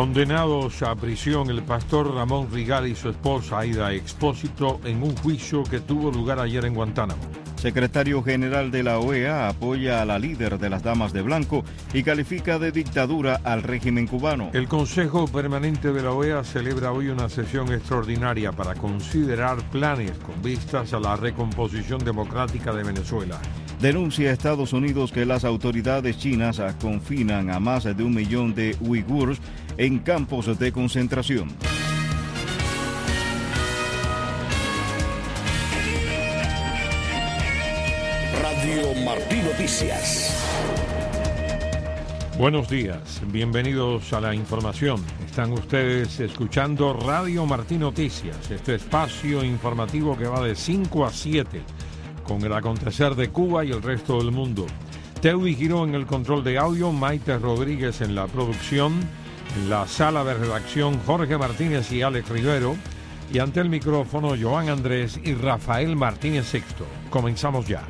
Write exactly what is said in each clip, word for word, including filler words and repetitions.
Condenados a prisión el pastor Ramón Rigal y su esposa Aida Expósito en un juicio que tuvo lugar ayer en Guantánamo. Secretario General de la O E A apoya a la líder de las Damas de Blanco y califica de dictadura al régimen cubano. El Consejo Permanente de la O E A celebra hoy una sesión extraordinaria para considerar planes con vistas a la recomposición democrática de Venezuela. Denuncia a Estados Unidos que las autoridades chinas confinan a más de un millón de uigures en campos de concentración. Radio Martí Noticias. Buenos días, bienvenidos a la información. Están ustedes escuchando Radio Martí Noticias, este espacio informativo que va de cinco a siete con el acontecer de Cuba y el resto del mundo. Teui Giró en el control de audio, Maite Rodríguez en la producción, en la sala de redacción Jorge Martínez y Alex Rivero, y ante el micrófono Joan Andrés y Rafael Martínez Sexto. Comenzamos ya.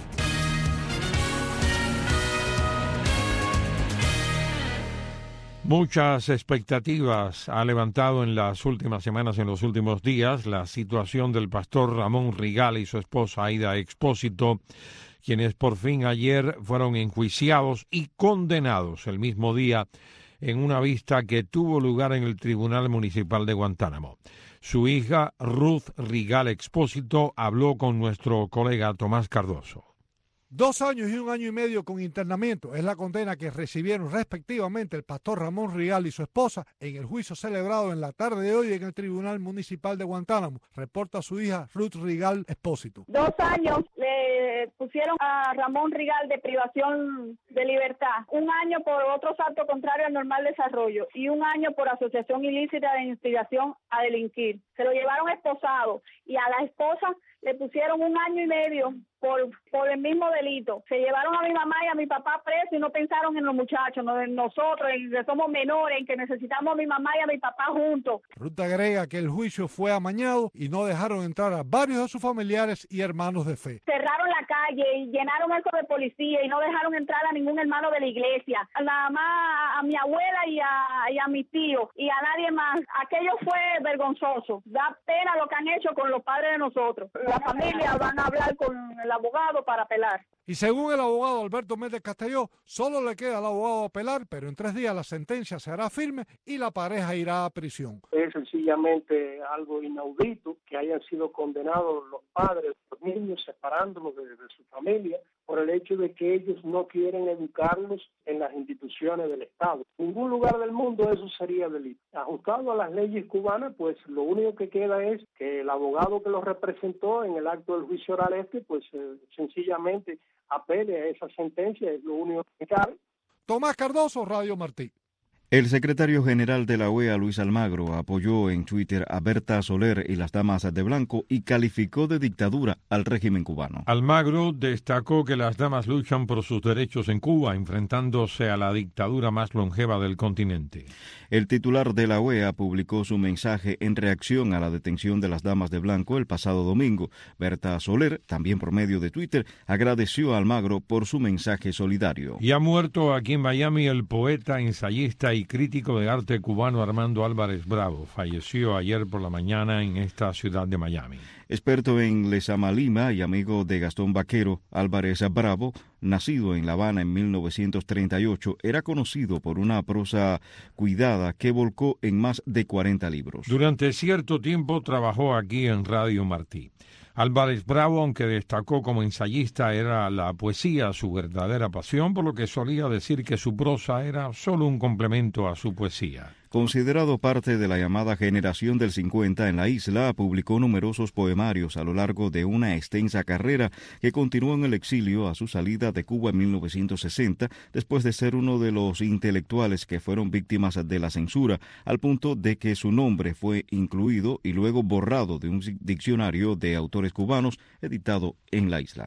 Muchas expectativas ha levantado en las últimas semanas, en los últimos días, la situación del pastor Ramón Rigal y su esposa Aida Expósito, quienes por fin ayer fueron enjuiciados y condenados el mismo día en una vista que tuvo lugar en el Tribunal Municipal de Guantánamo. Su hija, Ruth Rigal Expósito, habló con nuestro colega Tomás Cardoso. Dos años y un año y medio con internamiento es la condena que recibieron respectivamente el pastor Ramón Rigal y su esposa en el juicio celebrado en la tarde de hoy en el Tribunal Municipal de Guantánamo, reporta su hija Ruth Rigal Expósito. Dos años le pusieron a Ramón Rigal de privación de libertad, un año por otros actos contrarios al normal desarrollo y un año por asociación ilícita de instigación a delinquir. Se lo llevaron esposado y a la esposa le pusieron un año y medio por, por el mismo delito. Se llevaron a mi mamá y a mi papá presos y no pensaron en los muchachos, no en nosotros, en que somos menores, en que necesitamos a mi mamá y a mi papá juntos. Ruth agrega que el juicio fue amañado y no dejaron entrar a varios de sus familiares y hermanos de fe. Cerraron la calle y llenaron eso de policía y no dejaron entrar a ningún hermano de la iglesia. Nada más a mi abuela y a, y a mis tíos y a nadie más. Aquello fue vergonzoso. Da pena lo que han hecho con los padres de nosotros. La familia van a hablar con el abogado para apelar. Y según el abogado Alberto Méndez Castelló, solo le queda al abogado apelar, pero en tres días la sentencia se hará firme y la pareja irá a prisión. Es sencillamente algo inaudito que hayan sido condenados los padres, los niños, separándolos de, de su familia por el hecho de que ellos no quieren educarlos en las instituciones del Estado. En ningún lugar del mundo eso sería delito. Ajustado a las leyes cubanas, pues lo único que queda es que el abogado que los representó en el acto del juicio oral este, pues eh, sencillamente apele a esa sentencia, es lo único que cabe. Tomás Cardoso, Radio Martí. El secretario general de la O E A, Luis Almagro, apoyó en Twitter a Berta Soler y las Damas de Blanco y calificó de dictadura al régimen cubano. Almagro destacó que las damas luchan por sus derechos en Cuba, enfrentándose a la dictadura más longeva del continente. El titular de la O E A publicó su mensaje en reacción a la detención de las Damas de Blanco el pasado domingo. Berta Soler, también por medio de Twitter, agradeció a Almagro por su mensaje solidario. Y ha muerto aquí en Miami el poeta, ensayista y crítico de arte cubano Armando Álvarez Bravo. Falleció ayer por la mañana en esta ciudad de Miami. Experto en Lezama Lima y amigo de Gastón Vaquero, Álvarez Bravo, nacido en La Habana en mil novecientos treinta y ocho, era conocido por una prosa cuidada que volcó en más de cuarenta libros. Durante cierto tiempo trabajó aquí en Radio Martí. Álvarez Bravo, aunque destacó como ensayista, era la poesía su verdadera pasión, por lo que solía decir que su prosa era solo un complemento a su poesía. Considerado parte de la llamada generación del cincuenta en la isla, publicó numerosos poemarios a lo largo de una extensa carrera que continuó en el exilio a su salida de Cuba en mil novecientos sesenta, después de ser uno de los intelectuales que fueron víctimas de la censura, al punto de que su nombre fue incluido y luego borrado de un diccionario de autores cubanos editado en la isla.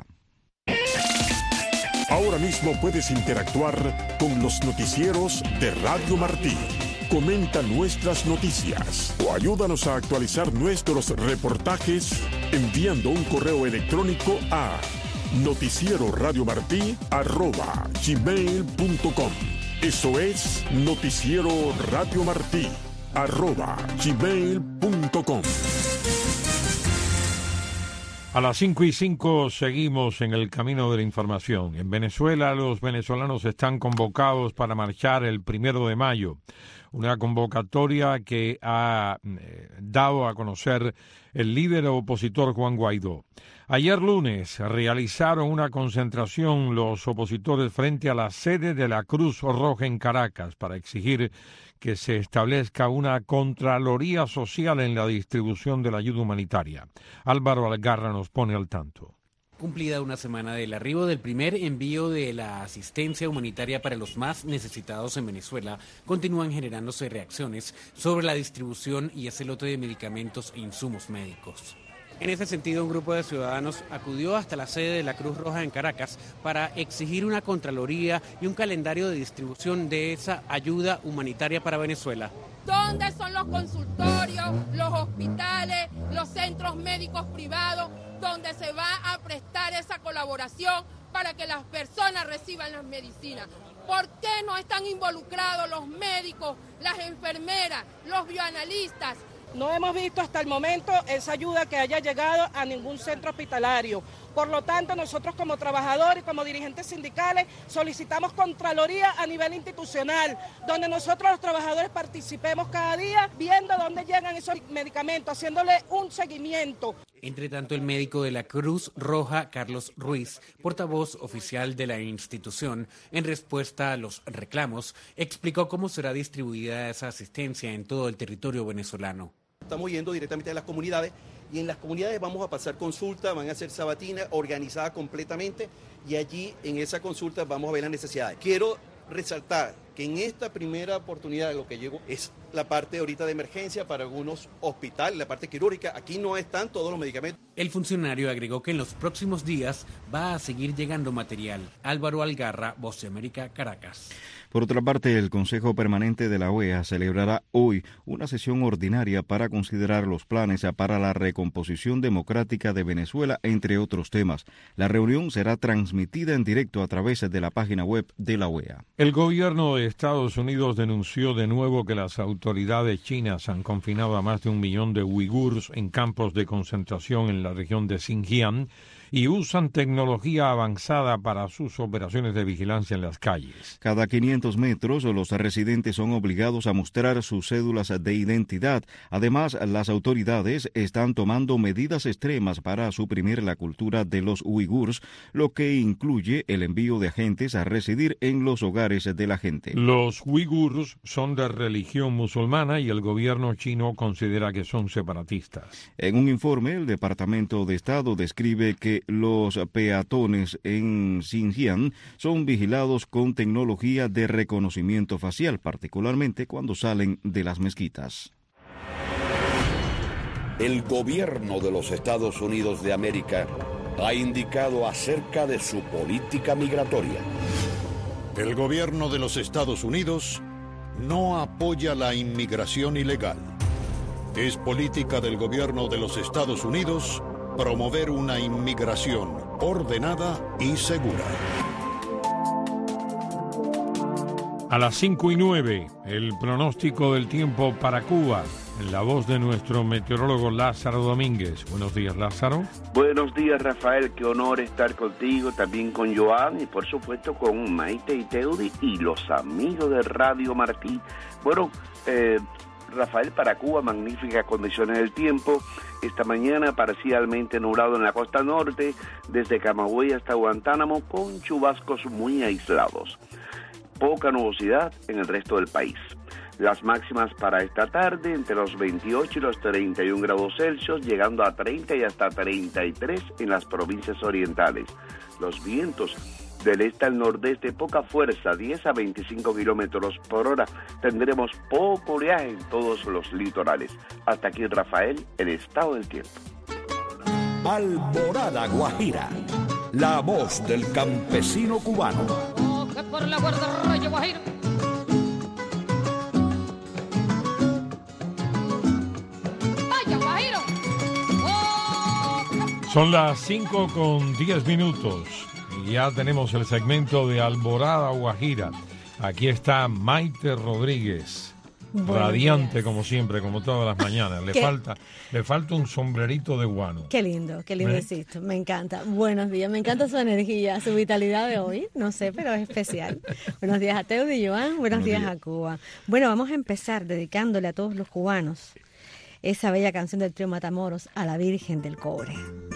Ahora mismo puedes interactuar con los noticieros de Radio Martí. Comenta nuestras noticias o ayúdanos a actualizar nuestros reportajes enviando un correo electrónico a noticiero radio martí arroba gmail punto com. Eso es Noticiero Radio Martí, arroba gmail punto com. A las cinco y cinco seguimos en el camino de la información. En Venezuela, los venezolanos están convocados para marchar el primero de mayo. Una convocatoria que ha eh, dado a conocer el líder opositor Juan Guaidó. Ayer lunes realizaron una concentración los opositores frente a la sede de la Cruz Roja en Caracas para exigir que se establezca una contraloría social en la distribución de la ayuda humanitaria. Álvaro Algarra nos pone al tanto. Cumplida una semana del arribo del primer envío de la asistencia humanitaria para los más necesitados en Venezuela, continúan generándose reacciones sobre la distribución y ese lote de medicamentos e insumos médicos. En ese sentido, un grupo de ciudadanos acudió hasta la sede de la Cruz Roja en Caracas para exigir una contraloría y un calendario de distribución de esa ayuda humanitaria para Venezuela. ¿Dónde son los consultorios, los hospitales, los centros médicos privados, donde se va a prestar esa colaboración para que las personas reciban las medicinas? ¿Por qué no están involucrados los médicos, las enfermeras, los bioanalistas? No hemos visto hasta el momento esa ayuda que haya llegado a ningún centro hospitalario. Por lo tanto, nosotros como trabajadores y como dirigentes sindicales solicitamos contraloría a nivel institucional, donde nosotros los trabajadores participemos cada día viendo dónde llegan esos medicamentos, haciéndole un seguimiento. Entre tanto, el médico de la Cruz Roja, Carlos Ruiz, portavoz oficial de la institución, en respuesta a los reclamos, explicó cómo será distribuida esa asistencia en todo el territorio venezolano. Estamos yendo directamente a las comunidades y en las comunidades vamos a pasar consultas, van a hacer sabatinas organizadas completamente y allí en esa consulta vamos a ver las necesidades. Quiero resaltar que en esta primera oportunidad lo que llegó es la parte ahorita de emergencia para algunos hospitales, la parte quirúrgica. Aquí no están todos los medicamentos. El funcionario agregó que en los próximos días va a seguir llegando material. Álvaro Algarra, Voz de América, Caracas. Por otra parte, el Consejo Permanente de la O E A celebrará hoy una sesión ordinaria para considerar los planes para la recomposición democrática de Venezuela, entre otros temas. La reunión será transmitida en directo a través de la página web de la O E A. El gobierno de Estados Unidos denunció de nuevo que las autoridades chinas han confinado a más de un millón de uigures en campos de concentración en la región de Xinjiang y usan tecnología avanzada para sus operaciones de vigilancia en las calles. Cada quinientos metros, los residentes son obligados a mostrar sus cédulas de identidad. Además, las autoridades están tomando medidas extremas para suprimir la cultura de los uigures, lo que incluye el envío de agentes a residir en los hogares de la gente. Los uigures son de religión musulmana y el gobierno chino considera que son separatistas. En un informe, el Departamento de Estado describe que los peatones en Xinjiang son vigilados con tecnología de reconocimiento facial, particularmente cuando salen de las mezquitas. El gobierno de los Estados Unidos de América ha indicado acerca de su política migratoria. El gobierno de los Estados Unidos no apoya la inmigración ilegal. Es política del gobierno de los Estados Unidos promover una inmigración ordenada y segura. A las cinco y nueve, el pronóstico del tiempo para Cuba, en la voz de nuestro meteorólogo Lázaro Domínguez. Buenos días, Lázaro. Buenos días, Rafael. Qué honor estar contigo, también con Joan y por supuesto con Maite y Teudi y los amigos de Radio Martí. Bueno, eh, Rafael, para Cuba, magníficas condiciones del tiempo. Esta mañana parcialmente nublado en la costa norte, desde Camagüey hasta Guantánamo, con chubascos muy aislados. Poca nubosidad en el resto del país. Las máximas para esta tarde entre los veintiocho y los treinta y un grados Celsius, llegando a treinta y hasta treinta y tres en las provincias orientales. Los vientos del este al nordeste, poca fuerza, diez a veinticinco kilómetros por hora. Tendremos poco oleaje en todos los litorales. Hasta aquí, Rafael, el estado del tiempo. Alborada Guajira, la voz del campesino cubano. Oh, que por la guardarraya Guajira. ¡Vaya, Guajiro! Oh, Son las cinco con diez minutos. Ya tenemos el segmento de Alborada Guajira. Aquí está Maite Rodríguez. radiante como siempre, como todas las mañanas. Le falta le falta un sombrerito de guano. Qué lindo, qué lindo existe. Me encanta. Buenos días, me encanta su energía, su vitalidad de hoy. No sé, pero es especial. Buenos días a Teudy y Joan, buenos, buenos días, días a Cuba. Bueno, vamos a empezar dedicándole a todos los cubanos esa bella canción del trío Matamoros, a la Virgen del Cobre.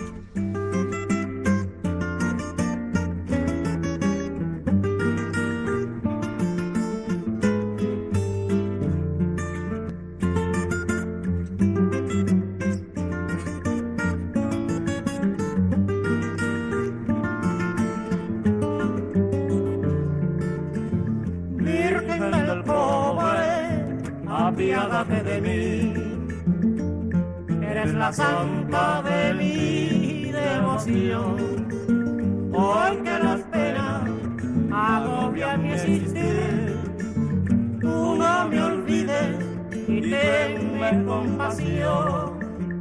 Apiádate de mí, eres la santa de mi devoción. Hoy que las penas agobian mi existir, tú no me olvides y tenme compasión.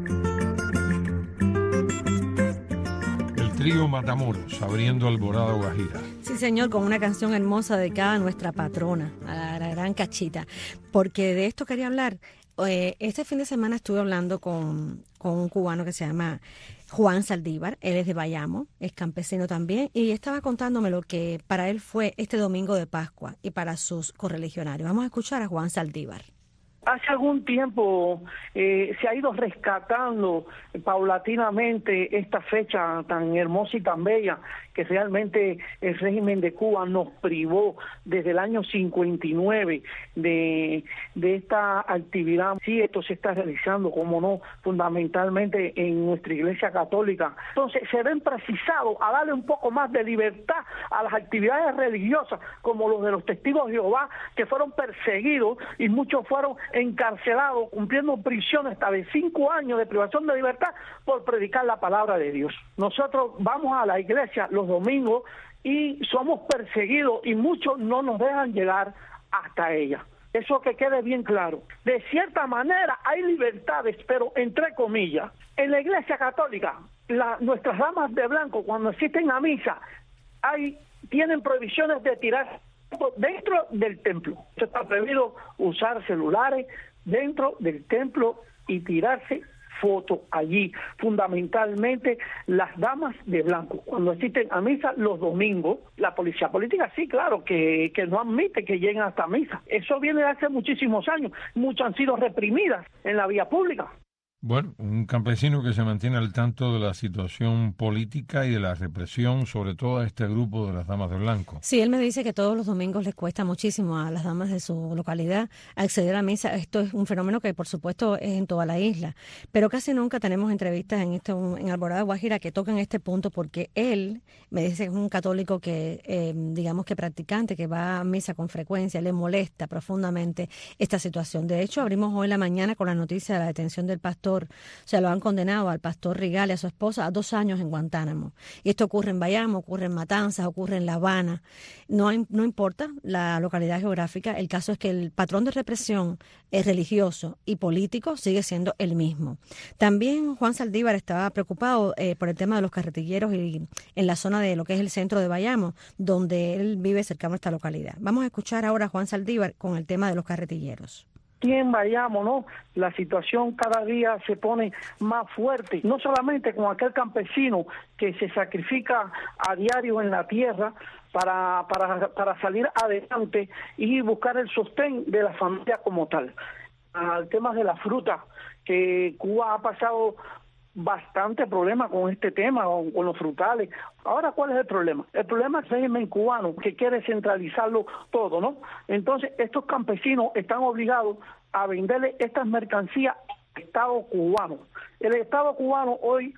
El trío Matamoros, abriendo Alborada Guajira. Sí, señor, con una canción hermosa dedicada a nuestra patrona, a la, a la gran Cachita, porque de esto quería hablar. Eh, este fin de semana estuve hablando con, con un cubano que se llama Juan Saldívar, él es de Bayamo, es campesino también, y estaba contándome lo que para él fue este domingo de Pascua y para sus correligionarios. Vamos a escuchar a Juan Saldívar. Hace algún tiempo eh, se ha ido rescatando paulatinamente esta fecha tan hermosa y tan bella que realmente el régimen de Cuba nos privó desde el año cincuenta y nueve de, de esta actividad. Sí, esto se está realizando, como no, fundamentalmente en nuestra Iglesia Católica. Entonces se ven precisados a darle un poco más de libertad a las actividades religiosas, como los de los testigos de Jehová, que fueron perseguidos y muchos fueron encarcelados, cumpliendo prisiones hasta de cinco años de privación de libertad por predicar la palabra de Dios. Nosotros vamos a la iglesia los domingos y somos perseguidos y muchos no nos dejan llegar hasta ella. Eso que quede bien claro. De cierta manera hay libertades, pero entre comillas. En la Iglesia Católica, la, nuestras damas de blanco, cuando asisten a misa, hay tienen prohibiciones de tirar dentro del templo. Está prohibido usar celulares dentro del templo y tirarse fotos allí. Fundamentalmente las damas de blanco, cuando asisten a misa los domingos, la policía política sí, claro, que, que no admite que lleguen hasta misa. Eso viene de hace muchísimos años. Muchas han sido reprimidas en la vía pública. Bueno, un campesino que se mantiene al tanto de la situación política y de la represión, sobre todo a este grupo de las damas de blanco. Sí, él me dice que todos los domingos les cuesta muchísimo a las damas de su localidad acceder a misa. Esto es un fenómeno que, por supuesto, es en toda la isla. Pero casi nunca tenemos entrevistas en esto, en Alborada Guajira que tocan este punto, porque él me dice que es un católico que, eh, digamos que practicante, que va a misa con frecuencia, le molesta profundamente esta situación. De hecho, abrimos hoy la mañana con la noticia de la detención del pastor. O sea, lo han condenado al pastor Rigal y a su esposa a dos años en Guantánamo. Y esto ocurre en Bayamo, ocurre en Matanzas, ocurre en La Habana. No, no importa la localidad geográfica, el caso es que el patrón de represión es religioso y político sigue siendo el mismo. También Juan Saldívar estaba preocupado eh, por el tema de los carretilleros y en la zona de lo que es el centro de Bayamo, donde él vive cercano a esta localidad. Vamos a escuchar ahora a Juan Saldívar con el tema de los carretilleros. Aquí en Bayamo, ¿no? La situación cada día se pone más fuerte, no solamente con aquel campesino que se sacrifica a diario en la tierra para, para, para salir adelante y buscar el sostén de la familia como tal. Al tema de la fruta, que Cuba ha pasado bastante problema con este tema, con, con los frutales. Ahora, ¿cuál es el problema? El problema es el régimen cubano, que quiere centralizarlo todo, ¿no? Entonces, estos campesinos están obligados a venderle estas mercancías al Estado cubano. El Estado cubano hoy,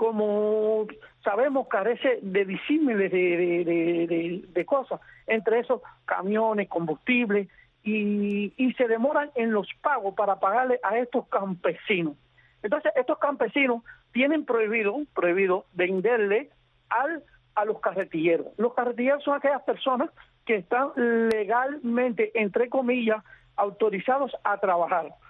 como sabemos, carece de disímiles de, de, de, de, de cosas, entre esos camiones, combustibles, y, y se demoran en los pagos para pagarle a estos campesinos. Entonces, estos campesinos tienen prohibido, prohibido venderle al, a los carretilleros. Los carretilleros son aquellas personas que están legalmente, entre comillas, autorizados a trabajar.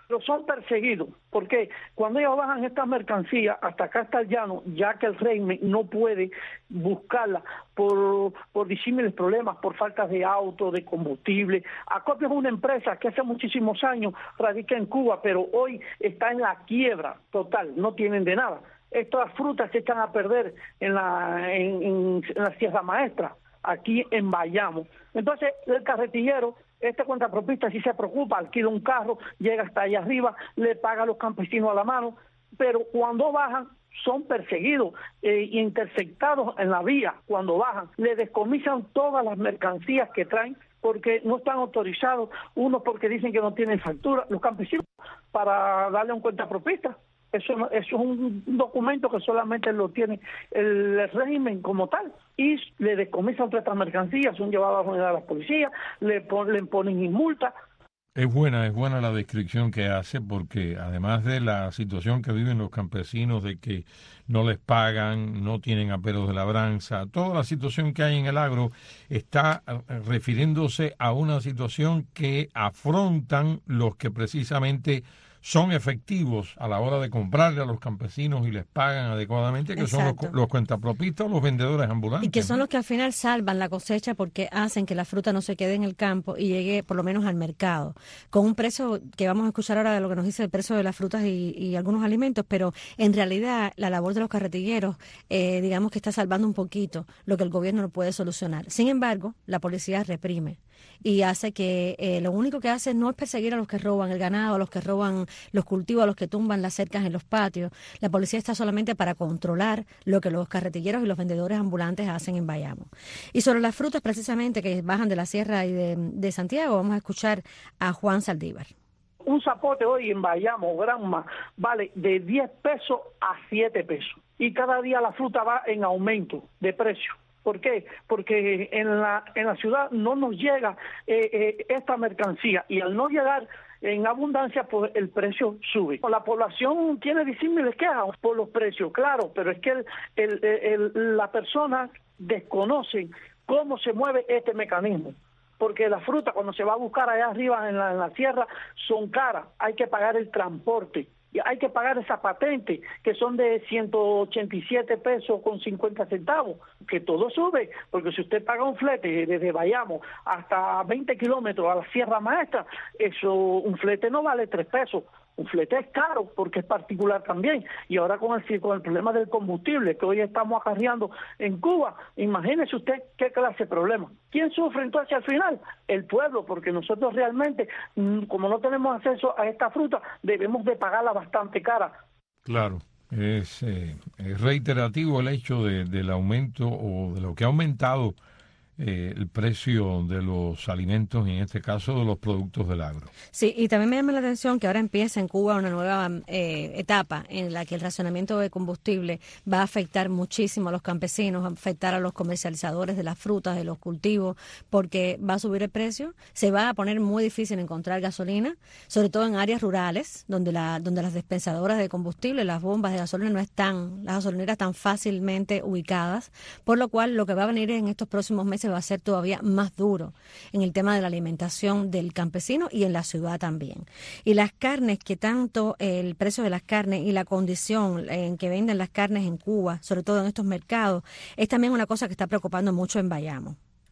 Pero son perseguidos, porque cuando ellos bajan estas mercancías hasta acá hasta el llano, ya que el régimen no puede buscarla por, por disímiles problemas, por falta de auto, de combustible. Acopio es una empresa que hace muchísimos años radica en Cuba, pero hoy está en la quiebra total, no tienen de nada. Estas frutas se echan a perder en la, en, en, en la Sierra Maestra, aquí en Bayamo. Entonces, el carretillero, este cuentapropista sí se preocupa, alquila un carro, llega hasta allá arriba, le paga a los campesinos a la mano, pero cuando bajan son perseguidos e eh, interceptados en la vía. Cuando bajan, le descomisan todas las mercancías que traen porque no están autorizados, unos porque dicen que no tienen factura, los campesinos, para darle un cuentapropista. Eso, eso es un documento que solamente lo tiene el régimen como tal, y le descomisan todas estas mercancías, son llevadas a la policía, le, pon, le ponen multa. Es buena, es buena la descripción que hace, porque además de la situación que viven los campesinos, de que no les pagan, no tienen aperos de labranza, toda la situación que hay en el agro está refiriéndose a una situación que afrontan los que precisamente son efectivos a la hora de comprarle a los campesinos y les pagan adecuadamente, que Exacto. son los, los cuentapropistas o los vendedores ambulantes. Y que son los que al final salvan la cosecha porque hacen que la fruta no se quede en el campo y llegue por lo menos al mercado, con un precio que vamos a escuchar ahora de lo que nos dice el precio de las frutas y, y algunos alimentos, pero en realidad la labor de los carretilleros, eh, digamos que está salvando un poquito lo que el gobierno no puede solucionar. Sin embargo, la policía reprime y hace que eh, lo único que hace no es perseguir a los que roban el ganado, a los que roban los cultivos, a los que tumban las cercas en los patios. La policía está solamente para controlar lo que los carretilleros y los vendedores ambulantes hacen en Bayamo. Y sobre las frutas precisamente que bajan de la sierra y de, de Santiago, vamos a escuchar a Juan Saldívar. Un zapote hoy en Bayamo, Granma, vale de diez pesos a siete pesos. Y cada día la fruta va en aumento de precio. ¿Por qué? Porque en la en la ciudad no nos llega eh, eh, esta mercancía, y al no llegar en abundancia, pues el precio sube. La población tiene disímiles quejas por los precios, claro, pero es que el, el, el, la persona desconoce cómo se mueve este mecanismo. Porque la fruta cuando se va a buscar allá arriba en la, en la sierra son caras, hay que pagar el transporte. Y hay que pagar esa patente, que son de ciento ochenta y siete pesos con cincuenta centavos, que todo sube, porque si usted paga un flete desde Bayamo hasta veinte kilómetros a la Sierra Maestra, eso, un flete no vale tres pesos. Un flete es caro porque es particular también. Y ahora con el, con el problema del combustible que hoy estamos acarreando en Cuba, imagínese usted qué clase de problema. ¿Quién sufre entonces al final? El pueblo, porque nosotros realmente, como no tenemos acceso a esta fruta, debemos de pagarla bastante cara. Claro, es, eh, es reiterativo el hecho de, del aumento o de lo que ha aumentado Eh, el precio de los alimentos y en este caso de los productos del agro. Sí, y también me llama la atención que ahora empieza en Cuba una nueva eh, etapa en la que el racionamiento de combustible va a afectar muchísimo a los campesinos, va a afectar a los comercializadores de las frutas, de los cultivos, porque va a subir el precio, se va a poner muy difícil encontrar gasolina, sobre todo en áreas rurales, donde la donde las dispensadoras de combustible, las bombas de gasolina no están, las gasolineras están fácilmente ubicadas, por lo cual lo que va a venir en estos próximos meses va a ser todavía más duro en el tema de la alimentación del campesino y en la ciudad también. Y las carnes, que tanto el precio de las carnes y la condición en que venden las carnes en Cuba, sobre todo en estos mercados, es también una cosa que está preocupando mucho en Bayamo.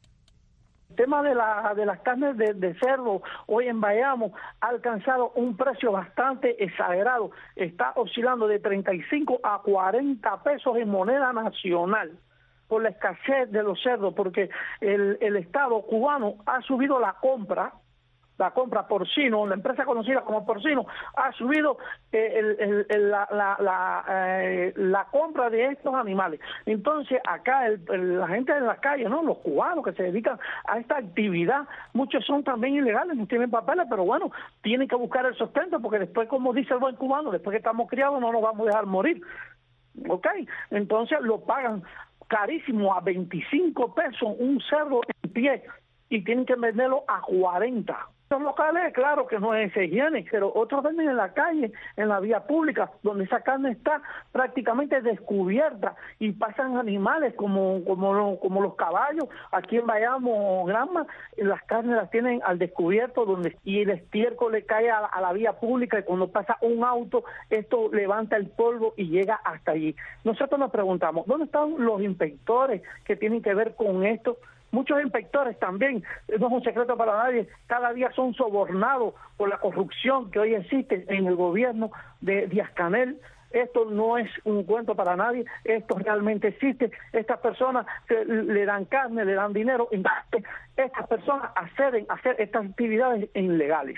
El tema de, la, de las carnes de, de cerdo hoy en Bayamo ha alcanzado un precio bastante exagerado. Está oscilando de treinta y cinco a cuarenta pesos en moneda nacional, por la escasez de los cerdos, porque el, el Estado cubano ha subido la compra, la compra porcino, la empresa conocida como porcino, ha subido eh, el, el, el, la, la, la, eh, la compra de estos animales. Entonces, acá el, el, la gente en la calle, ¿no? Los cubanos que se dedican a esta actividad, muchos son también ilegales, no tienen papeles, pero bueno, tienen que buscar el sustento, porque después, como dice el buen cubano, después que estamos criados no nos vamos a dejar morir. ¿Ok? Entonces lo pagan carísimo, a veinticinco pesos un cerdo en pie, y tienen que venderlo a cuarenta. Los locales, claro que no es higiene, pero otros venden en la calle, en la vía pública, donde esa carne está prácticamente descubierta y pasan animales como como, lo, como los caballos. Aquí en Bayamo, Granma, las carnes las tienen al descubierto donde y el estiércol le cae a, a la vía pública y cuando pasa un auto, esto levanta el polvo y llega hasta allí. Nosotros nos preguntamos, ¿dónde están los inspectores que tienen que ver con esto? Muchos inspectores también, no es un secreto para nadie, cada día son sobornados por la corrupción que hoy existe en el gobierno de Díaz-Canel. Esto no es un cuento para nadie, esto realmente existe. Estas personas que le dan carne, le dan dinero, estas personas acceden a hacer estas actividades ilegales.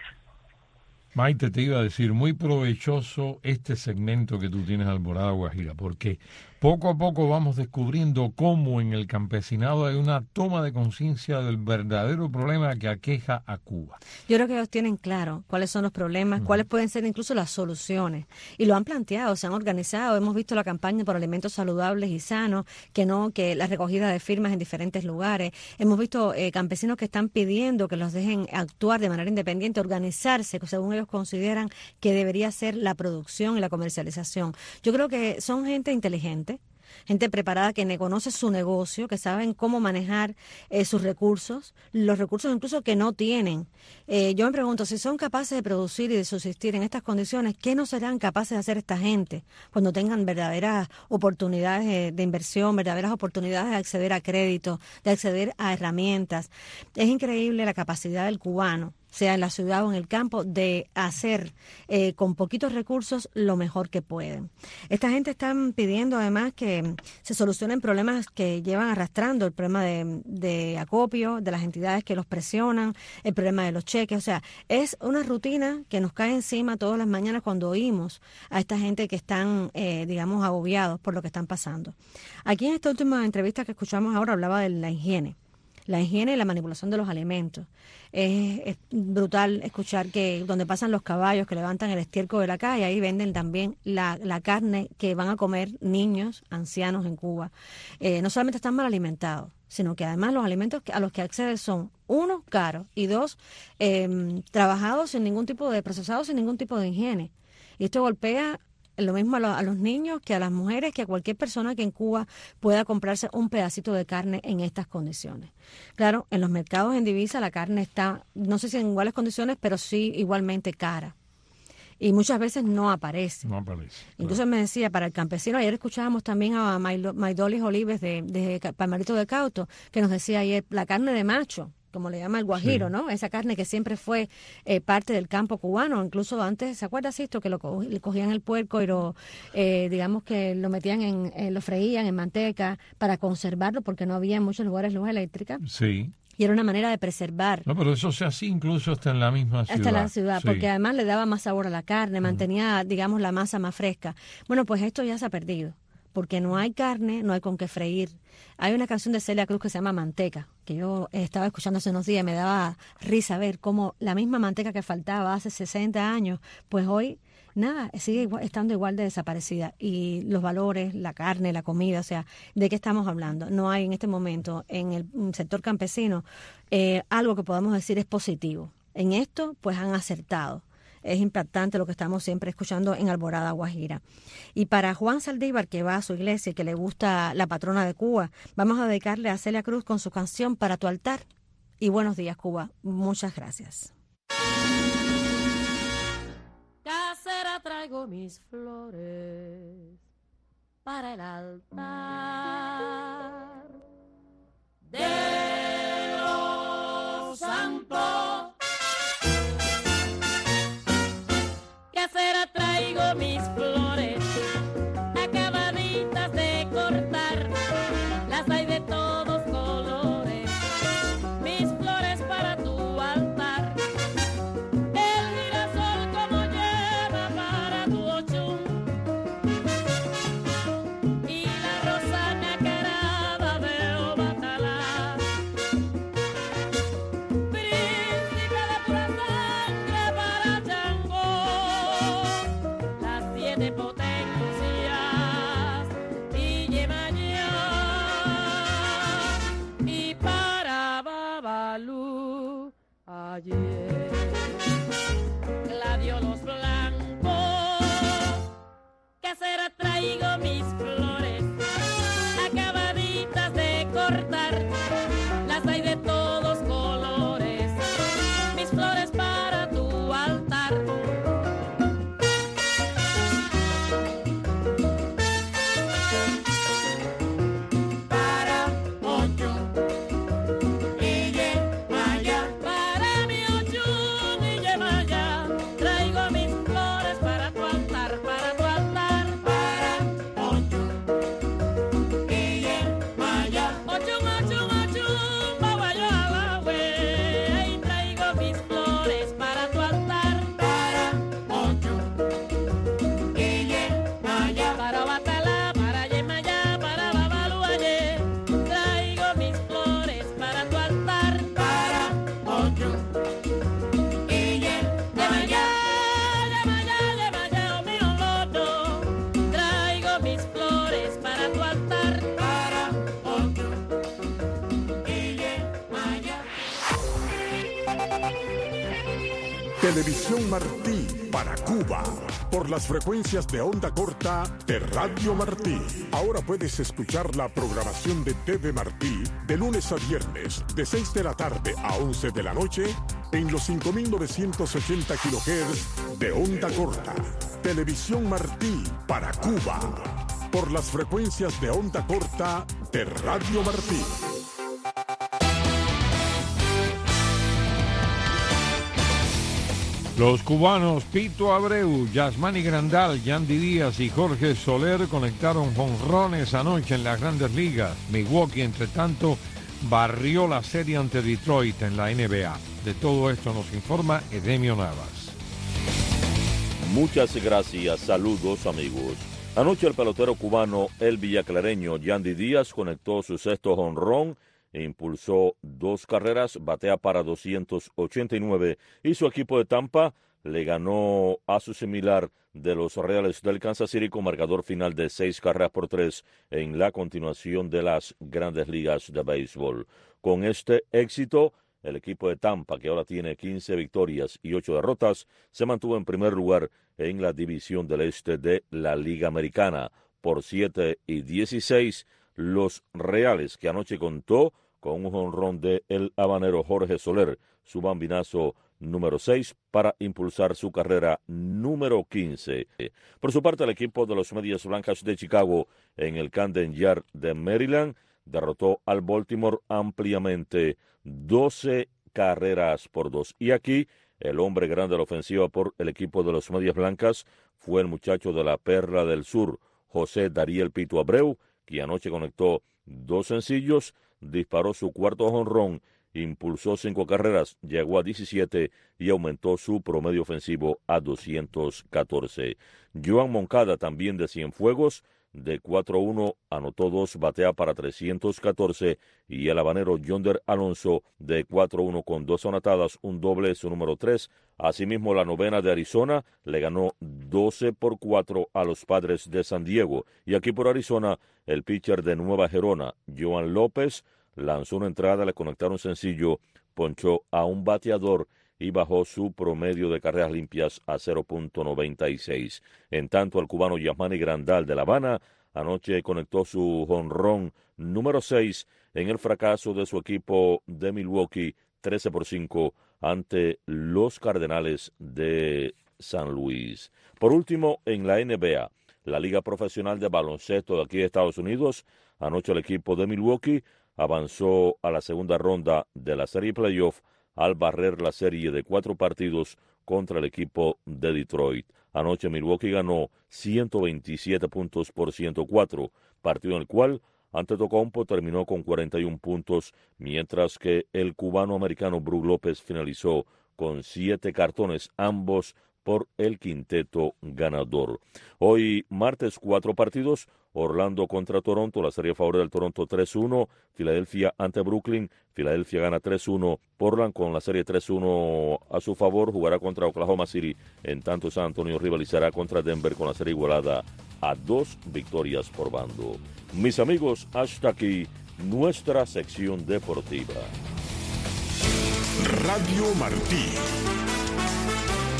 Maite, te iba a decir, muy provechoso este segmento que tú tienes, Alborada Guajira, porque poco a poco vamos descubriendo cómo en el campesinado hay una toma de conciencia del verdadero problema que aqueja a Cuba. Yo creo que ellos tienen claro cuáles son los problemas, uh-huh. cuáles pueden ser incluso las soluciones. Y lo han planteado, se han organizado. Hemos visto la campaña por alimentos saludables y sanos, que no, que la recogida de firmas en diferentes lugares. Hemos visto eh, campesinos que están pidiendo que los dejen actuar de manera independiente, organizarse, según ellos consideran que debería ser la producción y la comercialización. Yo creo que son gente inteligente, gente preparada que conoce su negocio, que saben cómo manejar eh, sus recursos, los recursos incluso que no tienen. Eh, yo me pregunto, si son capaces de producir y de subsistir en estas condiciones, ¿qué no serán capaces de hacer esta gente cuando tengan verdaderas oportunidades de, de inversión, verdaderas oportunidades de acceder a crédito, de acceder a herramientas? Es increíble la capacidad del cubano, sea en la ciudad o en el campo, de hacer eh, con poquitos recursos lo mejor que pueden. Esta gente están pidiendo además que se solucionen problemas que llevan arrastrando, el problema de, de acopio, de las entidades que los presionan, el problema de los cheques. O sea, es una rutina que nos cae encima todas las mañanas cuando oímos a esta gente que están, eh, digamos, agobiados por lo que están pasando. Aquí en esta última entrevista que escuchamos ahora hablaba de la higiene. La higiene y la manipulación de los alimentos. Es, es brutal escuchar que donde pasan los caballos que levantan el estiércol de la calle, ahí venden también la, la carne que van a comer niños, ancianos en Cuba. Eh, no solamente están mal alimentados, sino que además los alimentos a los que acceden son, uno, caros, y dos, eh, trabajados sin ningún tipo de, procesados sin ningún tipo de higiene. Y esto golpea lo mismo a, lo, a los niños que a las mujeres, que a cualquier persona que en Cuba pueda comprarse un pedacito de carne en estas condiciones. Claro, en los mercados en divisa la carne está, no sé si en iguales condiciones, pero sí igualmente cara. Y muchas veces no aparece. No aparece. Entonces claro. Me decía, para el campesino, ayer escuchábamos también a Maidolis Olives de, de Palmarito de Cauto, que nos decía ayer, la carne de macho, como le llama el guajiro, sí. ¿no? Esa carne que siempre fue eh, parte del campo cubano, incluso antes, ¿se acuerda esto? Que lo co le cogían el puerco y lo, eh, digamos que lo metían en, eh, lo freían en manteca para conservarlo, porque no había en muchos lugares luz eléctrica. Sí. Y era una manera de preservar. No, pero eso se hacía incluso hasta en la misma ciudad. Hasta la ciudad, sí. Porque además le daba más sabor a la carne, mantenía, uh-huh. digamos, la masa más fresca. Bueno, pues esto ya se ha perdido, porque no hay carne, no hay con qué freír. Hay una canción de Celia Cruz que se llama Manteca, que yo estaba escuchando hace unos días y me daba risa ver cómo la misma manteca que faltaba hace sesenta años, pues hoy, nada, sigue igual, estando igual de desaparecida. Y los valores, la carne, la comida, o sea, ¿de qué estamos hablando? No hay en este momento en el sector campesino eh, algo que podamos decir es positivo. En esto, pues han acertado. Es impactante lo que estamos siempre escuchando en Alborada Guajira. Y para Juan Saldívar, que va a su iglesia y que le gusta la patrona de Cuba, vamos a dedicarle a Celia Cruz con su canción Para tu altar. Y buenos días, Cuba. Muchas gracias. Casera, traigo mis flores para el altar de los santos. Casera, traigo mis flores acabaditas de cortar, las hay de todos colores, mis flores para tu altar. El girasol como lleva para tu ochum y la rosa nacarada cortar. Las hay de todos colores, mis flores para tu altar. Para ocho y Yemaya, para mi ocho y Yemaya, traigo mis flores para tu altar, para tu altar. Para ocho y Yemaya, ocho, ocho, ocho, baguayo, abagüe, y traigo mis flores para tu altar. Para ocho y Yemaya, para Batala, para Yemaya, para Babaluaye, traigo mis flores para tu altar. Para ocho y Yemaya, Yemaya, Yemaya, oh mío loto, traigo mis flores para tu altar. Para ocho y Yemaya. Televisión Martí para Cuba, por las frecuencias de onda corta de Radio Martí. Ahora puedes escuchar la programación de T V Martí de lunes a viernes, de seis de la tarde a once de la noche, en los cinco mil novecientos ochenta kilohertz de onda corta. Televisión Martí para Cuba, por las frecuencias de onda corta de Radio Martí. Los cubanos Pito Abreu, Yasmani Grandal, Yandy Díaz y Jorge Soler conectaron jonrones anoche en las Grandes Ligas. Milwaukee, entre tanto, barrió la serie ante Detroit en la N B A. De todo esto nos informa Edemio Navas. Muchas gracias, saludos amigos. Anoche el pelotero cubano El Villaclareño Yandy Díaz conectó su sexto jonrón e impulsó dos carreras, batea para doscientos ochenta y nueve y su equipo de Tampa le ganó a su similar de los Reales del Kansas City con marcador final de seis carreras por tres en la continuación de las Grandes Ligas de Béisbol. Con este éxito, el equipo de Tampa, que ahora tiene quince victorias y ocho derrotas, se mantuvo en primer lugar en la división del este de la Liga Americana. Por siete y dieciséis, los Reales, que anoche contó con un jonrón de el habanero Jorge Soler, su bambinazo número seis, para impulsar su carrera número quince. Por su parte, el equipo de los Medias Blancas de Chicago en el Camden Yard de Maryland derrotó al Baltimore ampliamente, doce carreras por dos. Y aquí, el hombre grande de la ofensiva por el equipo de los Medias Blancas fue el muchacho de la Perla del Sur, José Dariel Pito Abreu, que anoche conectó dos sencillos, disparó su cuarto jonrón, impulsó cinco carreras, llegó a diecisiete y aumentó su promedio ofensivo a doscientos catorce. Joan Moncada, también de Cienfuegos, de cuatro uno, anotó dos, batea para trescientos catorce, y el habanero Yonder Alonso, de cuatro uno con dos anotadas, un doble, su número tres. Asimismo, la novena de Arizona le ganó doce por cuatro a los Padres de San Diego. Y aquí por Arizona, el pitcher de Nueva Gerona, Joan López, lanzó una entrada, le conectaron sencillo, ponchó a un bateador y bajó su promedio de carreras limpias a cero punto noventa y seis. En tanto, el cubano Yasmani Grandal de La Habana anoche conectó su jonrón número seis en el fracaso de su equipo de Milwaukee, trece por cinco, ante los Cardenales de San Luis. Por último, en la N B A, la Liga Profesional de Baloncesto de aquí de Estados Unidos, anoche el equipo de Milwaukee avanzó a la segunda ronda de la serie playoff al barrer la serie de cuatro partidos contra el equipo de Detroit. Anoche Milwaukee ganó ciento veintisiete puntos por ciento cuatro, partido en el cual Antetokounmpo terminó con cuarenta y un puntos, mientras que el cubano-americano Brook López finalizó con siete cartones, ambos por el quinteto ganador. Hoy, martes, cuatro partidos: Orlando contra Toronto, la serie a favor del Toronto tres uno, Filadelfia ante Brooklyn, Filadelfia gana tres uno, Portland con la serie tres uno a su favor, jugará contra Oklahoma City, en tanto San Antonio rivalizará contra Denver con la serie igualada a dos victorias por bando. Mis amigos, hasta aquí nuestra sección deportiva. Radio Martí.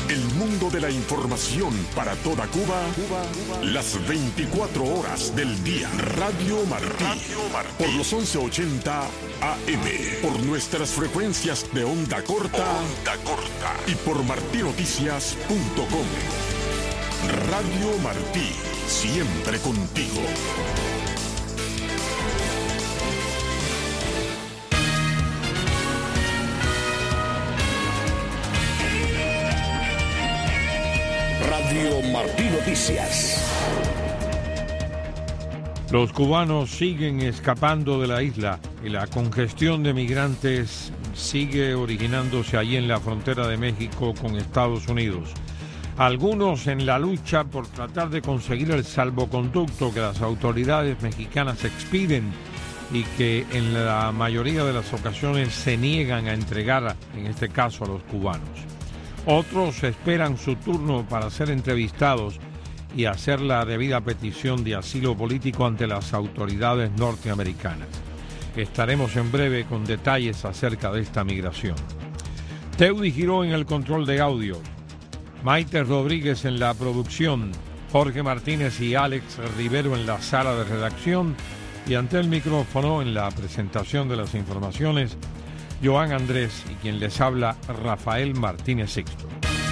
El mundo de la información para toda Cuba, Cuba, las veinticuatro horas del día. Radio Martí, Radio Martí. Por los once ochenta A M, por nuestras frecuencias de onda corta, onda corta y por martí noticias punto com. Radio Martí, siempre contigo. Radio Martí Noticias. Los cubanos siguen escapando de la isla y la congestión de migrantes sigue originándose allí en la frontera de México con Estados Unidos. Algunos en la lucha por tratar de conseguir el salvoconducto que las autoridades mexicanas expiden y que en la mayoría de las ocasiones se niegan a entregar, en este caso a los cubanos. Otros esperan su turno para ser entrevistados y hacer la debida petición de asilo político ante las autoridades norteamericanas. Estaremos en breve con detalles acerca de esta migración. Teudi Giró en el control de audio, Maite Rodríguez en la producción, Jorge Martínez y Alex Rivero en la sala de redacción y ante el micrófono en la presentación de las informaciones, Joan Andrés y quien les habla, Rafael Martínez Sixto.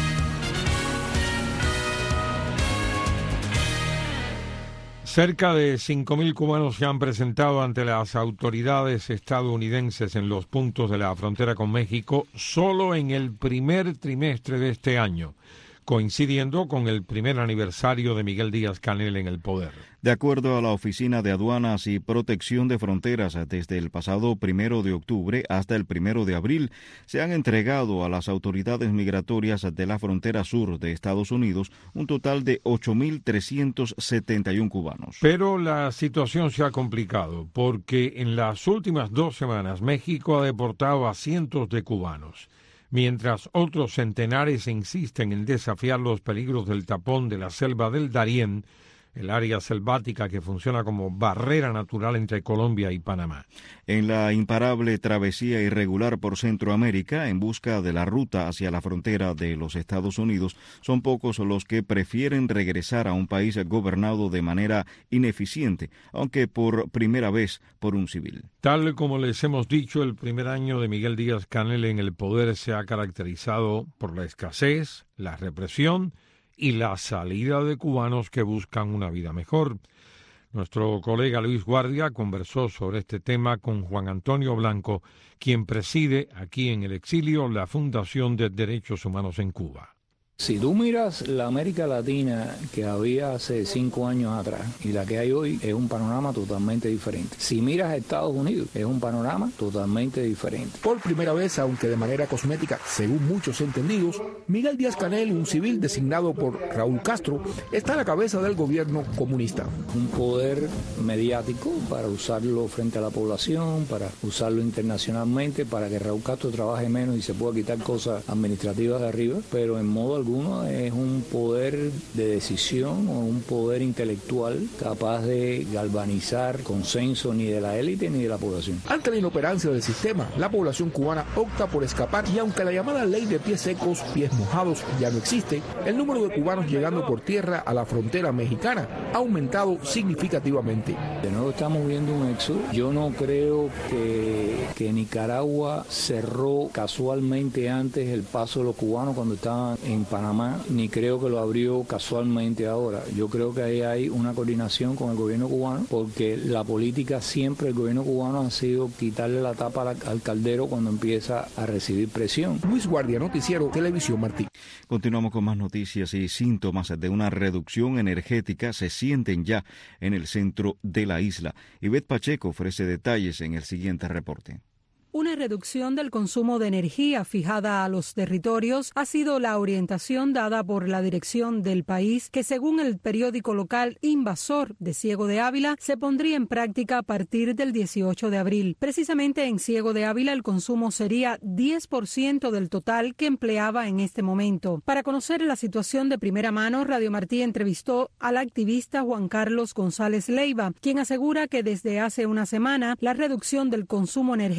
Cerca de cinco mil cubanos se han presentado ante las autoridades estadounidenses en los puntos de la frontera con México solo en el primer trimestre de este año, coincidiendo con el primer aniversario de Miguel Díaz-Canel en el poder. De acuerdo a la Oficina de Aduanas y Protección de Fronteras, desde el pasado primero de octubre hasta el primero de abril, se han entregado a las autoridades migratorias de la frontera sur de Estados Unidos un total de ocho mil trescientos setenta y uno cubanos. Pero la situación se ha complicado porque en las últimas dos semanas México ha deportado a cientos de cubanos, mientras otros centenares insisten en desafiar los peligros del tapón de la selva del Darién, el área selvática que funciona como barrera natural entre Colombia y Panamá. En la imparable travesía irregular por Centroamérica en busca de la ruta hacia la frontera de los Estados Unidos, son pocos los que prefieren regresar a un país gobernado de manera ineficiente, aunque por primera vez por un civil. Tal como les hemos dicho, el primer año de Miguel Díaz-Canel en el poder se ha caracterizado por la escasez, la represión y la salida de cubanos que buscan una vida mejor. Nuestro colega Luis Guardia conversó sobre este tema con Juan Antonio Blanco, quien preside aquí en el exilio la Fundación de Derechos Humanos en Cuba. Si tú miras la América Latina que había hace cinco años atrás y la que hay hoy, es un panorama totalmente diferente. Si miras a Estados Unidos, es un panorama totalmente diferente. Por primera vez, aunque de manera cosmética, según muchos entendidos, Miguel Díaz-Canel, un civil designado por Raúl Castro, está a la cabeza del gobierno comunista. Un poder mediático para usarlo frente a la población, para usarlo internacionalmente, para que Raúl Castro trabaje menos y se pueda quitar cosas administrativas de arriba, pero en modo alguno es un poder de decisión o un poder intelectual capaz de galvanizar consenso ni de la élite ni de la población. Ante la inoperancia del sistema, la población cubana opta por escapar y aunque la llamada ley de pies secos, pies mojados ya no existe, el número de cubanos llegando por tierra a la frontera mexicana ha aumentado significativamente. De nuevo estamos viendo un éxodo. Yo no creo que, que Nicaragua cerró casualmente antes el paso de los cubanos cuando estaban en Panamá, ni creo que lo abrió casualmente ahora. Yo creo que ahí hay una coordinación con el gobierno cubano, porque la política siempre, el gobierno cubano ha sido quitarle la tapa al, al caldero cuando empieza a recibir presión. Luis Guardia, Noticiero Televisión Martí. Continuamos con más noticias y síntomas de una reducción energética se sienten ya en el centro de la isla. Ivette Pacheco ofrece detalles en el siguiente reporte. Una reducción del consumo de energía fijada a los territorios ha sido la orientación dada por la dirección del país, que según el periódico local Invasor de Ciego de Ávila, se pondría en práctica a partir del dieciocho de abril. Precisamente en Ciego de Ávila el consumo sería diez por ciento del total que empleaba en este momento. Para conocer la situación de primera mano, Radio Martí entrevistó al activista Juan Carlos González Leiva, quien asegura que desde hace una semana la reducción del consumo energético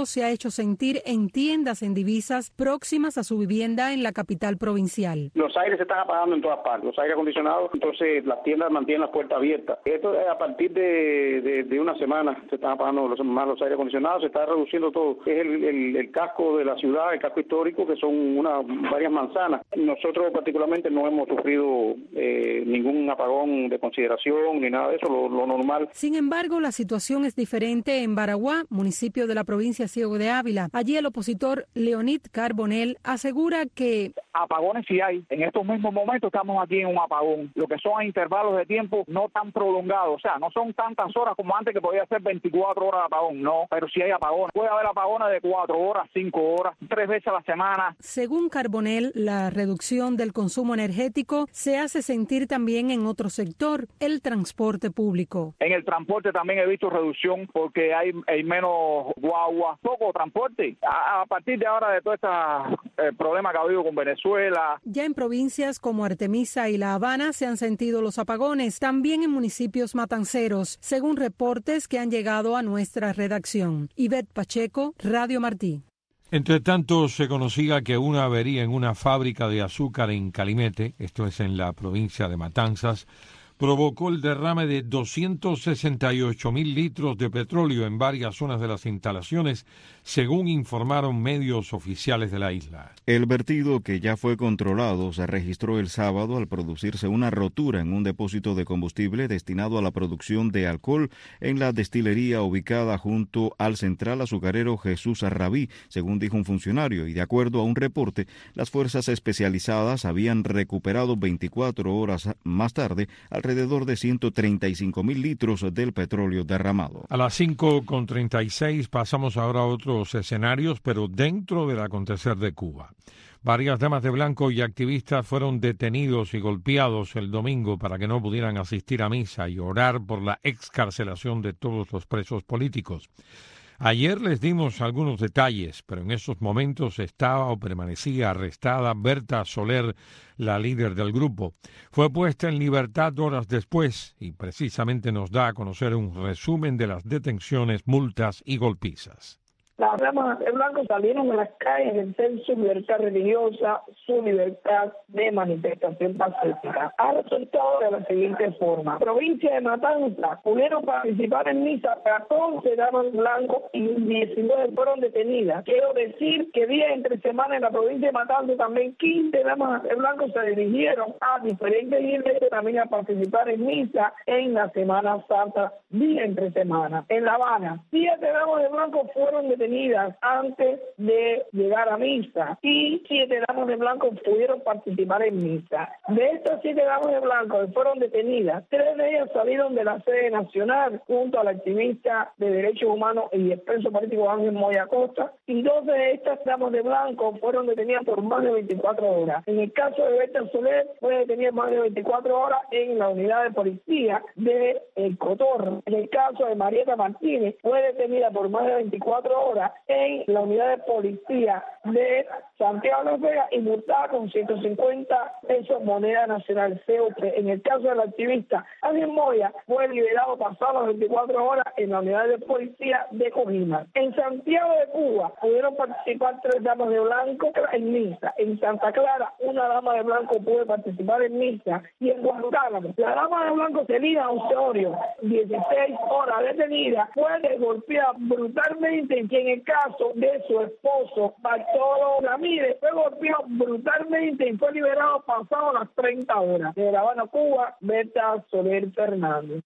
se ha hecho sentir en tiendas en Divisas próximas a su vivienda en la capital provincial. Los aires se están apagando en todas partes, los aires acondicionados, entonces las tiendas mantienen las puertas abiertas. Esto es a partir de, de, de una semana se están apagando los, más los aires acondicionados, se está reduciendo todo. Es el, el, el casco de la ciudad, el casco histórico, que son una, varias manzanas. Nosotros particularmente no hemos sufrido eh, ningún apagón de consideración ni nada de eso, lo, lo normal. Sin embargo, la situación es diferente en Baraguá, municipio de la provincia Ciego de Ávila. Allí el opositor Leonid Carbonell asegura que apagones sí hay. En estos mismos momentos estamos aquí en un apagón, lo que son a intervalos de tiempo no tan prolongados, o sea, no son tantas horas como antes que podía ser veinticuatro horas de apagón, no, pero sí hay apagones. Puede haber apagones de cuatro horas, cinco horas, tres veces a la semana. Según Carbonell, la reducción del consumo energético se hace sentir también en otro sector, el transporte público. En el transporte también he visto reducción porque hay, hay menos guagua, poco transporte. A, a partir de ahora de todo este eh, problema que ha habido con Venezuela. Ya en provincias como Artemisa y La Habana se han sentido los apagones, también en municipios matanceros, según reportes que han llegado a nuestra redacción. Ivette Pacheco, Radio Martí. Entre tanto, se conocía que una avería en una fábrica de azúcar en Calimete, esto es en la provincia de Matanzas, provocó el derrame de doscientos sesenta y ocho mil litros de petróleo en varias zonas de las instalaciones, según informaron medios oficiales de la isla. El vertido, que ya fue controlado, se registró el sábado al producirse una rotura en un depósito de combustible destinado a la producción de alcohol en la destilería ubicada junto al central azucarero Jesús Arrabí, según dijo un funcionario, y de acuerdo a un reporte, las fuerzas especializadas habían recuperado veinticuatro horas más tarde alrededor de ciento treinta y cinco mil litros del petróleo derramado. A las cinco con treinta y seis pasamos ahora a otros escenarios, pero dentro del acontecer de Cuba. Varias damas de blanco y activistas fueron detenidos y golpeados el domingo para que no pudieran asistir a misa y orar por la excarcelación de todos los presos políticos. Ayer les dimos algunos detalles, pero en esos momentos estaba o permanecía arrestada Berta Soler, la líder del grupo. Fue puesta en libertad horas después y precisamente nos da a conocer un resumen de las detenciones, multas y golpizas. Las damas de blanco salieron a las calles a ejercer su libertad religiosa, su libertad de manifestación pacífica. Ha resultado de la siguiente forma. Provincia de Matanzas pudieron participar en misa catorce damas de blanco y diecinueve fueron detenidas. Quiero decir que día entre semana en la provincia de Matanzas también quince damas de blanco se dirigieron a diferentes iglesias también a participar en misa en la Semana Santa, día entre semana. En La Habana, siete damas de blanco fueron detenidas antes de llegar a misa y siete damas de blanco pudieron participar en misa. De estas siete damas de blanco que fueron detenidas, tres de ellas salieron de la sede nacional junto al activista de derechos humanos y expreso político Ángel Moya Costa, y dos de estas damas de blanco fueron detenidas por más de veinticuatro horas. En el caso de Berta Soler fue detenida más de veinticuatro horas en la unidad de policía de El Cotorro. En el caso de Marieta Martínez fue detenida por más de veinticuatro horas en la unidad de policía de Santiago de Las Vegas y multada con ciento cincuenta pesos moneda nacional C O P. En el caso del activista Ángel Moya fue liberado pasadas las veinticuatro horas en la unidad de policía de Cojima. En Santiago de Cuba pudieron participar tres damas de blanco en misa. En Santa Clara una dama de blanco pudo participar en misa y en Guantánamo la dama de blanco Celina Osorio, dieciséis horas detenida, fue golpeada brutalmente en quien en el caso de su esposo, Bartolo Ramírez, fue golpeado brutalmente y fue liberado pasado las treinta horas. De La Habana, Cuba, Berta Soler Fernández.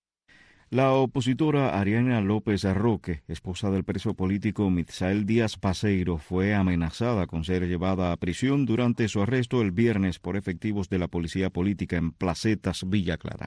La opositora Ariana López Arroque, esposa del preso político Mitzael Díaz Paseiro, fue amenazada con ser llevada a prisión durante su arresto el viernes por efectivos de la policía política en Placetas, Villa Clara.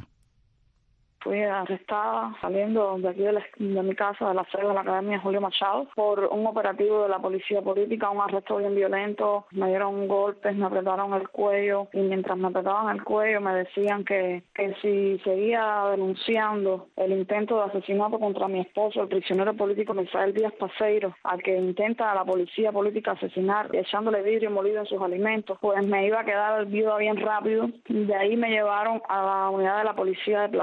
Fui arrestada saliendo de aquí de, la, de mi casa, de la sede de la Academia Julio Machado, por un operativo de la policía política, un arresto bien violento. Me dieron golpes, me apretaron el cuello y mientras me apretaban el cuello me decían que, que si seguía denunciando el intento de asesinato contra mi esposo, el prisionero político Mitzael Díaz Paseiro, al que intenta a la policía política asesinar echándole vidrio molido en sus alimentos, pues me iba a quedar viuda bien rápido. De ahí me llevaron a la unidad de la policía de Placetas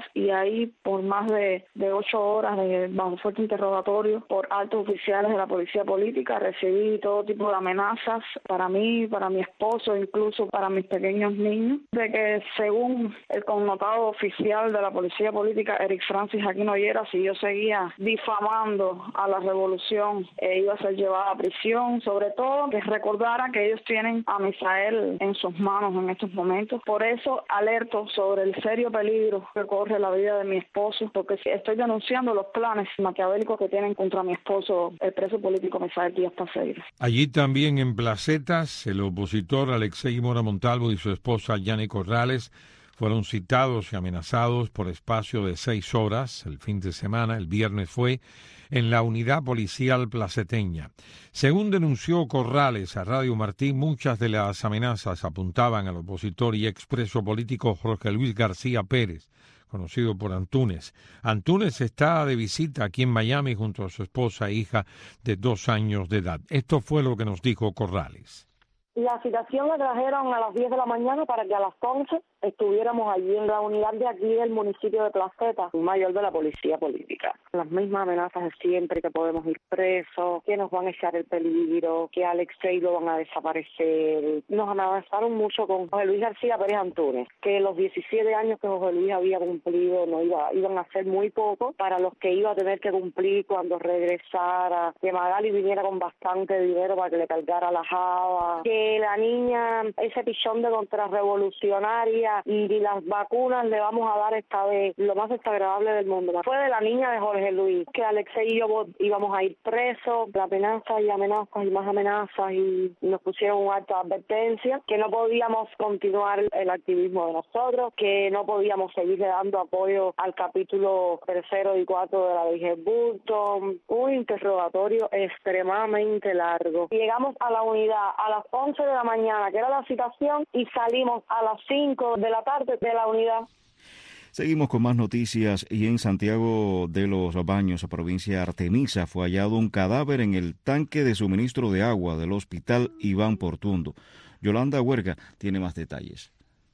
y ahí por más de, de ocho horas de bajo fuerte interrogatorio por altos oficiales de la policía política recibí todo tipo de amenazas para mí, para mi esposo, incluso para mis pequeños niños, de que según el connotado oficial de la policía política, Eric Francis Aquino Llera, si yo seguía difamando a la revolución, eh, iba a ser llevada a prisión, sobre todo que recordara que ellos tienen a Misael en sus manos en estos momentos. Por eso alerto sobre el serio peligro que corre la vida de mi esposo, porque estoy denunciando los planes maquiavélicos que tienen contra mi esposo, el preso político Misael Díaz Paceiro. Allí también en Placetas, el opositor Alexei Mora Montalvo y su esposa Yanni Corrales fueron citados y amenazados por espacio de seis horas el fin de semana, el viernes fue, en la unidad policial placeteña. Según denunció Corrales a Radio Martí, muchas de las amenazas apuntaban al opositor y expreso político Jorge Luis García Pérez, conocido por Antúnez. Antúnez está de visita aquí en Miami junto a su esposa e hija de dos años de edad. Esto fue lo que nos dijo Corrales. La citación la trajeron a las diez de la mañana para que a las once estuviéramos allí en la unidad de aquí del municipio de Placeta, mayor de la policía política. Las mismas amenazas de siempre, que podemos ir presos, que nos van a echar el peligro, que a Alexei lo van a desaparecer. Nos amenazaron mucho con José Luis García Pérez Antúnez, que los diecisiete años que José Luis había cumplido no iba, iban a ser muy poco para los que iba a tener que cumplir cuando regresara, que Magali viniera con bastante dinero para que le cargara la java, que la niña, ese pichón de contrarrevolucionaria y las vacunas le vamos a dar esta vez, lo más desagradable del mundo. Fue de la niña de Jorge Luis, que Alexei y yo íbamos a ir presos, amenazas y amenazas y más amenazas, y nos pusieron un acta de advertencia, que no podíamos continuar el activismo de nosotros, que no podíamos seguirle dando apoyo al capítulo tercero y cuarto de la Virgen Burton. Un interrogatorio extremadamente largo. Llegamos a la unidad a las once de la mañana, que era la citación, y salimos a las cinco de la tarde de la unidad. Seguimos con más noticias y en Santiago de los Baños, provincia de Artemisa, fue hallado un cadáver en el tanque de suministro de agua del Hospital Iván Portuondo. Yolanda Huerga tiene más detalles.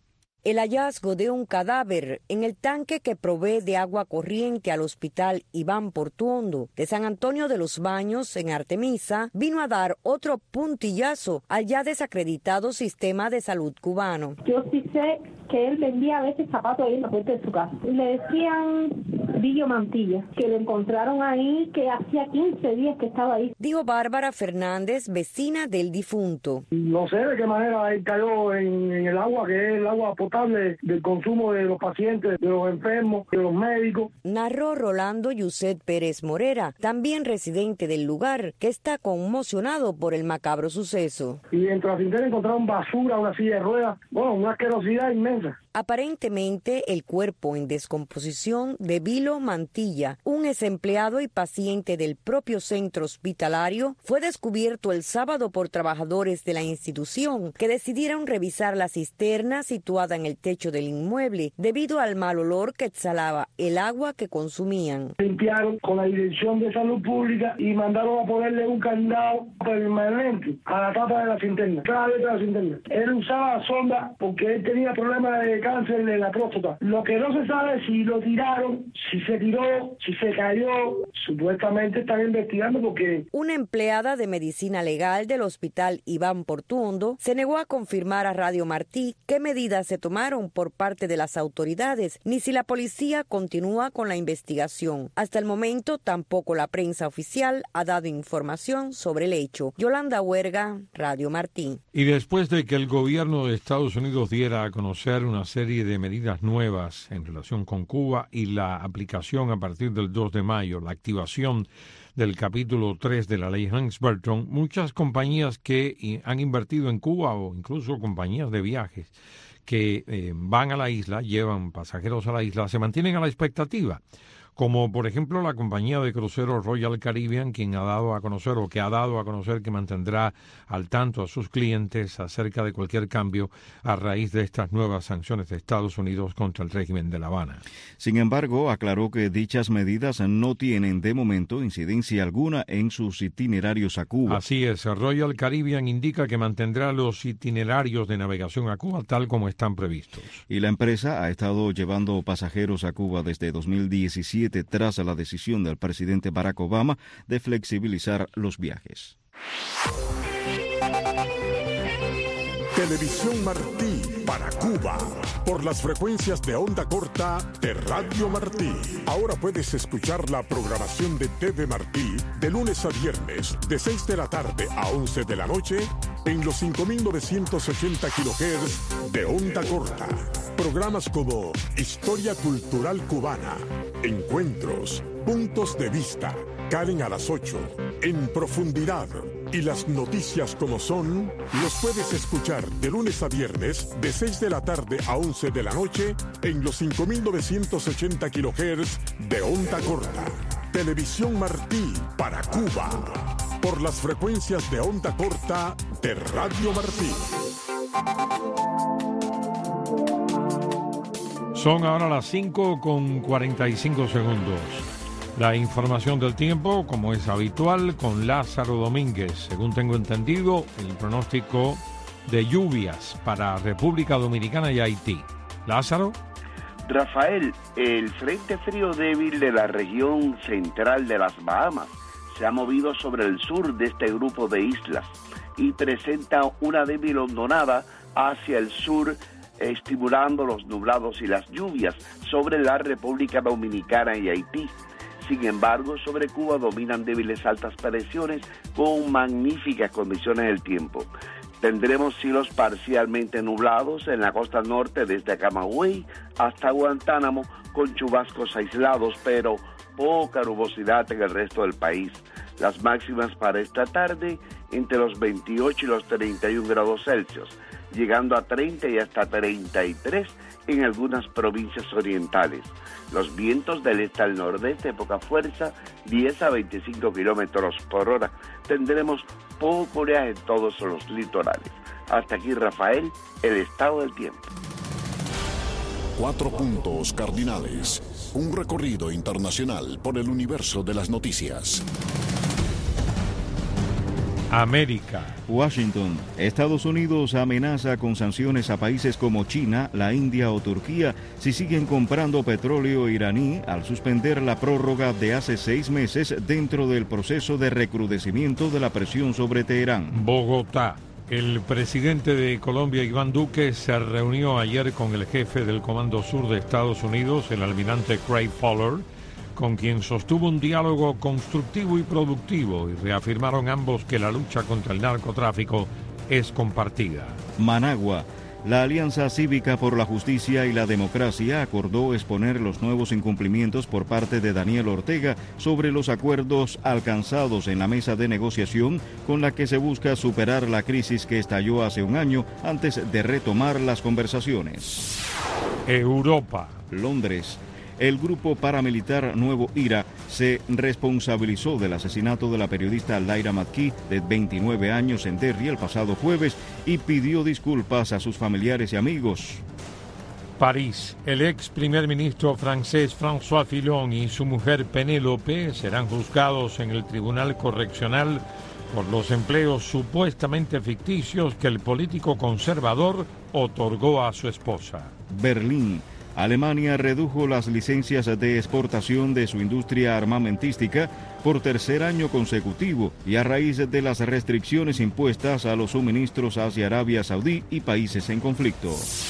El hallazgo de un cadáver en el tanque que provee de agua corriente al Hospital Iván Portuondo de San Antonio de los Baños, en Artemisa, vino a dar otro puntillazo al ya desacreditado sistema de salud cubano. Yo sí sé que él vendía a veces zapatos ahí en la puerta de su casa. Le decían Villo Mantilla, que lo encontraron ahí, que hacía quince días que estaba ahí. Dijo Bárbara Fernández, vecina del difunto. No sé de qué manera él cayó en, en el agua, que es el agua potable del consumo de los pacientes, de los enfermos, de los médicos. Narró Rolando Yuset Pérez Morera, también residente del lugar, que está conmocionado por el macabro suceso. Y dentro de la cintura encontraron basura, una silla de ruedas, bueno, una asquerosidad inmensa. Aparentemente, el cuerpo en descomposición de Vilo Mantilla, un ex empleado y paciente del propio centro hospitalario, fue descubierto el sábado por trabajadores de la institución que decidieron revisar la cisterna situada en el techo del inmueble debido al mal olor que exhalaba el agua que consumían. Limpiaron con la Dirección de Salud Pública y mandaron a ponerle un candado permanente a la tapa de la cisterna, cada vez de la cisterna. Él usaba sonda porque él tenía problemas de cáncer de la próstata. Lo que no se sabe es si lo tiraron, si se tiró, si se cayó. Supuestamente están investigando porque... Una empleada de medicina legal del Hospital Iván Portuondo se negó a confirmar a Radio Martí qué medidas se tomaron por parte de las autoridades, ni si la policía continúa con la investigación. Hasta el momento, tampoco la prensa oficial ha dado información sobre el hecho. Yolanda Huerga, Radio Martí. Y después de que el gobierno de Estados Unidos diera a conocer una serie de medidas nuevas en relación con Cuba y la aplicación a partir del dos de mayo, la activación del capítulo tres de la ley Helms-Burton, muchas compañías que han invertido en Cuba o incluso compañías de viajes que eh, van a la isla, llevan pasajeros a la isla, se mantienen a la expectativa. como por ejemplo la compañía de cruceros Royal Caribbean, quien ha dado a conocer o que ha dado a conocer que mantendrá al tanto a sus clientes acerca de cualquier cambio a raíz de estas nuevas sanciones de Estados Unidos contra el régimen de La Habana. Sin embargo, aclaró que dichas medidas no tienen de momento incidencia alguna en sus itinerarios a Cuba. Así es, Royal Caribbean indica que mantendrá los itinerarios de navegación a Cuba tal como están previstos. Y la empresa ha estado llevando pasajeros a Cuba desde dos mil diecisiete tras la decisión del presidente Barack Obama de flexibilizar los viajes. Televisión Martí para Cuba, por las frecuencias de onda corta de Radio Martí. Ahora puedes escuchar la programación de T V Martí de lunes a viernes, de seis de la tarde a once de la noche, en los cinco mil novecientos ochenta kilohertz de onda corta. Programas como Historia Cultural Cubana, Encuentros, Puntos de Vista, Karen a las ocho, En Profundidad y las noticias como son, los puedes escuchar de lunes a viernes de seis de la tarde a once de la noche en los cinco mil novecientos ochenta kilohertz de onda corta. Televisión Martí para Cuba, por las frecuencias de onda corta de Radio Martí. Son ahora las cinco con cuarenta y cinco segundos. La información del tiempo, como es habitual, con Lázaro Domínguez. Según tengo entendido, el pronóstico de lluvias para República Dominicana y Haití. Lázaro. Rafael, el frente frío débil de la región central de las Bahamas se ha movido sobre el sur de este grupo de islas y presenta una débil hondonada hacia el sur, estimulando los nublados y las lluvias sobre la República Dominicana y Haití. Sin embargo, sobre Cuba dominan débiles altas presiones con magníficas condiciones del tiempo. Tendremos cielos parcialmente nublados en la costa norte desde Camagüey hasta Guantánamo, con chubascos aislados, pero poca nubosidad en el resto del país. Las máximas para esta tarde entre los veintiocho y los treinta y un grados Celsius, llegando a treinta y hasta treinta y tres en algunas provincias orientales. Los vientos del este al nordeste de poca fuerza, diez a veinticinco kilómetros por hora. Tendremos poco oleaje en todos los litorales. Hasta aquí, Rafael, el estado del tiempo. Cuatro puntos cardinales. Un recorrido internacional por el universo de las noticias. América. Washington. Estados Unidos amenaza con sanciones a países como China, la India o Turquía si siguen comprando petróleo iraní al suspender la prórroga de hace seis meses dentro del proceso de recrudecimiento de la presión sobre Teherán. Bogotá. El presidente de Colombia, Iván Duque, se reunió ayer con el jefe del Comando Sur de Estados Unidos, el almirante Craig Fowler, con quien sostuvo un diálogo constructivo y productivo, y reafirmaron ambos que la lucha contra el narcotráfico es compartida. Managua. La Alianza Cívica por la Justicia y la Democracia acordó exponer los nuevos incumplimientos por parte de Daniel Ortega sobre los acuerdos alcanzados en la mesa de negociación con la que se busca superar la crisis que estalló hace un año antes de retomar las conversaciones. Europa. Londres. El grupo paramilitar Nuevo IRA se responsabilizó del asesinato de la periodista Laira McKee, de veintinueve años, en Derry el pasado jueves, y pidió disculpas a sus familiares y amigos. París. El ex primer ministro francés François Fillon y su mujer Penélope serán juzgados en el Tribunal Correccional por los empleos supuestamente ficticios que el político conservador otorgó a su esposa. Berlín. Alemania redujo las licencias de exportación de su industria armamentística por tercer año consecutivo y a raíz de las restricciones impuestas a los suministros hacia Arabia Saudí y países en conflicto.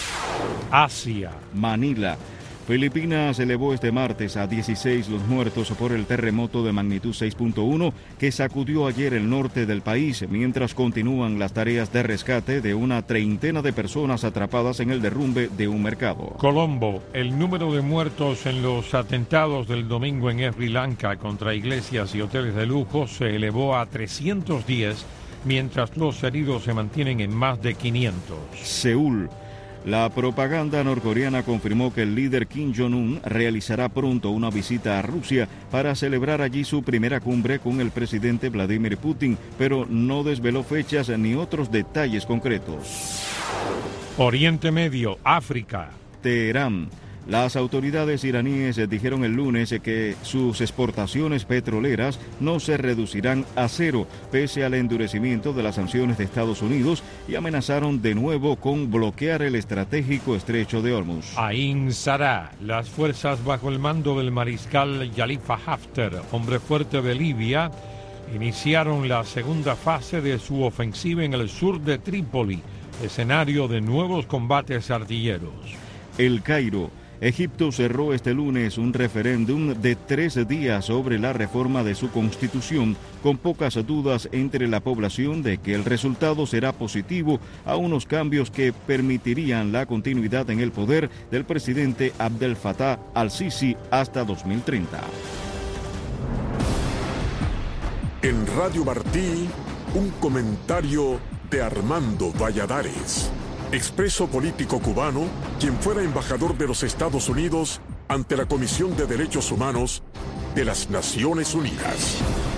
Asia. Manila. Filipinas elevó este martes a dieciséis los muertos por el terremoto de magnitud seis punto uno que sacudió ayer el norte del país, mientras continúan las tareas de rescate de una treintena de personas atrapadas en el derrumbe de un mercado. Colombo. El número de muertos en los atentados del domingo en Sri Lanka contra iglesias y hoteles de lujo se elevó a trescientos diez, mientras los heridos se mantienen en más de quinientos. Seúl. La propaganda norcoreana confirmó que el líder Kim Jong-un realizará pronto una visita a Rusia para celebrar allí su primera cumbre con el presidente Vladimir Putin, pero no desveló fechas ni otros detalles concretos. Oriente Medio, África. Teherán. Las autoridades iraníes dijeron el lunes que sus exportaciones petroleras no se reducirán a cero, pese al endurecimiento de las sanciones de Estados Unidos, y amenazaron de nuevo con bloquear el estratégico estrecho de Hormuz. Ain Sarah, las fuerzas bajo el mando del mariscal Khalifa Haftar, hombre fuerte de Libia, iniciaron la segunda fase de su ofensiva en el sur de Trípoli, escenario de nuevos combates artilleros. El Cairo. Egipto cerró este lunes un referéndum de tres días sobre la reforma de su constitución, con pocas dudas entre la población de que el resultado será positivo a unos cambios que permitirían la continuidad en el poder del presidente Abdel Fattah al-Sisi hasta dos mil treinta. En Radio Martí, un comentario de Armando Valladares, expreso político cubano, quien fuera embajador de los Estados Unidos ante la Comisión de Derechos Humanos de las Naciones Unidas.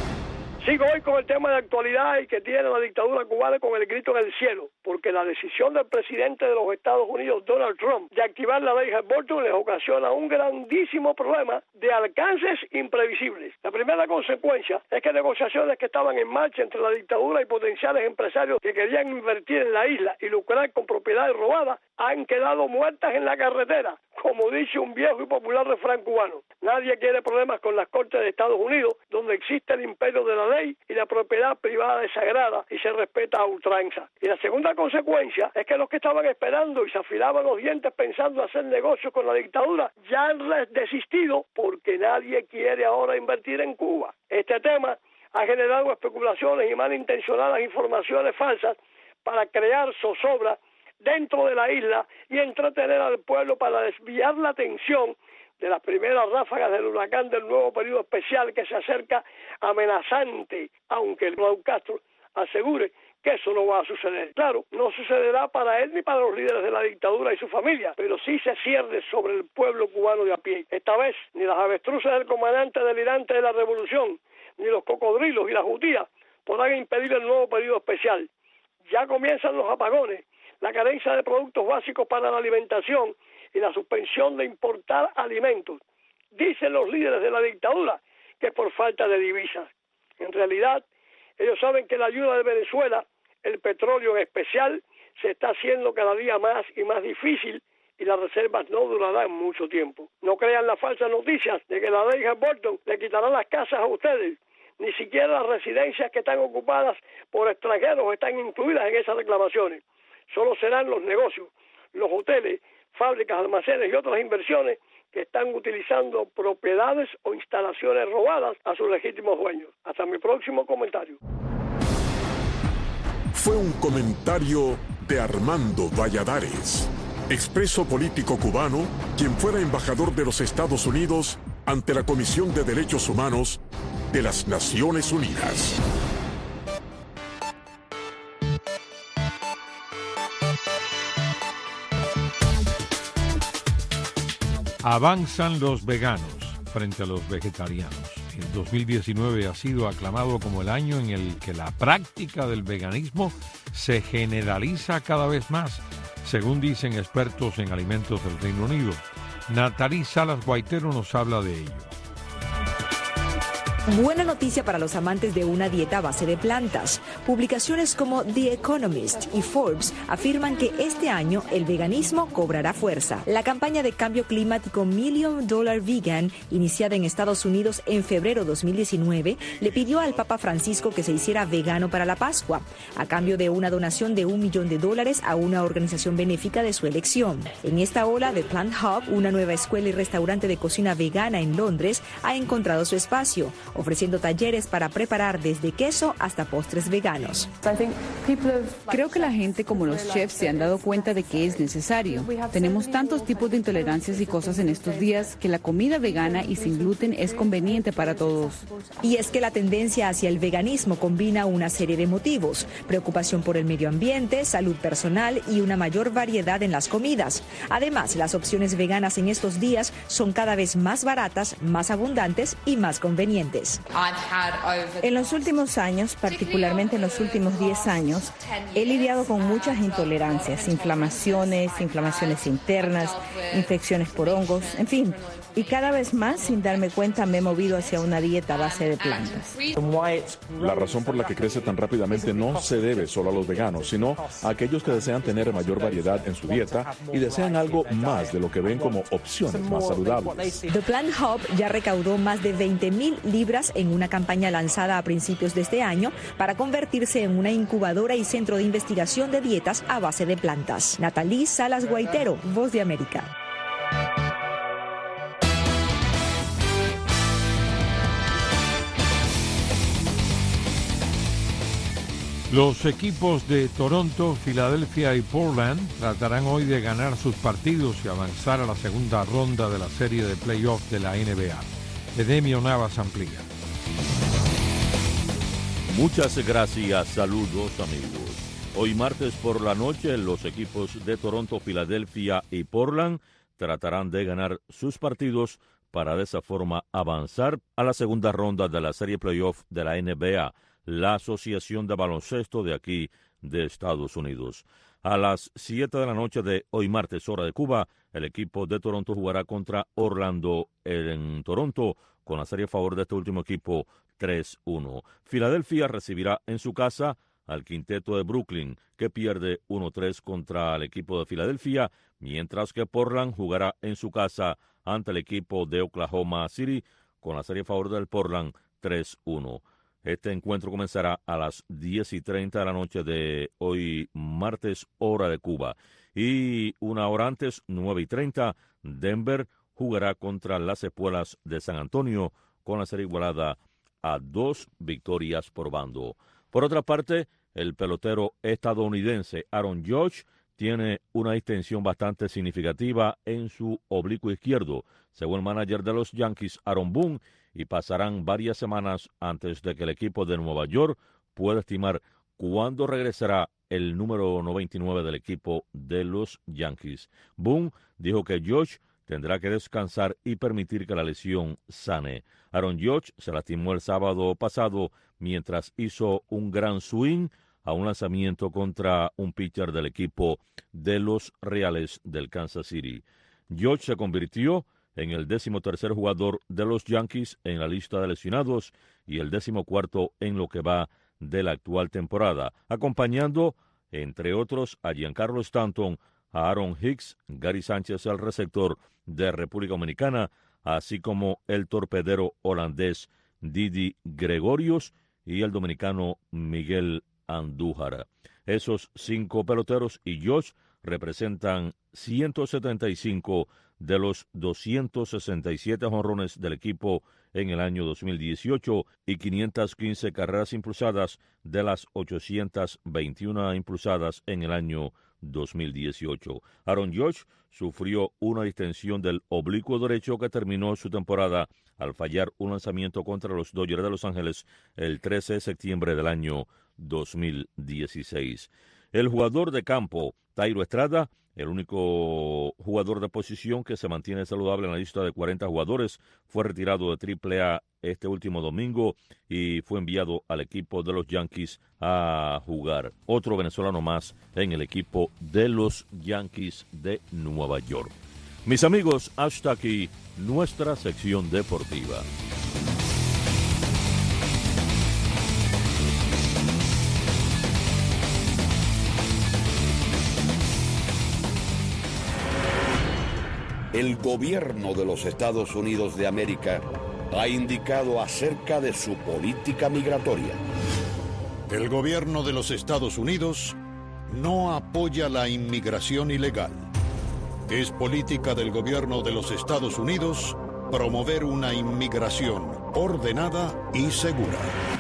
Sigo hoy con el tema de actualidad y que tiene la dictadura cubana con el grito en el cielo, porque la decisión del presidente de los Estados Unidos, Donald Trump, de activar la ley Helms-Burton les ocasiona un grandísimo problema de alcances imprevisibles. La primera consecuencia es que negociaciones que estaban en marcha entre la dictadura y potenciales empresarios que querían invertir en la isla y lucrar con propiedades robadas han quedado muertas en la carretera, como dice un viejo y popular refrán cubano. Nadie quiere problemas con las Cortes de Estados Unidos, donde existe el imperio de la ley y la propiedad privada es sagrada y se respeta a ultranza. Y la segunda consecuencia es que los que estaban esperando y se afilaban los dientes pensando hacer negocios con la dictadura ya han desistido porque nadie quiere ahora invertir en Cuba. Este tema ha generado especulaciones y malintencionadas informaciones falsas para crear zozobra dentro de la isla y entretener al pueblo para desviar la atención de las primeras ráfagas del huracán del nuevo periodo especial que se acerca amenazante, aunque el Raúl Castro asegure que eso no va a suceder. Claro, no sucederá para él ni para los líderes de la dictadura y su familia, pero sí se cierne sobre el pueblo cubano de a pie. Esta vez, ni las avestruces del comandante delirante de la revolución, ni los cocodrilos y las jutías podrán impedir el nuevo periodo especial. Ya comienzan los apagones, la carencia de productos básicos para la alimentación y la suspensión de importar alimentos. Dicen los líderes de la dictadura que es por falta de divisas. En realidad, ellos saben que la ayuda de Venezuela, el petróleo en especial, se está haciendo cada día más y más difícil y las reservas no durarán mucho tiempo. No crean las falsas noticias de que la ley Helms-Burton le quitará las casas a ustedes. Ni siquiera las residencias que están ocupadas por extranjeros están incluidas en esas reclamaciones. Solo serán los negocios, los hoteles, fábricas, almacenes y otras inversiones que están utilizando propiedades o instalaciones robadas a sus legítimos dueños. Hasta mi próximo comentario. Fue un comentario de Armando Valladares, expreso político cubano, quien fuera embajador de los Estados Unidos ante la Comisión de Derechos Humanos de las Naciones Unidas. Avanzan los veganos frente a los vegetarianos. El dos mil diecinueve ha sido aclamado como el año en el que la práctica del veganismo se generaliza cada vez más, según dicen expertos en alimentos del Reino Unido. Natalí Salas Guaitero nos habla de ello. Buena noticia para los amantes de una dieta a base de plantas. Publicaciones como The Economist y Forbes afirman que este año el veganismo cobrará fuerza. La campaña de cambio climático Million Dollar Vegan, iniciada en Estados Unidos en febrero de dos mil diecinueve, le pidió al Papa Francisco que se hiciera vegano para la Pascua, a cambio de una donación de un millón de dólares a una organización benéfica de su elección. En esta ola, The Plant Hub, una nueva escuela y restaurante de cocina vegana en Londres, ha encontrado su espacio. ofreciendo talleres para preparar desde queso hasta postres veganos. Creo que la gente como los chefs se han dado cuenta de que es necesario. Tenemos tantos tipos de intolerancias y cosas en estos días que la comida vegana y sin gluten es conveniente para todos. Y es que la tendencia hacia el veganismo combina una serie de motivos: preocupación por el medio ambiente, salud personal y una mayor variedad en las comidas. Además, las opciones veganas en estos días son cada vez más baratas, más abundantes y más convenientes. En los últimos años, particularmente en los últimos diez años, he lidiado con muchas intolerancias, inflamaciones, inflamaciones internas, infecciones por hongos, en fin. Y cada vez más, sin darme cuenta, me he movido hacia una dieta a base de plantas. La razón por la que crece tan rápidamente no se debe solo a los veganos, sino a aquellos que desean tener mayor variedad en su dieta y desean algo más de lo que ven como opciones más saludables. The Plant Hub ya recaudó más de veinte mil libras en una campaña lanzada a principios de este año para convertirse en una incubadora y centro de investigación de dietas a base de plantas. Natalie Salas Guaitero, Voz de América. Los equipos de Toronto, Filadelfia y Portland tratarán hoy de ganar sus partidos y avanzar a la segunda ronda de la serie de playoff de la N B A. Edemio Navas amplía. Muchas gracias, saludos amigos. Hoy martes por la noche los equipos de Toronto, Filadelfia y Portland tratarán de ganar sus partidos para de esa forma avanzar a la segunda ronda de la serie playoff de la N B A, la Asociación de Baloncesto de aquí de Estados Unidos. A las siete de la noche de hoy martes, hora de Cuba, el equipo de Toronto jugará contra Orlando en Toronto, con la serie a favor de este último equipo tres uno. Filadelfia recibirá en su casa al quinteto de Brooklyn, que pierde uno tres contra el equipo de Filadelfia, mientras que Portland jugará en su casa ante el equipo de Oklahoma City, con la serie a favor del Portland tres uno. Este encuentro comenzará a las diez y treinta de la noche de hoy martes, hora de Cuba. Y una hora antes, nueve y treinta, Denver jugará contra las Espuelas de San Antonio, con la serie igualada a dos victorias por bando. Por otra parte, el pelotero estadounidense Aaron Judge tiene una distensión bastante significativa en su oblicuo izquierdo, según el manager de los Yankees, Aaron Boone, y pasarán varias semanas antes de que el equipo de Nueva York pueda estimar cuándo regresará el número noventa y nueve del equipo de los Yankees. Boone dijo que Judge tendrá que descansar y permitir que la lesión sane. Aaron Judge se lastimó el sábado pasado mientras hizo un gran swing a un lanzamiento contra un pitcher del equipo de los Reales del Kansas City. Judge se convirtió en el decimotercer jugador de los Yankees en la lista de lesionados y el decimocuarto en lo que va de la actual temporada, acompañando, entre otros, a Giancarlo Stanton, a Aaron Hicks, Gary Sánchez, el receptor de República Dominicana, así como el torpedero holandés Didi Gregorius y el dominicano Miguel Andújar. Esos cinco peloteros y Josh representan ciento setenta y cinco de los doscientos sesenta y siete jonrones del equipo en el año dos mil dieciocho y quinientas quince carreras impulsadas de las ochocientas veintiuna impulsadas en el año dos mil dieciocho. Aaron Judge sufrió una distensión del oblicuo derecho que terminó su temporada al fallar un lanzamiento contra los Dodgers de Los Ángeles el trece de septiembre del año dos mil dieciséis. El jugador de campo, Thairo Estrada, el único jugador de posición que se mantiene saludable en la lista de cuarenta jugadores, fue retirado de triple A este último domingo y fue enviado al equipo de los Yankees a jugar. Otro venezolano más en el equipo de los Yankees de Nueva York. Mis amigos, hasta aquí nuestra sección deportiva. El gobierno de los Estados Unidos de América ha indicado acerca de su política migratoria. El gobierno de los Estados Unidos no apoya la inmigración ilegal. Es política del gobierno de los Estados Unidos promover una inmigración ordenada y segura.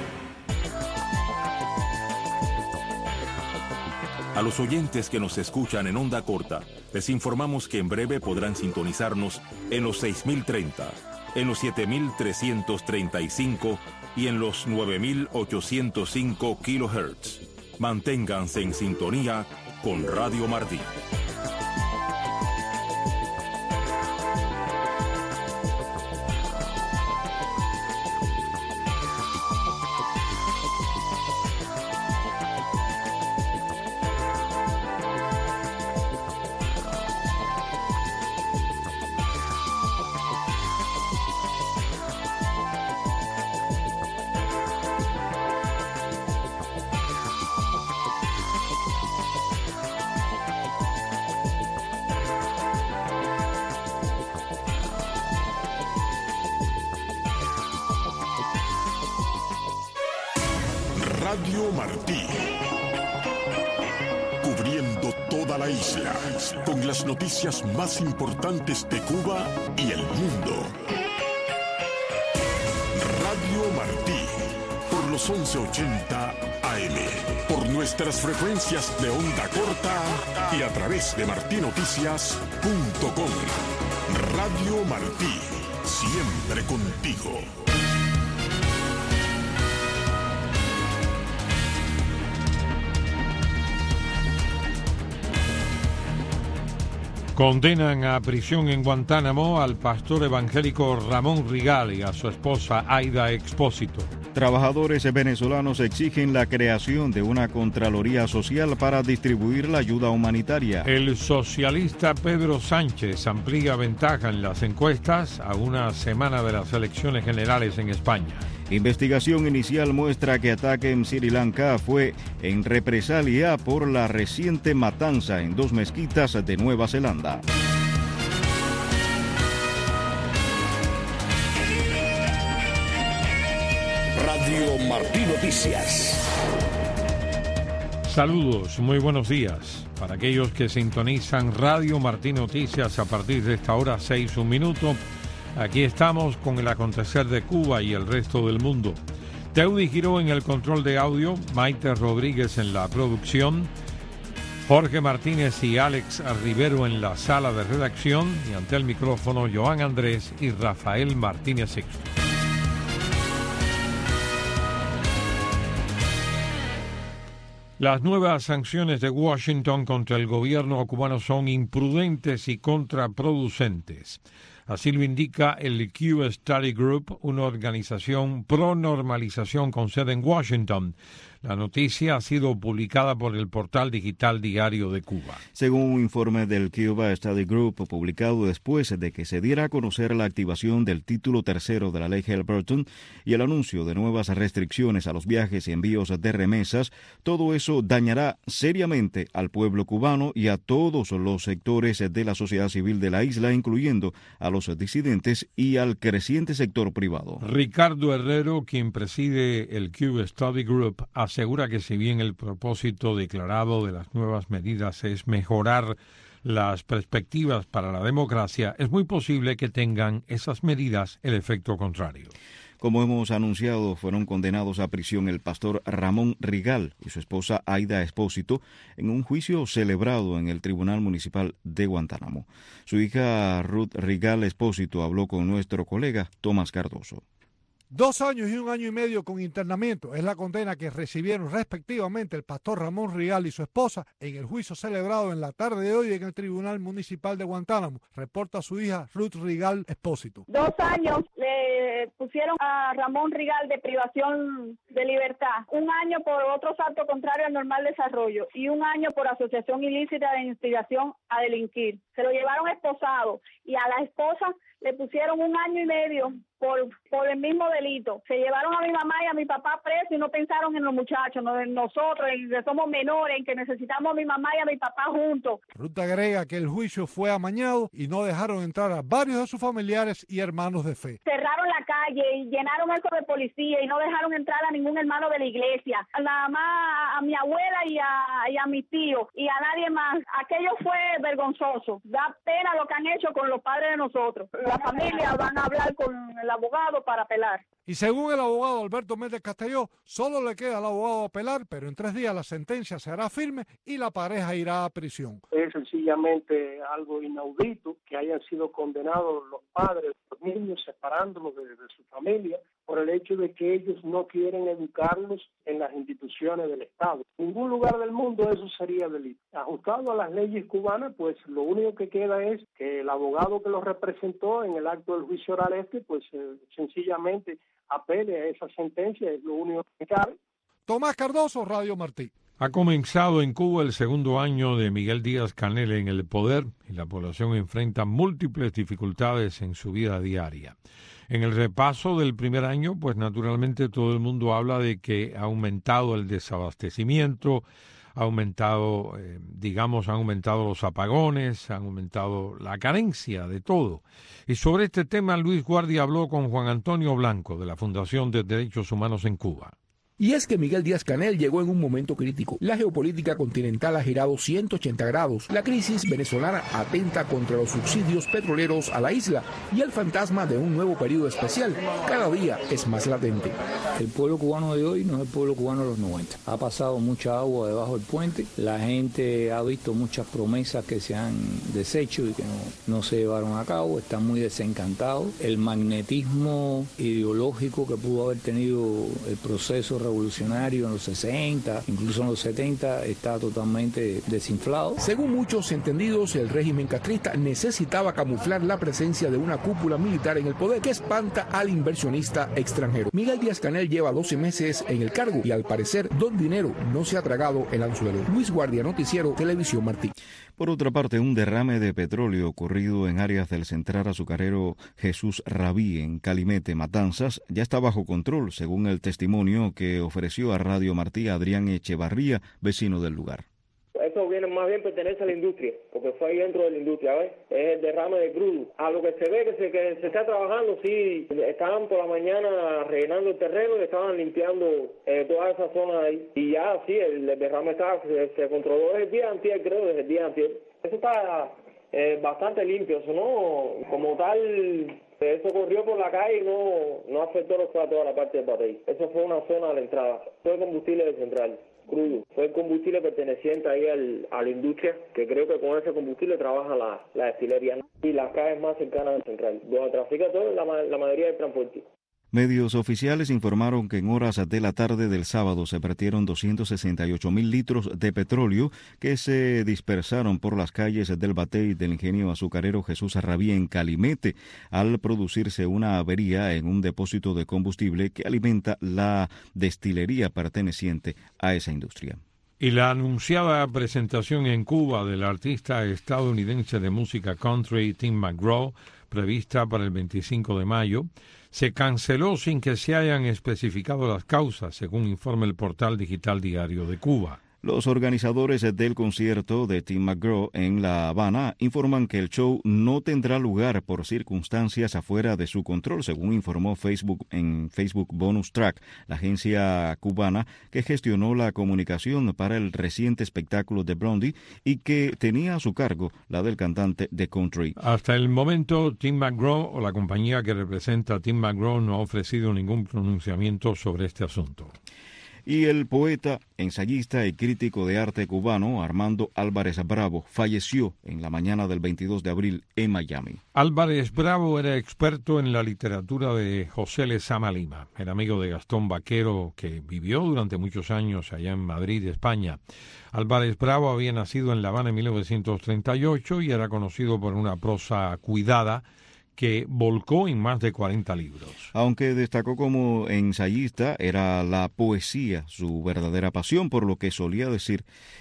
A los oyentes que nos escuchan en onda corta, les informamos que en breve podrán sintonizarnos en los seis mil treinta, en los siete mil trescientos treinta y cinco y en los nueve mil ochocientos cinco kilohertz. Manténganse en sintonía con Radio Martí. Radio Martí, cubriendo toda la isla, con las noticias más importantes de Cuba y el mundo. Radio Martí, por los once ochenta A M, por nuestras frecuencias de onda corta y a través de martí noticias punto com. Radio Martí, siempre contigo. Condenan a prisión en Guantánamo al pastor evangélico Ramón Rigal y a su esposa Aida Expósito. Trabajadores venezolanos exigen la creación de una Contraloría Social para distribuir la ayuda humanitaria. El socialista Pedro Sánchez amplía ventaja en las encuestas a una semana de las elecciones generales en España. Investigación inicial muestra que ataque en Sri Lanka fue en represalia por la reciente matanza en dos mezquitas de Nueva Zelanda. Radio Martí Noticias. Saludos, muy buenos días. Para aquellos que sintonizan Radio Martí Noticias a partir de esta hora, seis, un minuto. Aquí estamos con el acontecer de Cuba y el resto del mundo. Teudi Giró en el control de audio, Maite Rodríguez en la producción, Jorge Martínez y Alex Rivero en la sala de redacción y ante el micrófono Joan Andrés y Rafael Martínez Sixto. Las nuevas sanciones de Washington contra el gobierno cubano son imprudentes y contraproducentes. Así lo indica el Q Study Group, una organización pro normalización con sede en Washington. La noticia ha sido publicada por el portal digital Diario de Cuba. Según un informe del Cuba Study Group publicado después de que se diera a conocer la activación del título tercero de la ley Helberton y el anuncio de nuevas restricciones a los viajes y envíos de remesas, todo eso dañará seriamente al pueblo cubano y a todos los sectores de la sociedad civil de la isla, incluyendo a los disidentes y al creciente sector privado. Ricardo Herrero, quien preside el Q Study Group, asegura que si bien el propósito declarado de las nuevas medidas es mejorar las perspectivas para la democracia, es muy posible que tengan esas medidas el efecto contrario. Como hemos anunciado, fueron condenados a prisión el pastor Ramón Rigal y su esposa Aida Expósito en un juicio celebrado en el Tribunal Municipal de Guantánamo. Su hija Ruth Rigal Expósito habló con nuestro colega Tomás Cardoso. Dos años y un año y medio con internamiento es la condena que recibieron respectivamente el pastor Ramón Rigal y su esposa en el juicio celebrado en la tarde de hoy en el Tribunal Municipal de Guantánamo, reporta su hija Ruth Rigal Expósito. Dos años le pusieron a Ramón Rigal de privación de libertad, un año por otros actos contrarios al normal desarrollo y un año por asociación ilícita de instigación a delinquir. Se lo llevaron esposado y a la esposa le pusieron un año y medio por, por el mismo delito. Se llevaron a mi mamá y a mi papá presos y no pensaron en los muchachos, no en nosotros, en que somos menores, en que necesitamos a mi mamá y a mi papá juntos. Ruth agrega que el juicio fue amañado y no dejaron entrar a varios de sus familiares y hermanos de fe. Cerraron la calle y llenaron eso de policía y no dejaron entrar a ningún hermano de la iglesia. Nada más a mi abuela y a, y a mis tíos y a nadie más. Aquello fue vergonzoso. Da pena lo que han hecho con los padres de nosotros. La familia van a hablar con el abogado para apelar. Y según el abogado Alberto Méndez Castelló, solo le queda al abogado apelar, pero en tres días la sentencia será firme y la pareja irá a prisión. Es sencillamente algo inaudito que hayan sido condenados los padres, los niños, separándolos de, de su familia, por el hecho de que ellos no quieren educarlos en las instituciones del Estado. En ningún lugar del mundo eso sería delito. Ajustado a las leyes cubanas, pues lo único que queda es que el abogado que los representó en el acto del juicio oral este, pues eh, sencillamente apele a esa sentencia, es lo único que cabe. Tomás Cardoso, Radio Martí. Ha comenzado en Cuba el segundo año de Miguel Díaz-Canel en el poder y la población enfrenta múltiples dificultades en su vida diaria. En el repaso del primer año, pues naturalmente todo el mundo habla de que ha aumentado el desabastecimiento, ha aumentado, eh, digamos, han aumentado los apagones, han aumentado la carencia de todo. Y sobre este tema, Luis Guardia habló con Juan Antonio Blanco, de la Fundación de Derechos Humanos en Cuba. Y es que Miguel Díaz-Canel llegó en un momento crítico. La geopolítica continental ha girado ciento ochenta grados. La crisis venezolana atenta contra los subsidios petroleros a la isla y el fantasma de un nuevo periodo especial cada día es más latente. El pueblo cubano de hoy no es el pueblo cubano de los noventa. Ha pasado mucha agua debajo del puente. La gente ha visto muchas promesas que se han deshecho y que no, no se llevaron a cabo. Están muy desencantados. El magnetismo ideológico que pudo haber tenido el proceso revolucionario en los sesenta, incluso en los setenta, está totalmente desinflado. Según muchos entendidos, el régimen castrista necesitaba camuflar la presencia de una cúpula militar en el poder que espanta al inversionista extranjero. Miguel Díaz-Canel lleva doce meses en el cargo y al parecer don dinero no se ha tragado el anzuelo. Luis Guardia, Noticiero Televisión Martí. Por otra parte, un derrame de petróleo ocurrido en áreas del central azucarero Jesús Rabí en Calimete, Matanzas, ya está bajo control, según el testimonio que ofreció a Radio Martí Adrián Echevarría, vecino del lugar. Eso viene más bien pertenece a la industria, porque fue ahí dentro de la industria, ¿ves? Es el derrame de crudo. A lo que se ve que se, que se está trabajando, sí, estaban por la mañana rellenando el terreno y estaban limpiando eh, toda esa zona ahí. Y ya, sí, el, el derrame está, se, se controló desde el día anterior, creo, desde el día anterior. Eso está eh, bastante limpio, eso no, como tal, eso corrió por la calle y no, no afectó a toda la parte del batey. Eso fue una zona de la entrada, fue combustible del central. Crudo. Fue el combustible perteneciente ahí al, a la industria, que creo que con ese combustible trabaja la, la destilería y las calles más cercanas al central, donde trafica todo la, la mayoría del transporte. Medios oficiales informaron que en horas de la tarde del sábado se vertieron doscientos sesenta y ocho mil litros de petróleo que se dispersaron por las calles del batey del ingenio azucarero Jesús Rabí en Calimete, al producirse una avería en un depósito de combustible que alimenta la destilería perteneciente a esa industria. Y la anunciada presentación en Cuba del artista estadounidense de música country Tim McGraw, prevista para el veinticinco de mayo, se canceló sin que se hayan especificado las causas, según informa el portal digital Diario de Cuba. Los organizadores del concierto de Tim McGraw en La Habana informan que el show no tendrá lugar por circunstancias afuera de su control, según informó Facebook en Facebook Bonus Track, la agencia cubana que gestionó la comunicación para el reciente espectáculo de Blondie y que tenía a su cargo la del cantante de country. Hasta el momento, Tim McGraw o la compañía que representa a Tim McGraw no ha ofrecido ningún pronunciamiento sobre este asunto. Y el poeta, ensayista y crítico de arte cubano Armando Álvarez Bravo falleció en la mañana del veintidós de abril en Miami. Álvarez Bravo era experto en la literatura de José Lezama Lima. Era amigo de Gastón Vaquero, que vivió durante muchos años allá en Madrid, España. Álvarez Bravo había nacido en La Habana en mil novecientos treinta y ocho y era conocido por una prosa cuidada que volcó en más de cuarenta libros. Aunque destacó como ensayista, era la poesía su verdadera pasión, por lo que solía decir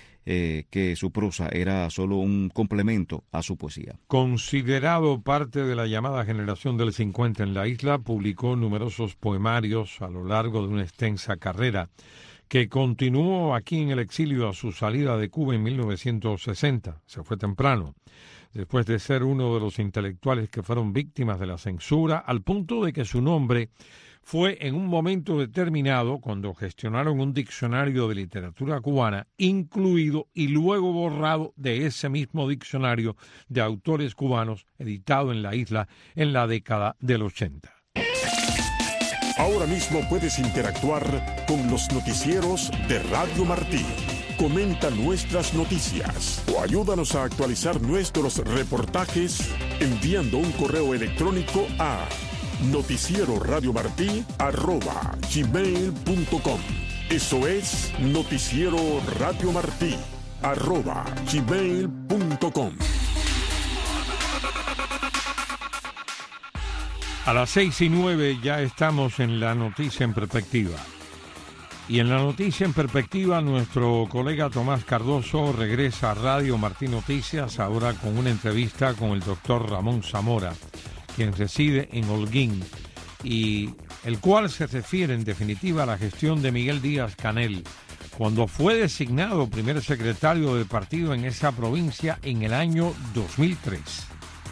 eh, que su prosa era solo un complemento a su poesía. Considerado parte de la llamada generación del cincuenta en la isla, publicó numerosos poemarios a lo largo de una extensa carrera, que continuó aquí en el exilio a su salida de Cuba en mil novecientos sesenta. Se fue temprano, después de ser uno de los intelectuales que fueron víctimas de la censura, al punto de que su nombre fue en un momento determinado, cuando gestionaron un diccionario de literatura cubana, incluido y luego borrado de ese mismo diccionario de autores cubanos editado en la isla en la década del ochenta. Ahora mismo puedes interactuar con los noticieros de Radio Martí. Comenta nuestras noticias o ayúdanos a actualizar nuestros reportajes enviando un correo electrónico a noticiero radio martí arroba gmail punto com. Eso es noticiero radio martí arroba gmail punto com. A las seis y nueve ya estamos en la noticia en perspectiva. Y en la noticia en perspectiva, nuestro colega Tomás Cardoso regresa a Radio Martí Noticias, ahora con una entrevista con el doctor Ramón Zamora, quien reside en Holguín, y el cual se refiere en definitiva a la gestión de Miguel Díaz-Canel, cuando fue designado primer secretario del partido en esa provincia en el año dos mil tres.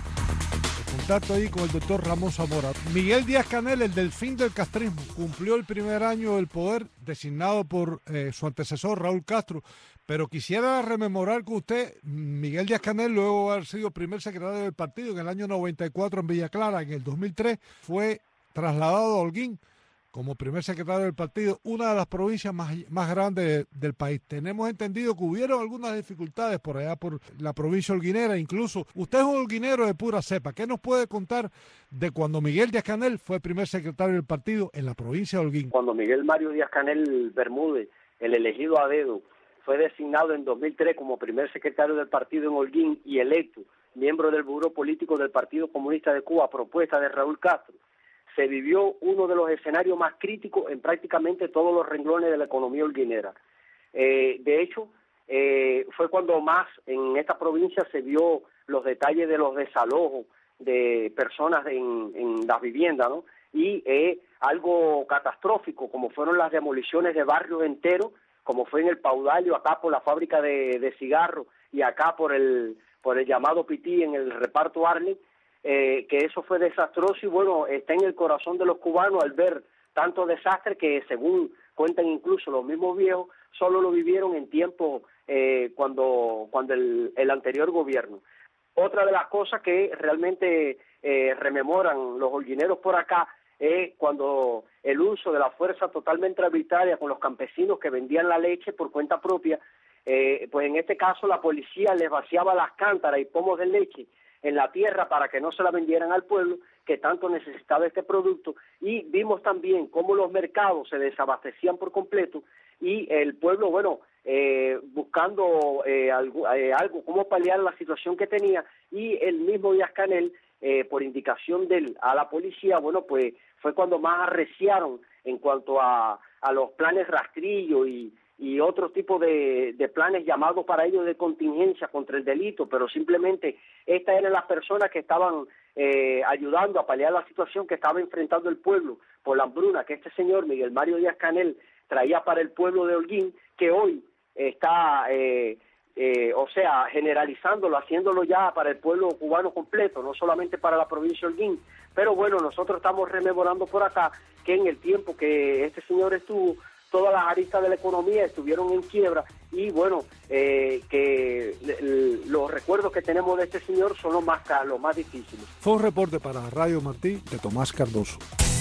Contacto ahí con el doctor Ramón Zamora. Miguel Díaz-Canel, el delfín del castrismo, cumplió el primer año del poder designado por eh, su antecesor Raúl Castro, pero quisiera rememorar con usted, Miguel Díaz-Canel, luego de haber sido primer secretario del partido en el año noventa y cuatro en Villa Clara, en el dos mil tres fue trasladado a Holguín como primer secretario del partido, una de las provincias más, más grandes de, del país. Tenemos entendido que hubieron algunas dificultades por allá, por la provincia holguinera, incluso usted es un holguinero de pura cepa. ¿Qué nos puede contar de cuando Miguel Díaz-Canel fue primer secretario del partido en la provincia de Holguín? Cuando Miguel Mario Díaz-Canel Bermúdez, el elegido a dedo, fue designado en dos mil tres como primer secretario del partido en Holguín y electo miembro del Buró Político del Partido Comunista de Cuba a propuesta de Raúl Castro, se vivió uno de los escenarios más críticos en prácticamente todos los renglones de la economía holguinera. Eh, de hecho, eh, fue cuando más en esta provincia se vio los detalles de los desalojos de personas en, en las viviendas, ¿no? Y eh, algo catastrófico, como fueron las demoliciones de barrios enteros, como fue en el Paudalio, acá por la fábrica de, de cigarros, y acá por el, por el llamado Pití en el reparto Arlen. Eh, que eso fue desastroso y bueno, está en el corazón de los cubanos al ver tanto desastre que según cuentan incluso los mismos viejos, solo lo vivieron en tiempo eh, cuando, cuando el, el anterior gobierno. Otra de las cosas que realmente eh, rememoran los holguineros por acá es cuando el uso de la fuerza totalmente arbitraria con los campesinos que vendían la leche por cuenta propia, eh, pues en este caso la policía les vaciaba las cántaras y pomos de leche en la tierra para que no se la vendieran al pueblo que tanto necesitaba este producto, y vimos también cómo los mercados se desabastecían por completo y el pueblo, bueno, eh, buscando eh, algo, eh, algo, cómo paliar la situación que tenía, y el mismo Díaz-Canel, eh, por indicación de él a la policía, bueno, pues fue cuando más arreciaron en cuanto a, a los planes rastrillo y y otro tipo de, de planes llamados para ellos de contingencia contra el delito, pero simplemente estas eran las personas que estaban eh, ayudando a paliar la situación que estaba enfrentando el pueblo por la hambruna que este señor Miguel Mario Díaz-Canel traía para el pueblo de Holguín, que hoy está, eh, eh, o sea, generalizándolo, haciéndolo ya para el pueblo cubano completo, no solamente para la provincia de Holguín. Pero bueno, nosotros estamos rememorando por acá que en el tiempo que este señor estuvo, todas las aristas de la economía estuvieron en quiebra y bueno, eh, que l- los recuerdos que tenemos de este señor son los más, los más difíciles. Fue un reporte para Radio Martí de Tomás Cardoso.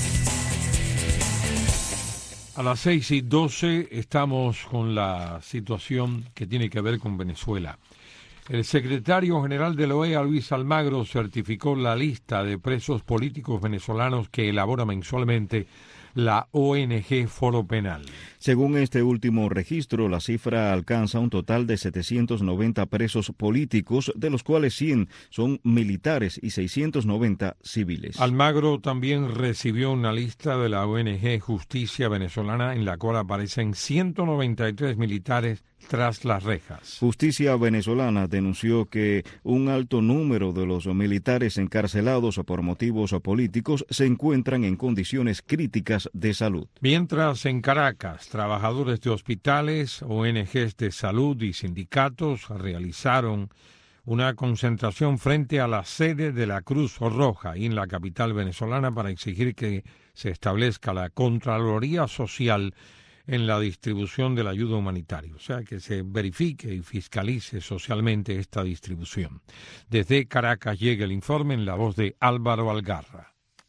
A las seis y doce estamos con la situación que tiene que ver con Venezuela. El secretario general de la O E A, Luis Almagro, certificó la lista de presos políticos venezolanos que elabora mensualmente la O N G Foro Penal. Según este último registro, la cifra alcanza un total de setecientos noventa presos políticos, de los cuales cien son militares y seiscientos noventa civiles. Almagro también recibió una lista de la O N G Justicia Venezolana en la cual aparecen ciento noventa y tres militares tras las rejas. Justicia Venezolana denunció que un alto número de los militares encarcelados por motivos políticos se encuentran en condiciones críticas de salud. Mientras en Caracas, trabajadores de hospitales, O N Ges de salud y sindicatos realizaron una concentración frente a la sede de la Cruz Roja y en la capital venezolana para exigir que se establezca la Contraloría Social en la distribución de la ayuda humanitaria, o sea, que se verifique y fiscalice socialmente esta distribución. Desde Caracas llega el informe en la voz de Álvaro Algarra.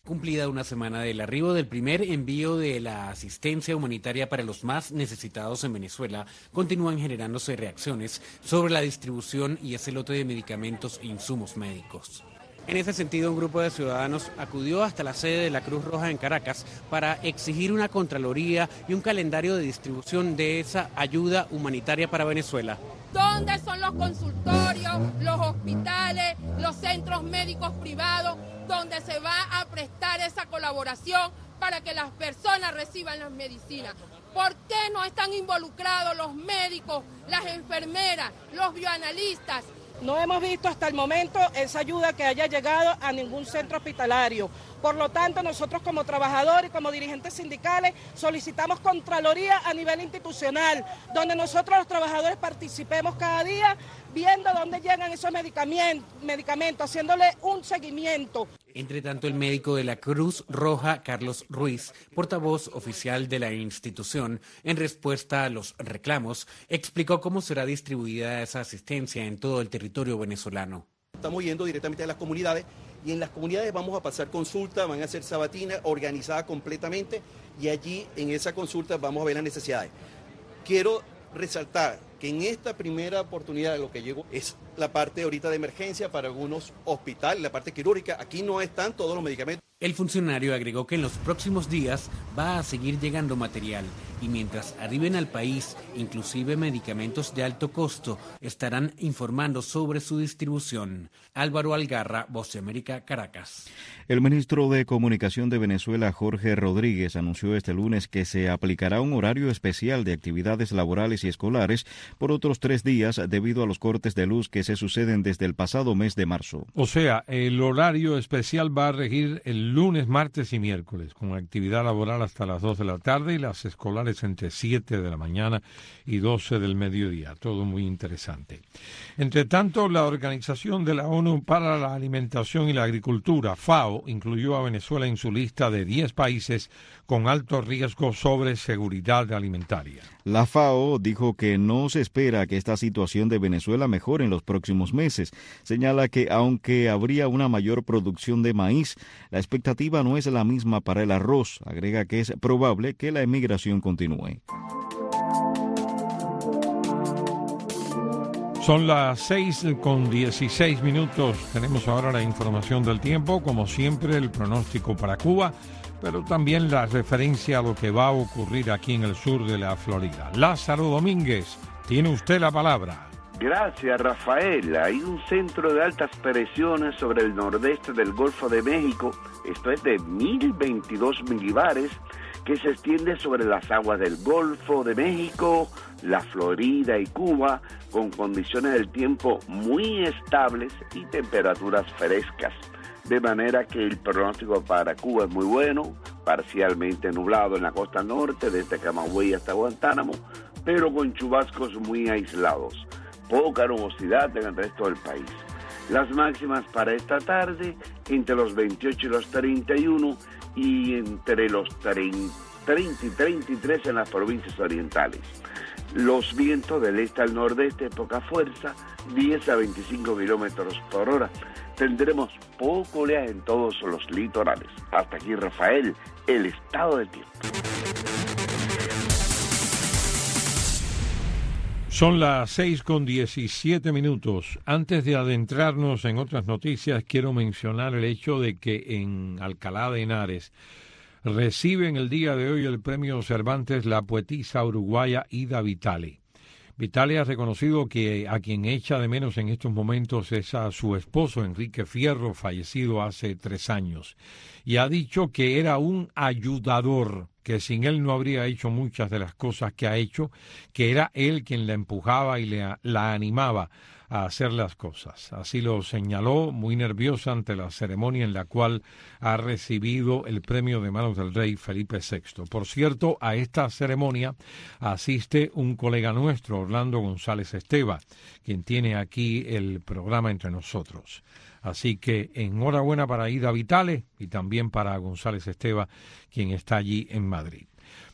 Cumplida una semana del arribo del primer envío de la asistencia humanitaria para los más necesitados en Venezuela, continúan generándose reacciones sobre la distribución y ese lote de medicamentos e insumos médicos. En ese sentido, un grupo de ciudadanos acudió hasta la sede de la Cruz Roja en Caracas para exigir una contraloría y un calendario de distribución de esa ayuda humanitaria para Venezuela. ¿Dónde son los consultorios, los hospitales, los centros médicos privados, donde se va a prestar esa colaboración para que las personas reciban las medicinas? ¿Por qué no están involucrados los médicos, las enfermeras, los bioanalistas? No hemos visto hasta el momento esa ayuda que haya llegado a ningún centro hospitalario. Por lo tanto, nosotros como trabajadores y como dirigentes sindicales solicitamos contraloría a nivel institucional, donde nosotros los trabajadores participemos cada día viendo dónde llegan esos medicamentos, medicamentos, haciéndole un seguimiento. Entre tanto, el médico de la Cruz Roja, Carlos Ruiz, portavoz oficial de la institución, en respuesta a los reclamos, explicó cómo será distribuida esa asistencia en todo el territorio venezolano. Estamos yendo directamente a las comunidades y en las comunidades vamos a pasar consultas, van a ser sabatinas organizadas completamente y allí en esa consulta vamos a ver las necesidades. Quiero resaltar que en esta primera oportunidad lo que llegó es la parte ahorita de emergencia para algunos hospitales, la parte quirúrgica. Aquí no están todos los medicamentos. El funcionario agregó que en los próximos días va a seguir llegando material y mientras arriben al país, inclusive medicamentos de alto costo, estarán informando sobre su distribución. Álvaro Algarra, Voz de América, Caracas. El ministro de Comunicación de Venezuela, Jorge Rodríguez, anunció este lunes que se aplicará un horario especial de actividades laborales y escolares por otros tres días debido a los cortes de luz que se suceden desde el pasado mes de marzo. O sea, el horario especial va a regir el lunes, martes y miércoles, con actividad laboral hasta las dos de la tarde y las escolares entre siete de la mañana y doce del mediodía. Todo muy interesante. Entre tanto, la Organización de la ONU para la Alimentación y la Agricultura, FAO, incluyó a Venezuela en su lista de diez países con alto riesgo sobre seguridad alimentaria. La FAO dijo que no se espera que esta situación de Venezuela mejore en los próximos meses. Señala que aunque habría una mayor producción de maíz, la expectativa no es la misma para el arroz. Agrega que es probable que la emigración continúe. Son las seis con dieciséis minutos. Tenemos ahora la información del tiempo, como siempre el pronóstico para Cuba, pero también la referencia a lo que va a ocurrir aquí en el sur de la Florida. Lázaro Domínguez, tiene usted la palabra. Gracias, Rafael. Hay un centro de altas presiones sobre el nordeste del Golfo de México, esto es de mil veintidós milibares, que se extiende sobre las aguas del Golfo de México, la Florida y Cuba, con condiciones del tiempo muy estables y temperaturas frescas. De manera que el pronóstico para Cuba es muy bueno, parcialmente nublado en la costa norte, desde Camagüey hasta Guantánamo, pero con chubascos muy aislados. Poca nubosidad en el resto del país. Las máximas para esta tarde, entre los veintiocho y los treinta y uno, y entre los treinta y treinta y tres en las provincias orientales. Los vientos del este al nordeste de poca fuerza, diez a veinticinco kilómetros por hora. Tendremos poco oleaje en todos los litorales. Hasta aquí, Rafael, el estado del tiempo. Son las seis con diecisiete minutos. Antes de adentrarnos en otras noticias, quiero mencionar el hecho de que en Alcalá de Henares reciben el día de hoy el premio Cervantes la poetisa uruguaya Ida Vitale. Vitale ha reconocido que a quien echa de menos en estos momentos es a su esposo Enrique Fierro, fallecido hace tres años, y ha dicho que era un ayudador, que sin él no habría hecho muchas de las cosas que ha hecho, que era él quien la empujaba y le, la animaba a hacer las cosas. Así lo señaló, muy nerviosa ante la ceremonia en la cual ha recibido el premio de manos del rey Felipe sexto. Por cierto, a esta ceremonia asiste un colega nuestro, Orlando González Esteva, quien tiene aquí el programa entre nosotros. Así que enhorabuena para Ida Vitale y también para González Esteva, quien está allí en Madrid.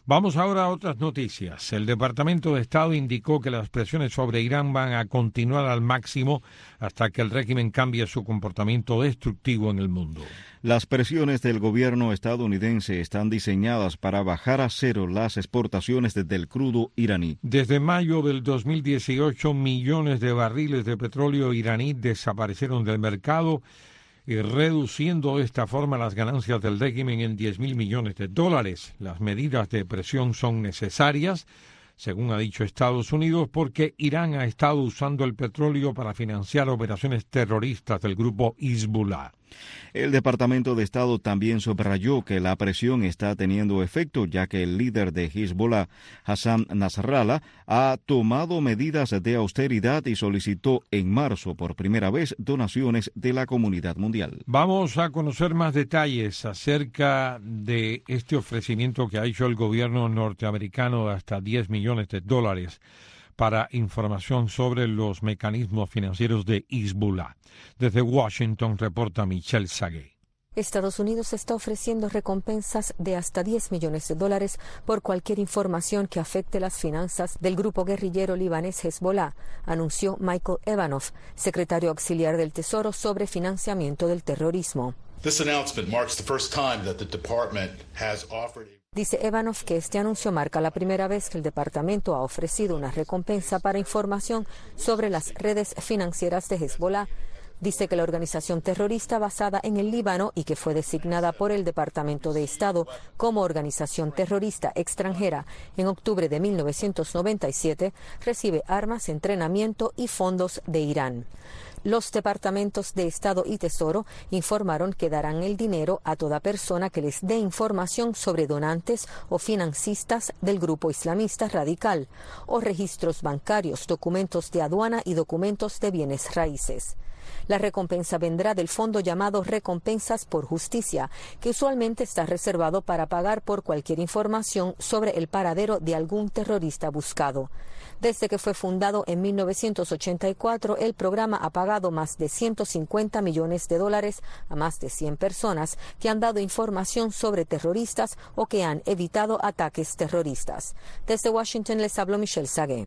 Vamos ahora a otras noticias. El Departamento de Estado indicó que las presiones sobre Irán van a continuar al máximo hasta que el régimen cambie su comportamiento destructivo en el mundo. Las presiones del gobierno estadounidense están diseñadas para bajar a cero las exportaciones del crudo iraní. Desde mayo del dos mil dieciocho, millones de barriles de petróleo iraní desaparecieron del mercado, y reduciendo de esta forma las ganancias del régimen en diez mil millones de dólares. Las medidas de presión son necesarias, según ha dicho Estados Unidos, porque Irán ha estado usando el petróleo para financiar operaciones terroristas del grupo Hezbollah. El Departamento de Estado también subrayó que la presión está teniendo efecto, ya que el líder de Hezbollah, Hassan Nasrallah, ha tomado medidas de austeridad y solicitó en marzo por primera vez donaciones de la comunidad mundial. Vamos a conocer más detalles acerca de este ofrecimiento que ha hecho el gobierno norteamericano de hasta diez millones de dólares para información sobre los mecanismos financieros de Hezbollah. Desde Washington reporta Michelle Sagué. Estados Unidos está ofreciendo recompensas de hasta diez millones de dólares por cualquier información que afecte las finanzas del grupo guerrillero libanés Hezbollah, anunció Michael Evanoff, secretario auxiliar del Tesoro sobre financiamiento del terrorismo. This announcement marks the first time that the department has offered. Dice Evanoff que este anuncio marca la primera vez que el departamento ha ofrecido una recompensa para información sobre las redes financieras de Hezbollah. Dice que la organización terrorista basada en el Líbano y que fue designada por el Departamento de Estado como organización terrorista extranjera en octubre de mil novecientos noventa y siete recibe armas, entrenamiento y fondos de Irán. Los departamentos de Estado y Tesoro informaron que darán el dinero a toda persona que les dé información sobre donantes o financistas del grupo islamista radical, o registros bancarios, documentos de aduana y documentos de bienes raíces. La recompensa vendrá del fondo llamado Recompensas por Justicia, que usualmente está reservado para pagar por cualquier información sobre el paradero de algún terrorista buscado. Desde que fue fundado en mil novecientos ochenta y cuatro, el programa ha pagado más de ciento cincuenta millones de dólares a más de cien personas que han dado información sobre terroristas o que han evitado ataques terroristas. Desde Washington les habló Michelle Sagué.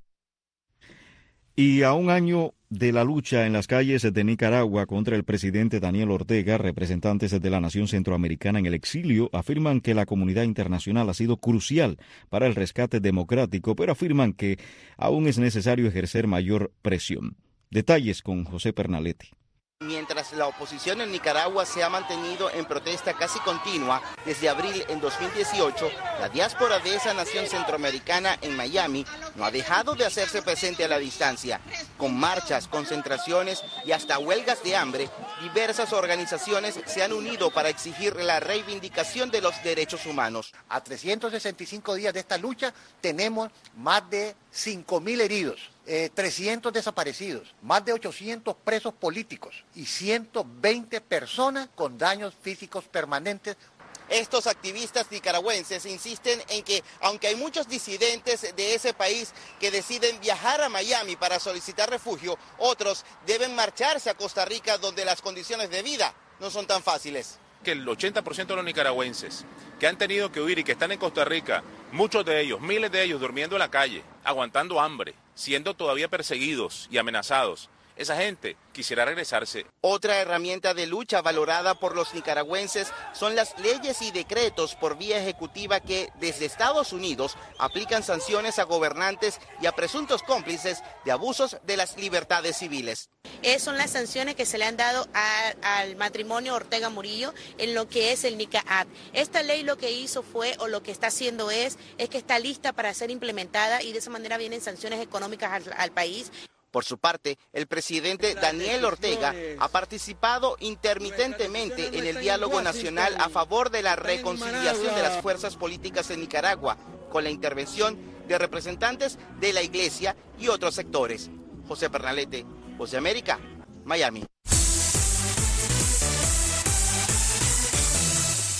Y a un año de la lucha en las calles de Nicaragua contra el presidente Daniel Ortega, representantes de la nación centroamericana en el exilio afirman que la comunidad internacional ha sido crucial para el rescate democrático, pero afirman que aún es necesario ejercer mayor presión. Detalles con José Pernalete. Mientras la oposición en Nicaragua se ha mantenido en protesta casi continua desde abril en dos mil dieciocho, la diáspora de esa nación centroamericana en Miami no ha dejado de hacerse presente a la distancia. Con marchas, concentraciones y hasta huelgas de hambre, diversas organizaciones se han unido para exigir la reivindicación de los derechos humanos. A trescientos sesenta y cinco días de esta lucha tenemos más de cinco mil heridos. Eh, trescientos desaparecidos, más de ochocientos presos políticos y ciento veinte personas con daños físicos permanentes. Estos activistas nicaragüenses insisten en que, aunque hay muchos disidentes de ese país que deciden viajar a Miami para solicitar refugio, otros deben marcharse a Costa Rica, donde las condiciones de vida no son tan fáciles. Que el ochenta por ciento de los nicaragüenses que han tenido que huir y que están en Costa Rica, muchos de ellos, miles de ellos durmiendo en la calle, aguantando hambre, siendo todavía perseguidos y amenazados, esa gente quisiera regresarse. Otra herramienta de lucha valorada por los nicaragüenses son las leyes y decretos por vía ejecutiva que desde Estados Unidos aplican sanciones a gobernantes y a presuntos cómplices de abusos de las libertades civiles. Esas son las sanciones que se le han dado a, al matrimonio Ortega Murillo en lo que es el NICA-A D. Esta ley lo que hizo fue, o lo que está haciendo es, es que está lista para ser implementada y de esa manera vienen sanciones económicas al, al país. Por su parte, el presidente Daniel Ortega ha participado intermitentemente en el diálogo nacional a favor de la reconciliación de las fuerzas políticas en Nicaragua, con la intervención de representantes de la Iglesia y otros sectores. José Pernalete, Voz de América, Miami.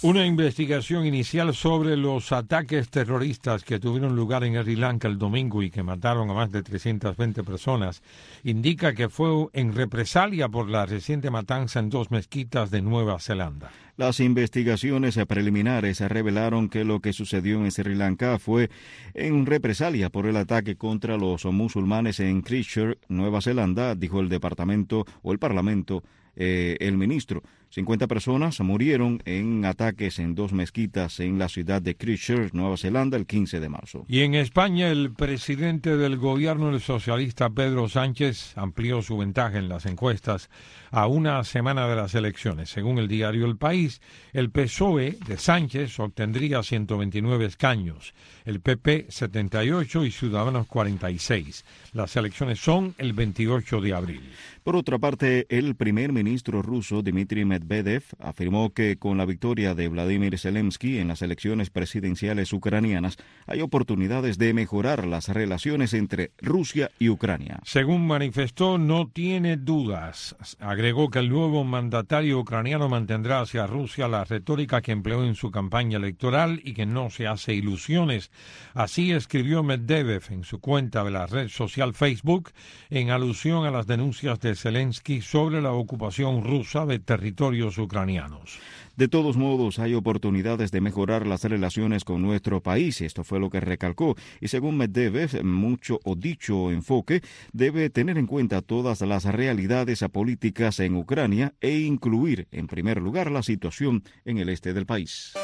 Una investigación inicial sobre los ataques terroristas que tuvieron lugar en Sri Lanka el domingo y que mataron a más de trescientas veinte personas indica que fue en represalia por la reciente matanza en dos mezquitas de Nueva Zelanda. Las investigaciones preliminares revelaron que lo que sucedió en Sri Lanka fue en represalia por el ataque contra los musulmanes en Christchurch, Nueva Zelanda, dijo el departamento o el parlamento, eh, el ministro. cincuenta personas murieron en ataques en dos mezquitas en la ciudad de Christchurch, Nueva Zelanda, el quince de marzo. Y en España, el presidente del gobierno, el socialista Pedro Sánchez, amplió su ventaja en las encuestas a una semana de las elecciones. Según el diario El País, el P S O E de Sánchez obtendría ciento veintinueve escaños, el P P setenta y ocho y Ciudadanos cuarenta y seis. Las elecciones son el veintiocho de abril. Por otra parte, el primer ministro ruso, Dmitry Medvedev, afirmó que con la victoria de Vladimir Zelensky en las elecciones presidenciales ucranianas hay oportunidades de mejorar las relaciones entre Rusia y Ucrania. Según manifestó, no tiene dudas. Agregó que el nuevo mandatario ucraniano mantendrá hacia Rusia la retórica que empleó en su campaña electoral y que no se hace ilusiones. Así escribió Medvedev en su cuenta de la red social Facebook en alusión a las denuncias de Zelensky sobre la ocupación rusa de territorios ucranianos. De todos modos, hay oportunidades de mejorar las relaciones con nuestro país. Esto fue lo que recalcó. Y según Medvedev, mucho o dicho enfoque debe tener en cuenta todas las realidades políticas en Ucrania e incluir, en primer lugar, la situación en el este del país.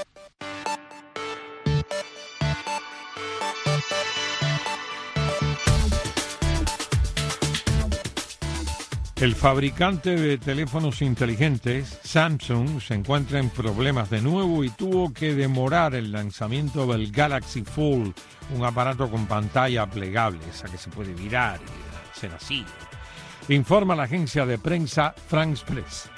El fabricante de teléfonos inteligentes, Samsung, se encuentra en problemas de nuevo y tuvo que demorar el lanzamiento del Galaxy Fold, un aparato con pantalla plegable, esa que se puede virar y hacer así. Informa la agencia de prensa France Press.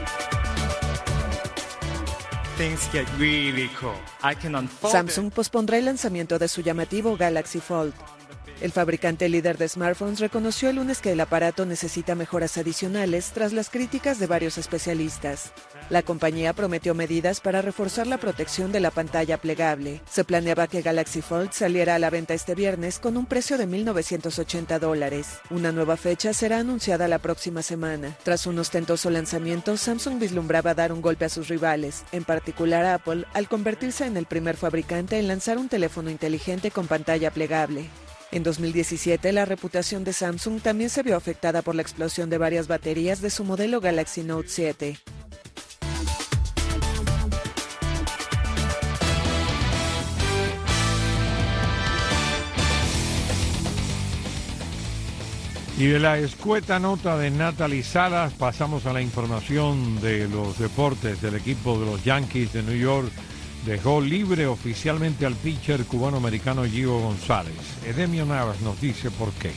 Samsung pospondrá el lanzamiento de su llamativo Galaxy Fold. El fabricante líder de smartphones reconoció el lunes que el aparato necesita mejoras adicionales tras las críticas de varios especialistas. La compañía prometió medidas para reforzar la protección de la pantalla plegable. Se planeaba que Galaxy Fold saliera a la venta este viernes con un precio de mil novecientos ochenta dólares. Una nueva fecha será anunciada la próxima semana. Tras un ostentoso lanzamiento, Samsung vislumbraba dar un golpe a sus rivales, en particular a Apple, al convertirse en el primer fabricante en lanzar un teléfono inteligente con pantalla plegable. En dos mil diecisiete, la reputación de Samsung también se vio afectada por la explosión de varias baterías de su modelo Galaxy Note siete. Y de la escueta nota de Natalie Salas pasamos a la información de los deportes del equipo de los Yankees de New York. Dejó libre oficialmente al pitcher cubano-americano Gio González. Edemio Navas nos dice por qué.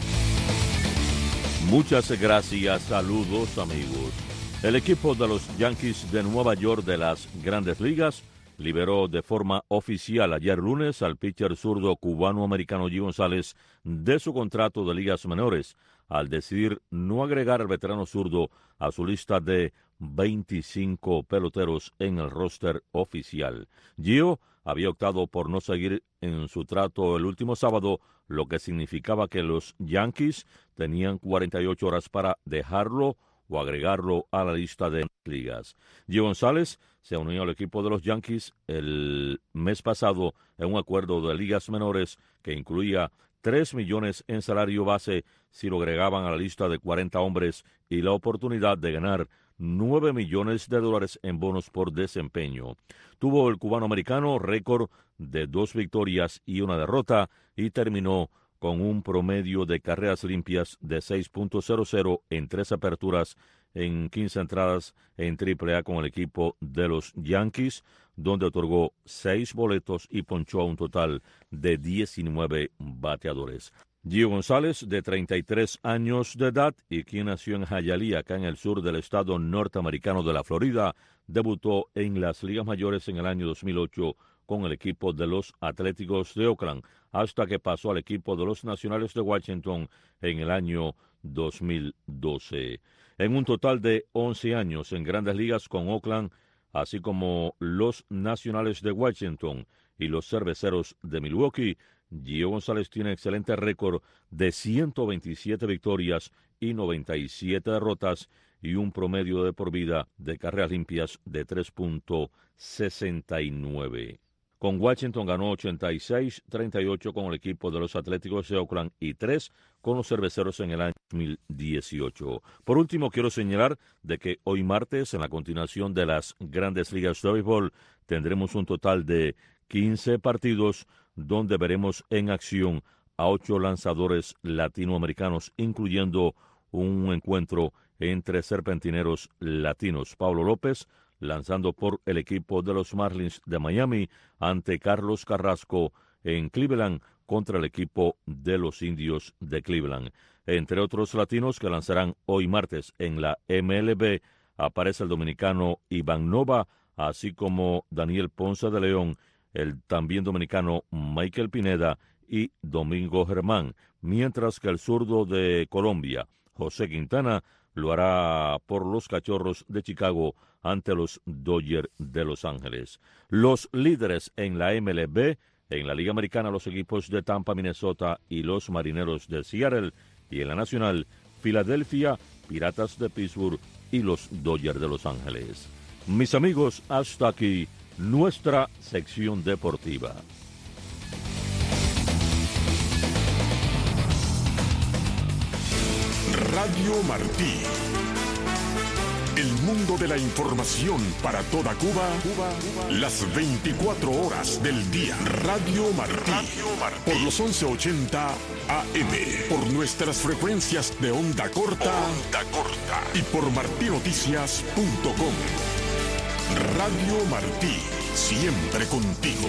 Muchas gracias, saludos amigos. El equipo de los Yankees de Nueva York de las Grandes Ligas liberó de forma oficial ayer lunes al pitcher zurdo cubano-americano Gio González de su contrato de ligas menores, al decidir no agregar al veterano zurdo a su lista de veinticinco peloteros en el roster oficial. Gio había optado por no seguir en su trato el último sábado, lo que significaba que los Yankees tenían cuarenta y ocho horas para dejarlo o agregarlo a la lista de ligas. Gio González se unió al equipo de los Yankees el mes pasado en un acuerdo de ligas menores que incluía tres millones en salario base si lo agregaban a la lista de cuarenta hombres y la oportunidad de ganar nueve millones de dólares en bonos por desempeño. Tuvo el cubano-americano récord de dos victorias y una derrota y terminó con un promedio de carreras limpias de seis punto cero cero en tres aperturas en quince entradas en triple A con el equipo de los Yankees, donde otorgó seis boletos y ponchó a un total de diecinueve bateadores. Gio González, de treinta y tres años de edad y quien nació en Hialeah, acá en el sur del estado norteamericano de la Florida, debutó en las ligas mayores en el año dos mil ocho con el equipo de los Atléticos de Oakland, hasta que pasó al equipo de los Nacionales de Washington en el año dos mil doce. En un total de once años en Grandes Ligas con Oakland, así como los Nacionales de Washington y los Cerveceros de Milwaukee, Gio González tiene excelente récord de ciento veintisiete victorias y noventa y siete derrotas y un promedio de por vida de carreras limpias de tres punto sesenta y nueve. Con Washington ganó ochenta y seis a treinta y ocho con el equipo de los Atléticos de Oakland y tres con los Cerveceros en el año dos mil dieciocho. Por último, quiero señalar de que hoy martes, en la continuación de las Grandes Ligas de Béisbol, tendremos un total de quince partidos donde veremos en acción a ocho lanzadores latinoamericanos, incluyendo un encuentro entre serpentineros latinos. Pablo López lanzando por el equipo de los Marlins de Miami ante Carlos Carrasco en Cleveland contra el equipo de los Indios de Cleveland. Entre otros latinos que lanzarán hoy martes en la M L B, aparece el dominicano Iván Nova, así como Daniel Ponce de León, el también dominicano Michael Pineda y Domingo Germán, mientras que el zurdo de Colombia, José Quintana, lo hará por los Cachorros de Chicago ante los Dodgers de Los Ángeles. Los líderes en la M L B, en la Liga Americana, los equipos de Tampa, Minnesota y los Marineros de Seattle, y en la Nacional, Filadelfia, Piratas de Pittsburgh y los Dodgers de Los Ángeles. Mis amigos, hasta aquí nuestra sección deportiva. Radio Martí. El mundo de la información para toda Cuba, Cuba, Cuba, las veinticuatro horas del día. Radio Martí. Radio Martí. Por los once ochenta A M. Por nuestras frecuencias de onda corta. Onda corta. Y por martí noticias punto com. Radio Martí. Siempre contigo.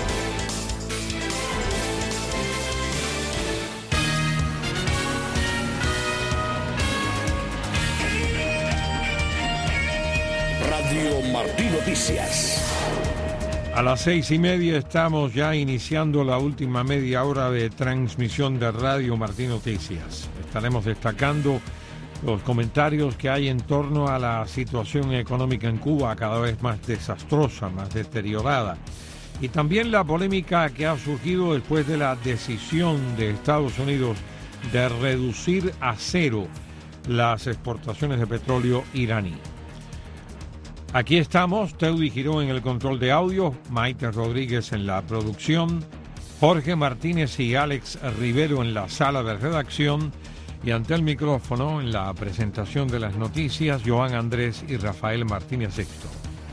Radio Martí Noticias. A las seis y media estamos ya iniciando la última media hora de transmisión de Radio Martí Noticias. Estaremos destacando los comentarios que hay en torno a la situación económica en Cuba, cada vez más desastrosa, más deteriorada. Y también la polémica que ha surgido después de la decisión de Estados Unidos de reducir a cero las exportaciones de petróleo iraní. Aquí estamos, Teudi Girón en el control de audio, Maite Rodríguez en la producción, Jorge Martínez y Alex Rivero en la sala de redacción y ante el micrófono en la presentación de las noticias, Joan Andrés y Rafael Martínez Sexto.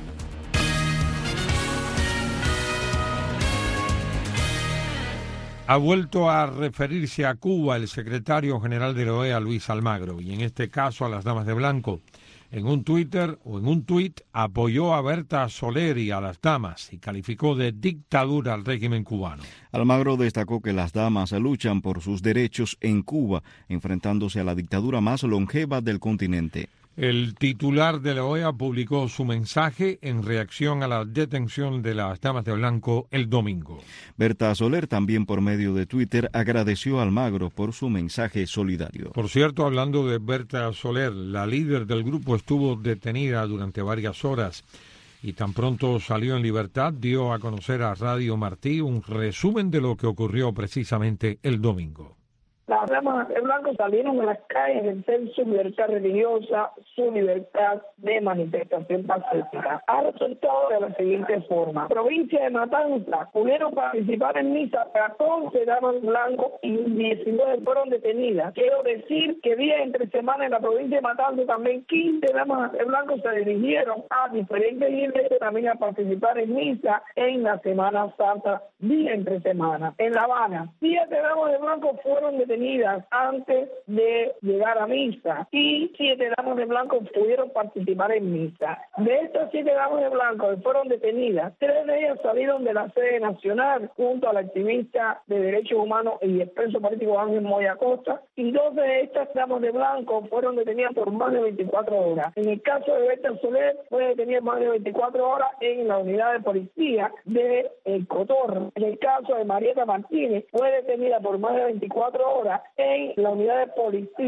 Ha vuelto a referirse a Cuba el secretario general de la O E A, Luis Almagro, y en este caso a las damas de blanco. En un Twitter o en un tuit apoyó a Berta Soler y a las damas y calificó de dictadura al régimen cubano. Almagro destacó que las damas luchan por sus derechos en Cuba, enfrentándose a la dictadura más longeva del continente. El titular de la O E A publicó su mensaje en reacción a la detención de las damas de blanco el domingo. Berta Soler también por medio de Twitter agradeció a Almagro por su mensaje solidario. Por cierto, hablando de Berta Soler, la líder del grupo estuvo detenida durante varias horas y tan pronto salió en libertad dio a conocer a Radio Martí un resumen de lo que ocurrió precisamente el domingo. Las damas de blanco salieron a las calles a ejercer su libertad religiosa, su libertad de manifestación pacífica. Ha resultado de la siguiente forma. Provincia de Matanzas pudieron participar en misa catorce damas de blanco y diecinueve fueron detenidas. Quiero decir que día entre semana en la provincia de Matanzas también quince damas de blanco se dirigieron a diferentes iglesias también a participar en misa en la Semana Santa, día entre semana. En La Habana, siete damas de blanco fueron detenidas antes de llegar a misa y siete damas de blanco pudieron participar en misa. De estas siete damas de blanco que fueron detenidas, tres de ellas salieron de la sede nacional junto al activista de derechos humanos y expreso político Ángel Moya Costa, y dos de estas damas de blanco fueron detenidas por más de veinticuatro horas. En el caso de Berta Soler fue detenida más de veinticuatro horas en la unidad de policía de El Cotorro. En el caso de Marieta Martínez fue detenida por más de veinticuatro horas en la unidad de policía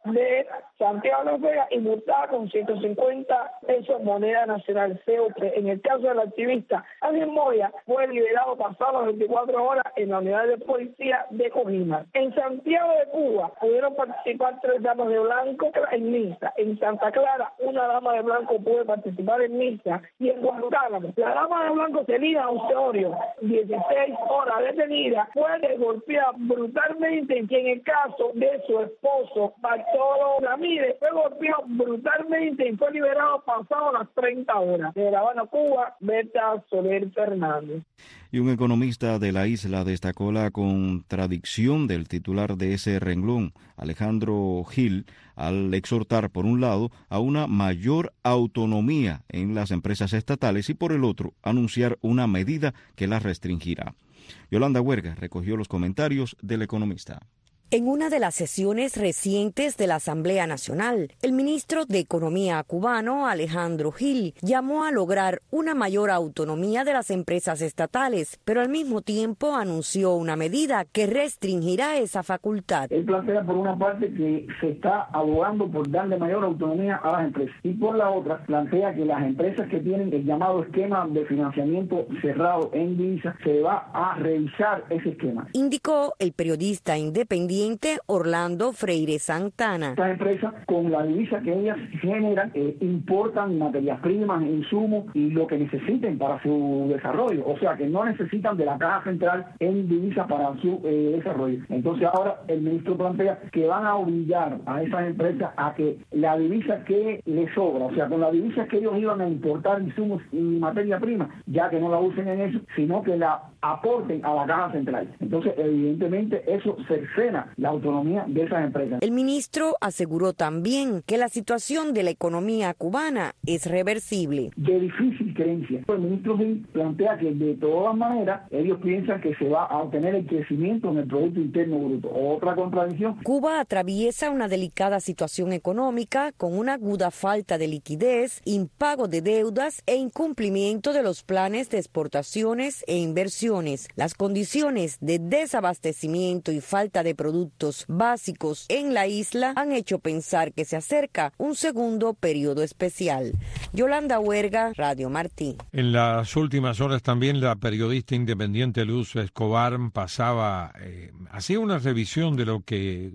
de Santiago de Las Vegas y multada con ciento cincuenta pesos moneda nacional C O P. En el caso del activista Ángel Moya, fue liberado pasadas las veinticuatro horas en la unidad de policía de Cojima. En Santiago de Cuba pudieron participar tres damas de blanco en misa. En Santa Clara, una dama de blanco pudo participar en misa. Y en Guantánamo, la dama de blanco Celina Osorio, dieciséis horas detenida, fue golpeada brutalmente, y en el caso de su esposo, Bartolo Ramírez, fue golpeado brutalmente y fue liberado pasado las treinta horas. De La Habana, Cuba, Berta Soler Fernández. Y un economista de la isla destacó la contradicción del titular de ese renglón, Alejandro Gil, al exhortar, por un lado, a una mayor autonomía en las empresas estatales y, por el otro, anunciar una medida que las restringirá. Yolanda Huerga recogió los comentarios del economista. En una de las sesiones recientes de la Asamblea Nacional, el ministro de Economía cubano, Alejandro Gil, llamó a lograr una mayor autonomía de las empresas estatales, pero al mismo tiempo anunció una medida que restringirá esa facultad. Él plantea por una parte que se está abogando por darle mayor autonomía a las empresas y por la otra plantea que las empresas que tienen el llamado esquema de financiamiento cerrado en divisa se va a revisar ese esquema. Indicó el periodista independiente Orlando Freire Santana. Estas empresas, con la divisa que ellas generan, eh, importan materias primas, insumos y lo que necesiten para su desarrollo. O sea, que no necesitan de la caja central en divisa para su eh, desarrollo. Entonces ahora el ministro plantea que van a obligar a esas empresas a que la divisa que les sobra, o sea, con la divisa que ellos iban a importar insumos y materia prima, ya que no la usen en eso, sino que la aporten a la caja central. Entonces, evidentemente, eso cercena la autonomía de esas empresas. El ministro aseguró también que la situación de la economía cubana es reversible. De difícil creencia. El ministro Gil plantea que de todas maneras ellos piensan que se va a obtener el crecimiento en el Producto Interno Bruto. Otra contradicción. Cuba atraviesa una delicada situación económica con una aguda falta de liquidez, impago de deudas e incumplimiento de los planes de exportaciones e inversiones. Las condiciones de desabastecimiento y falta de productos básicos en la isla han hecho pensar que se acerca un segundo periodo especial. Yolanda Huerga, Radio Martí. En las últimas horas también la periodista independiente Luz Escobar pasaba, eh, hacía una revisión de lo que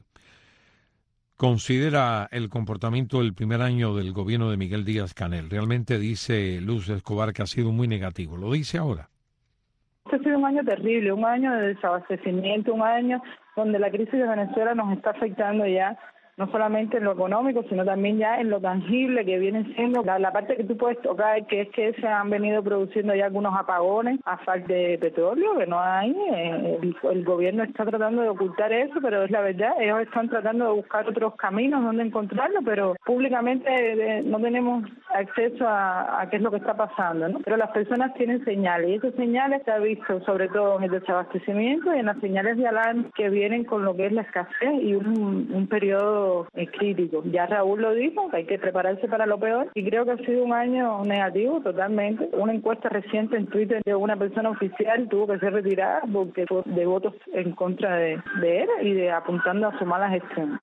considera el comportamiento del primer año del gobierno de Miguel Díaz-Canel. Realmente dice Luz Escobar que ha sido muy negativo. Lo dice ahora. Este ha sido un año terrible, un año de desabastecimiento, un año donde la crisis de Venezuela nos está afectando ya, no solamente en lo económico, sino también ya en lo tangible que viene siendo la, la parte que tú puedes tocar, que es que se han venido produciendo ya algunos apagones a falta de petróleo, que no hay. Eh, el, el gobierno está tratando de ocultar eso, pero es la verdad, ellos están tratando de buscar otros caminos donde encontrarlo, pero públicamente eh, no tenemos acceso a, a qué es lo que está pasando, ¿no? Pero las personas tienen señales, y esas señales se han visto sobre todo en el desabastecimiento y en las señales de alarma que vienen con lo que es la escasez y un, un periodo es crítico. Ya Raúl lo dijo, que hay que prepararse para lo peor, y creo que ha sido un año negativo totalmente. Una encuesta reciente en Twitter de una persona oficial tuvo que ser retirada porque fue de votos en contra de, de él y de apuntando a su mala gestión.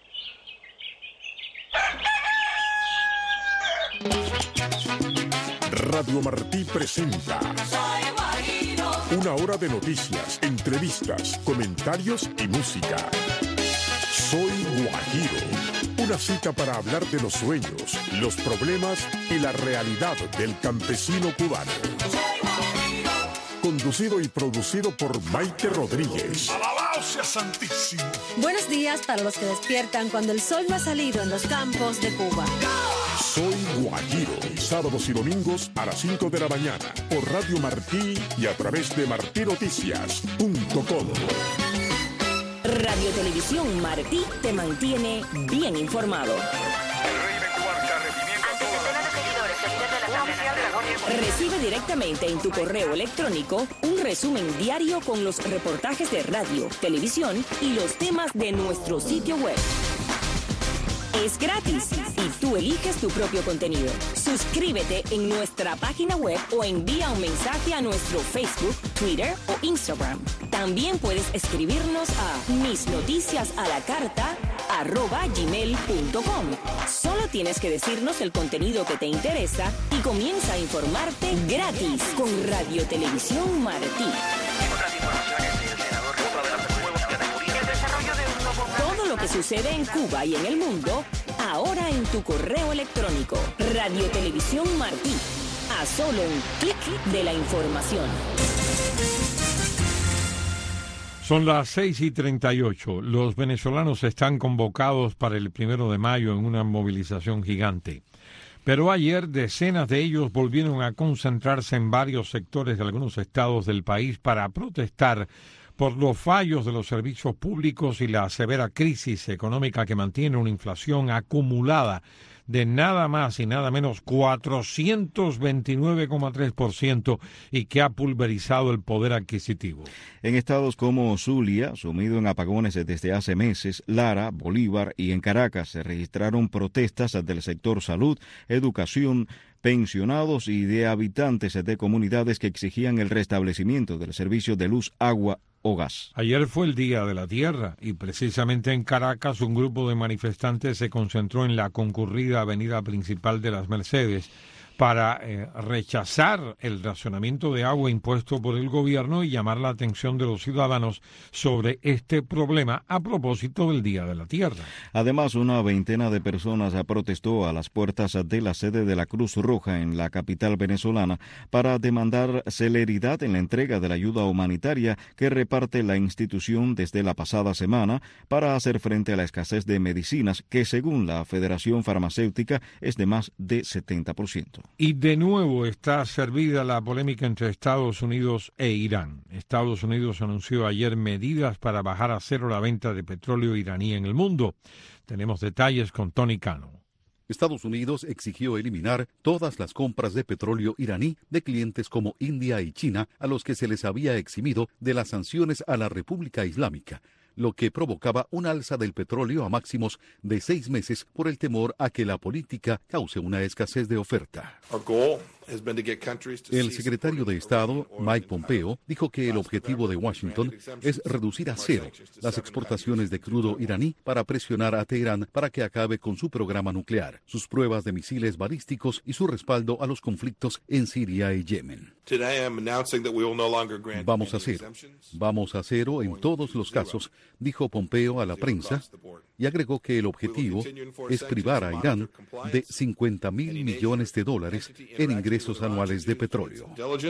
Radio Martí presenta una hora de noticias, entrevistas, comentarios y música. Soy Guajiro, una cita para hablar de los sueños, los problemas y la realidad del campesino cubano. Conducido y producido por Maite Rodríguez. ¡Alabado sea Santísimo! Buenos días para los que despiertan cuando el sol no ha salido en los campos de Cuba. Soy Guajiro, sábados y domingos a las cinco de la mañana por Radio Martí y a través de martí noticias punto com. Radio Televisión Martí te mantiene bien informado. Recibe directamente en tu correo electrónico un resumen diario con los reportajes de radio, televisión y los temas de nuestro sitio web. Es gratis y tú eliges tu propio contenido. Suscríbete en nuestra página web o envía un mensaje a nuestro Facebook, Twitter o Instagram. También puedes escribirnos a mis noticias a la carta arroba gmail punto com. Solo tienes que decirnos el contenido que te interesa y comienza a informarte gratis con Radio Televisión Martí. Todo lo que sucede en Cuba y en el mundo, ahora en tu correo electrónico. Radio Televisión Martí. A solo un clic de la información. Son las seis y treinta y ocho. Los venezolanos están convocados para el primero de mayo en una movilización gigante. Pero ayer decenas de ellos volvieron a concentrarse en varios sectores de algunos estados del país para protestar por los fallos de los servicios públicos y la severa crisis económica que mantiene una inflación acumulada de nada más y nada menos cuatrocientos veintinueve coma tres por ciento y que ha pulverizado el poder adquisitivo. En estados como Zulia, sumido en apagones desde hace meses, Lara, Bolívar y en Caracas se registraron protestas del sector salud, educación, pensionados y de habitantes de comunidades que exigían el restablecimiento del servicio de luz, agua o gas. Ayer fue el Día de la Tierra y precisamente en Caracas un grupo de manifestantes se concentró en la concurrida avenida principal de las Mercedes para eh, rechazar el racionamiento de agua impuesto por el gobierno y llamar la atención de los ciudadanos sobre este problema a propósito del Día de la Tierra. Además, una veintena de personas protestó a las puertas de la sede de la Cruz Roja en la capital venezolana para demandar celeridad en la entrega de la ayuda humanitaria que reparte la institución desde la pasada semana para hacer frente a la escasez de medicinas que, según la Federación Farmacéutica, es de más de setenta por ciento. Y de nuevo está servida la polémica entre Estados Unidos e Irán. Estados Unidos anunció ayer medidas para bajar a cero la venta de petróleo iraní en el mundo. Tenemos detalles con Tony Cano. Estados Unidos exigió eliminar todas las compras de petróleo iraní de clientes como India y China, a los que se les había eximido de las sanciones a la República Islámica, lo que provocaba un alza del petróleo a máximos de seis meses por el temor a que la política cause una escasez de oferta. El secretario de Estado, Mike Pompeo, dijo que el objetivo de Washington es reducir a cero las exportaciones de crudo iraní para presionar a Teherán para que acabe con su programa nuclear, sus pruebas de misiles balísticos y su respaldo a los conflictos en Siria y Yemen. Vamos a cero, vamos a cero en todos los casos, dijo Pompeo a la prensa, y agregó que el objetivo es privar a Irán de cincuenta mil millones de dólares en ingresos anuales de petróleo.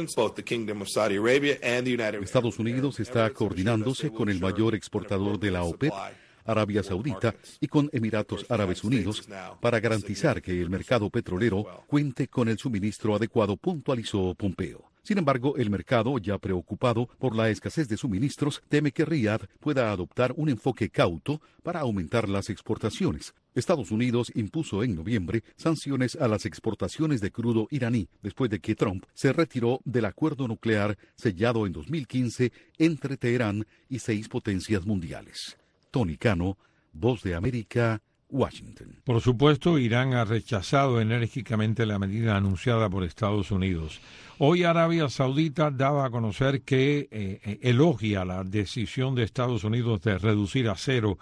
Estados Unidos está coordinándose con el mayor exportador de la OPEP, Arabia Saudita, y con Emiratos Árabes Unidos para garantizar que el mercado petrolero cuente con el suministro adecuado, puntualizó Pompeo. Sin embargo, el mercado, ya preocupado por la escasez de suministros, teme que Riad pueda adoptar un enfoque cauto para aumentar las exportaciones. Estados Unidos impuso en noviembre sanciones a las exportaciones de crudo iraní después de que Trump se retiró del acuerdo nuclear sellado en dos mil quince entre Teherán y seis potencias mundiales. Tony Cano, Voz de América, Washington. Por supuesto, Irán ha rechazado enérgicamente la medida anunciada por Estados Unidos. Hoy Arabia Saudita daba a conocer que eh, elogia la decisión de Estados Unidos de reducir a cero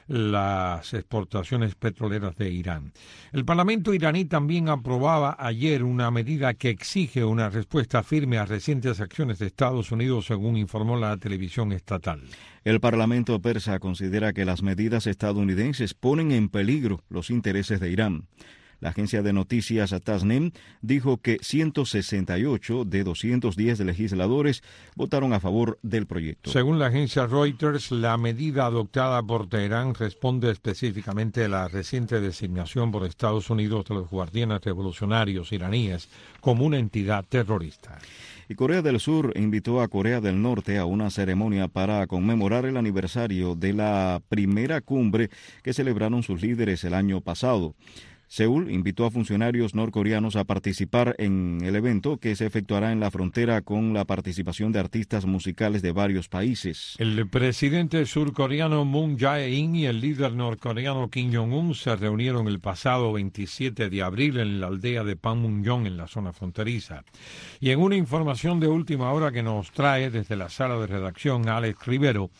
las exportaciones petroleras de Irán. El Parlamento iraní también aprobaba ayer una medida que exige una respuesta firme a recientes acciones de Estados Unidos, según informó la televisión estatal. El Parlamento persa considera que las medidas estadounidenses ponen en peligro los intereses de Irán. La agencia de noticias Tasnim dijo que ciento sesenta y ocho de doscientos diez legisladores votaron a favor del proyecto. Según la agencia Reuters, la medida adoptada por Teherán responde específicamente a la reciente designación por Estados Unidos de los guardianes revolucionarios iraníes como una entidad terrorista. Y Corea del Sur invitó a Corea del Norte a una ceremonia para conmemorar el aniversario de la primera cumbre que celebraron sus líderes el año pasado. Seúl invitó a funcionarios norcoreanos a participar en el evento que se efectuará en la frontera con la participación de artistas musicales de varios países. El presidente surcoreano Moon Jae-in y el líder norcoreano Kim Jong-un se reunieron el pasado veintisiete de abril en la aldea de Panmunjom en la zona fronteriza. Y en una información de última hora que nos trae desde la sala de redacción Alex Rivero,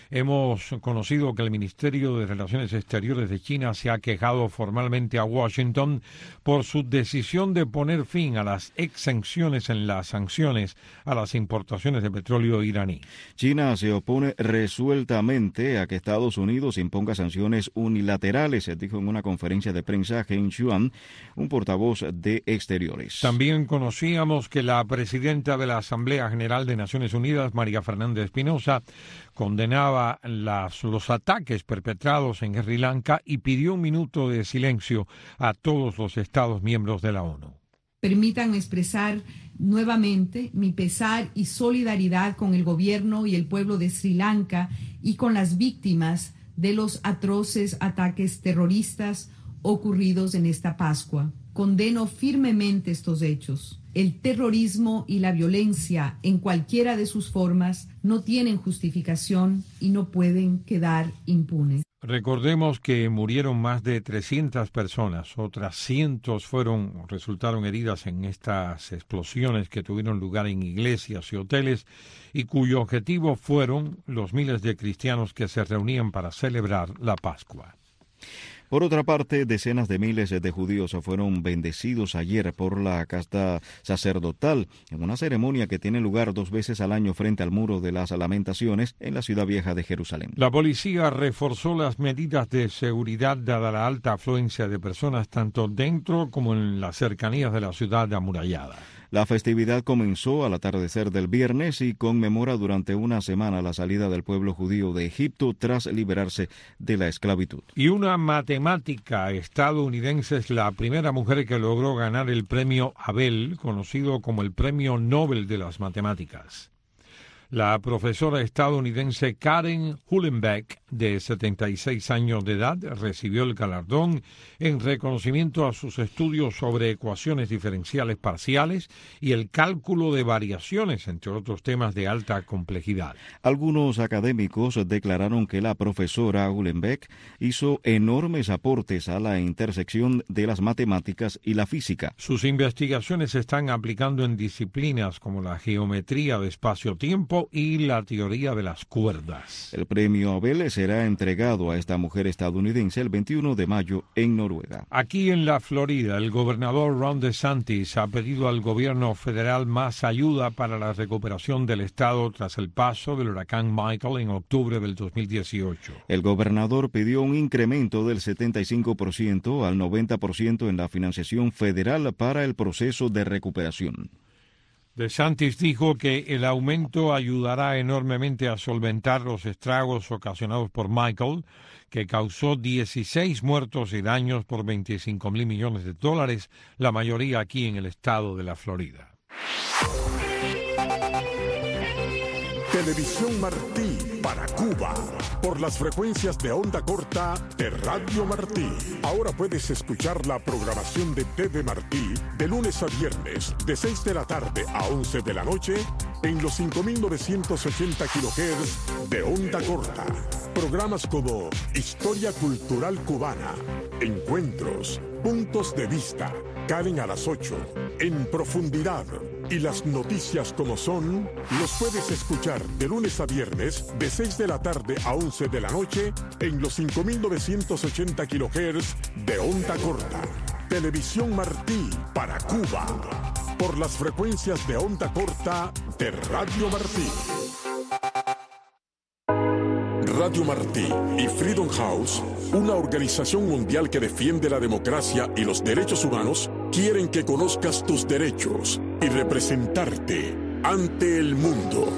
Hemos conocido que el Ministerio de Relaciones Exteriores de China se ha quejado formalmente a Washington por su decisión de poner fin a las exenciones en las sanciones a las importaciones de petróleo iraní. China se opone resueltamente a que Estados Unidos imponga sanciones unilaterales, se dijo en una conferencia de prensa Geng Shuang, un portavoz de Exteriores. También conocíamos que la presidenta de la Asamblea General de Naciones Unidas, María Fernández Espinosa, condenaba las, los ataques perpetrados en Sri Lanka y pidió un minuto de silencio a todos los Estados miembros de la ONU. Permitan expresar nuevamente mi pesar y solidaridad con el gobierno y el pueblo de Sri Lanka y con las víctimas de los atroces ataques terroristas ocurridos en esta Pascua. Condeno firmemente estos hechos. El terrorismo y la violencia en cualquiera de sus formas no tienen justificación y no pueden quedar impunes. Recordemos que murieron más de trescientas personas, otras cientos fueron, resultaron heridas en estas explosiones que tuvieron lugar en iglesias y hoteles y cuyo objetivo fueron los miles de cristianos que se reunían para celebrar la Pascua. Por otra parte, decenas de miles de judíos fueron bendecidos ayer por la casta sacerdotal en una ceremonia que tiene lugar dos veces al año frente al Muro de las Lamentaciones en la ciudad vieja de Jerusalén. La policía reforzó las medidas de seguridad dada la alta afluencia de personas tanto dentro como en las cercanías de la ciudad amurallada. La festividad comenzó al atardecer del viernes y conmemora durante una semana la salida del pueblo judío de Egipto tras liberarse de la esclavitud. Y una matemática estadounidense es la primera mujer que logró ganar el premio Abel, conocido como el Premio Nobel de las Matemáticas. La profesora estadounidense Karen Uhlenbeck, de setenta y seis años de edad, recibió el galardón en reconocimiento a sus estudios sobre ecuaciones diferenciales parciales y el cálculo de variaciones, entre otros temas de alta complejidad. Algunos académicos declararon que la profesora Uhlenbeck hizo enormes aportes a la intersección de las matemáticas y la física. Sus investigaciones se están aplicando en disciplinas como la geometría de espacio-tiempo y la teoría de las cuerdas. El premio Abel será entregado a esta mujer estadounidense el veintiuno de mayo en Noruega. Aquí en la Florida, el gobernador Ron DeSantis ha pedido al gobierno federal más ayuda para la recuperación del estado tras el paso del huracán Michael en octubre del dos mil dieciocho. El gobernador pidió un incremento del setenta y cinco por ciento al noventa por ciento en la financiación federal para el proceso de recuperación. DeSantis dijo que el aumento ayudará enormemente a solventar los estragos ocasionados por Michael, que causó dieciséis muertos y daños por veinticinco mil millones de dólares, la mayoría aquí en el estado de la Florida. Televisión Martí para Cuba, por las frecuencias de onda corta de Radio Martí. Ahora puedes escuchar la programación de T V Martí de lunes a viernes, de seis de la tarde a once de la noche, en los cinco mil novecientos ochenta kilohertz de onda corta. Programas como Historia Cultural Cubana, Encuentros, Puntos de Vista, Karen a las ocho, En Profundidad y las noticias como son, los puedes escuchar de lunes a viernes de seis de la tarde a once de la noche en los cinco mil novecientos ochenta kilohertz de onda corta. Televisión Martí para Cuba, por las frecuencias de onda corta de Radio Martí. Radio Martí y Freedom House, una organización mundial que defiende la democracia y los derechos humanos, quieren que conozcas tus derechos y representarte ante el mundo.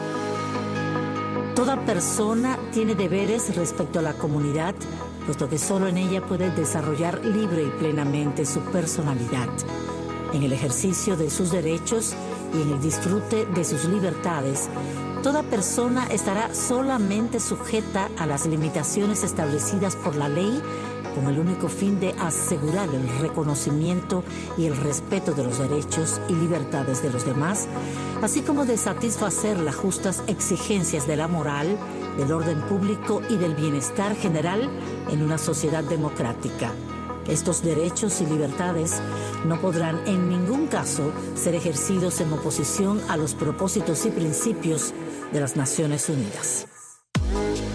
Toda persona tiene deberes respecto a la comunidad, puesto que solo en ella puede desarrollar libre y plenamente su personalidad. En el ejercicio de sus derechos y en el disfrute de sus libertades, toda persona estará solamente sujeta a las limitaciones establecidas por la ley con el único fin de asegurar el reconocimiento y el respeto de los derechos y libertades de los demás, así como de satisfacer las justas exigencias de la moral, del orden público y del bienestar general en una sociedad democrática. Estos derechos y libertades no podrán en ningún caso ser ejercidos en oposición a los propósitos y principios de las Naciones Unidas.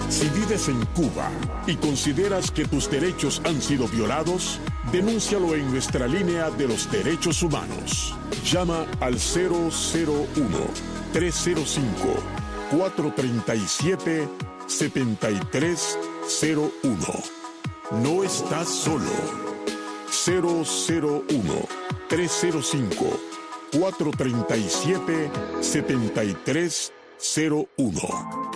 Resides en Cuba y consideras que tus derechos han sido violados, denúncialo en nuestra línea de los derechos humanos. Llama al cero cero uno, tres cero cinco, cuatro tres siete, siete tres cero uno. No estás solo. cero cero uno, tres cero cinco, cuatro tres siete, siete tres cero uno.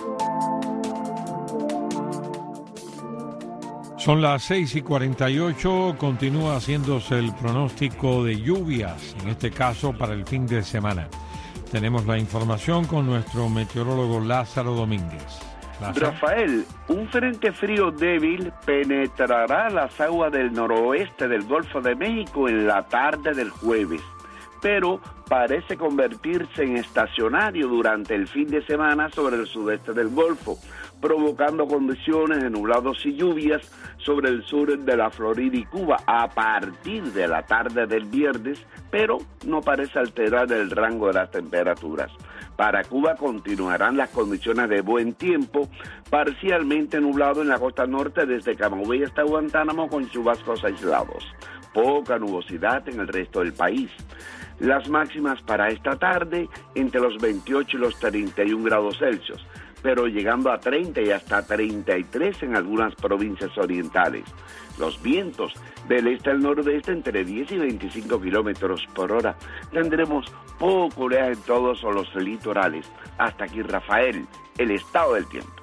Son las seis y cuarenta y ocho, continúa haciéndose el pronóstico de lluvias, en este caso para el fin de semana. Tenemos la información con nuestro meteorólogo Lázaro Domínguez. Lázaro. Rafael, un frente frío débil penetrará las aguas del noroeste del Golfo de México en la tarde del jueves, pero parece convertirse en estacionario durante el fin de semana sobre el sudeste del Golfo, provocando condiciones de nublados y lluvias sobre el sur de la Florida y Cuba a partir de la tarde del viernes, pero no parece alterar el rango de las temperaturas. Para Cuba continuarán las condiciones de buen tiempo, parcialmente nublado en la costa norte desde Camagüey hasta Guantánamo con chubascos aislados. Poca nubosidad en el resto del país. Las máximas para esta tarde entre los veintiocho y los treinta y un grados Celsius, pero llegando a treinta y hasta treinta y tres en algunas provincias orientales. Los vientos del este al nordeste entre diez y veinticinco kilómetros por hora. Tendremos poco oleaje en todos los litorales. Hasta aquí, Rafael, el estado del tiempo.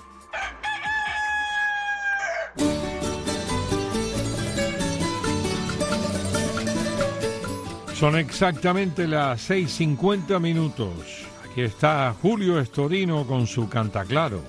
Son exactamente las seis cincuenta minutos. Aquí está Julio Estorino con su Cantaclaro.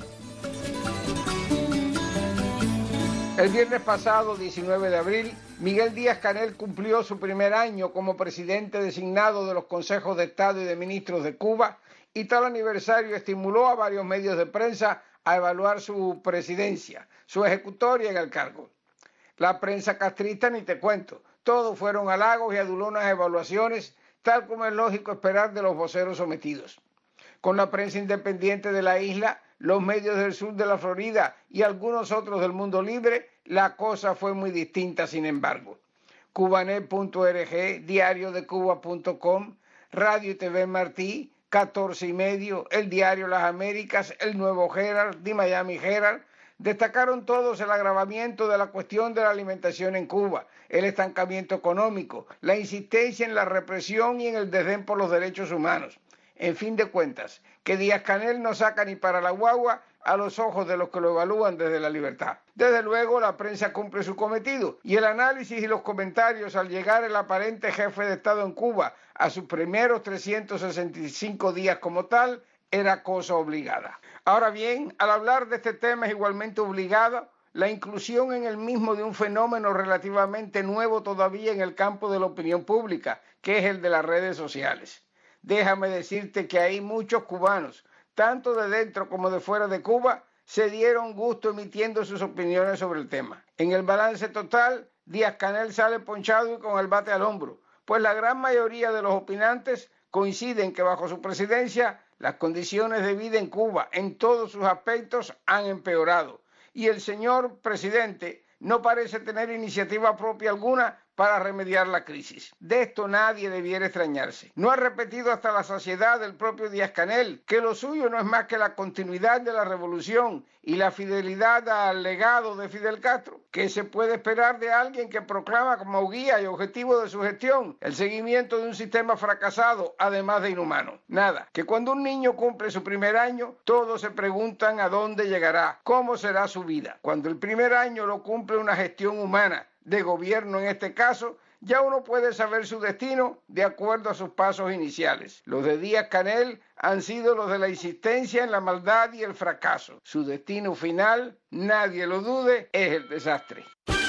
El viernes pasado, diecinueve de abril, Miguel Díaz-Canel cumplió su primer año como presidente designado de los Consejos de Estado y de Ministros de Cuba, y tal aniversario estimuló a varios medios de prensa a evaluar su presidencia, su ejecutoria en el cargo. La prensa castrista ni te cuento. Todos fueron halagos y adulonas evaluaciones, tal como es lógico esperar de los voceros sometidos. Con la prensa independiente de la isla, los medios del sur de la Florida y algunos otros del mundo libre, la cosa fue muy distinta, sin embargo. Cubanet punto org, diario de cuba punto com, Radio y T V Martí, catorce y medio, el diario Las Américas, el Nuevo Herald, The Miami Herald, destacaron todos el agravamiento de la cuestión de la alimentación en Cuba, el estancamiento económico, la insistencia en la represión y en el desdén por los derechos humanos. En fin de cuentas, que Díaz-Canel no saca ni para la guagua a los ojos de los que lo evalúan desde la libertad. Desde luego, la prensa cumple su cometido, y el análisis y los comentarios al llegar el aparente jefe de Estado en Cuba a sus primeros trescientos sesenta y cinco días como tal, era cosa obligada. Ahora bien, al hablar de este tema es igualmente obligada la inclusión en el mismo de un fenómeno relativamente nuevo todavía en el campo de la opinión pública, que es el de las redes sociales. Déjame decirte que hay muchos cubanos, tanto de dentro como de fuera de Cuba, se dieron gusto emitiendo sus opiniones sobre el tema. En el balance total, Díaz-Canel sale ponchado y con el bate al hombro, pues la gran mayoría de los opinantes coinciden que bajo su presidencia las condiciones de vida en Cuba en todos sus aspectos han empeorado, y el señor presidente no parece tener iniciativa propia alguna para remediar la crisis. De esto nadie debiera extrañarse. No ha repetido hasta la saciedad el propio Díaz-Canel que lo suyo no es más que la continuidad de la revolución y la fidelidad al legado de Fidel Castro. ¿Qué se puede esperar de alguien que proclama como guía y objetivo de su gestión el seguimiento de un sistema fracasado, además de inhumano? Nada, que cuando un niño cumple su primer año, todos se preguntan a dónde llegará, cómo será su vida. Cuando el primer año lo cumple una gestión humana, de gobierno en este caso, ya uno puede saber su destino de acuerdo a sus pasos iniciales. Los de Díaz-Canel han sido los de la insistencia en la maldad y el fracaso. Su destino final, nadie lo dude, es el desastre.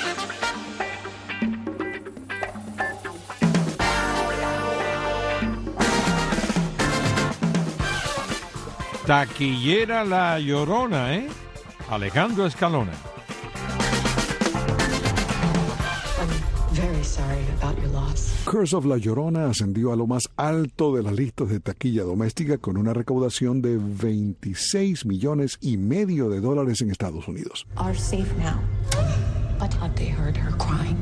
Taquillera La Llorona, ¿eh? Alejandro Escalona. very sorry about your loss. Curse of La Llorona ascendió a lo más alto de las listas de taquilla doméstica con una recaudación de veintiséis millones y medio de dólares en Estados Unidos. Are safe now, but they heard her crying.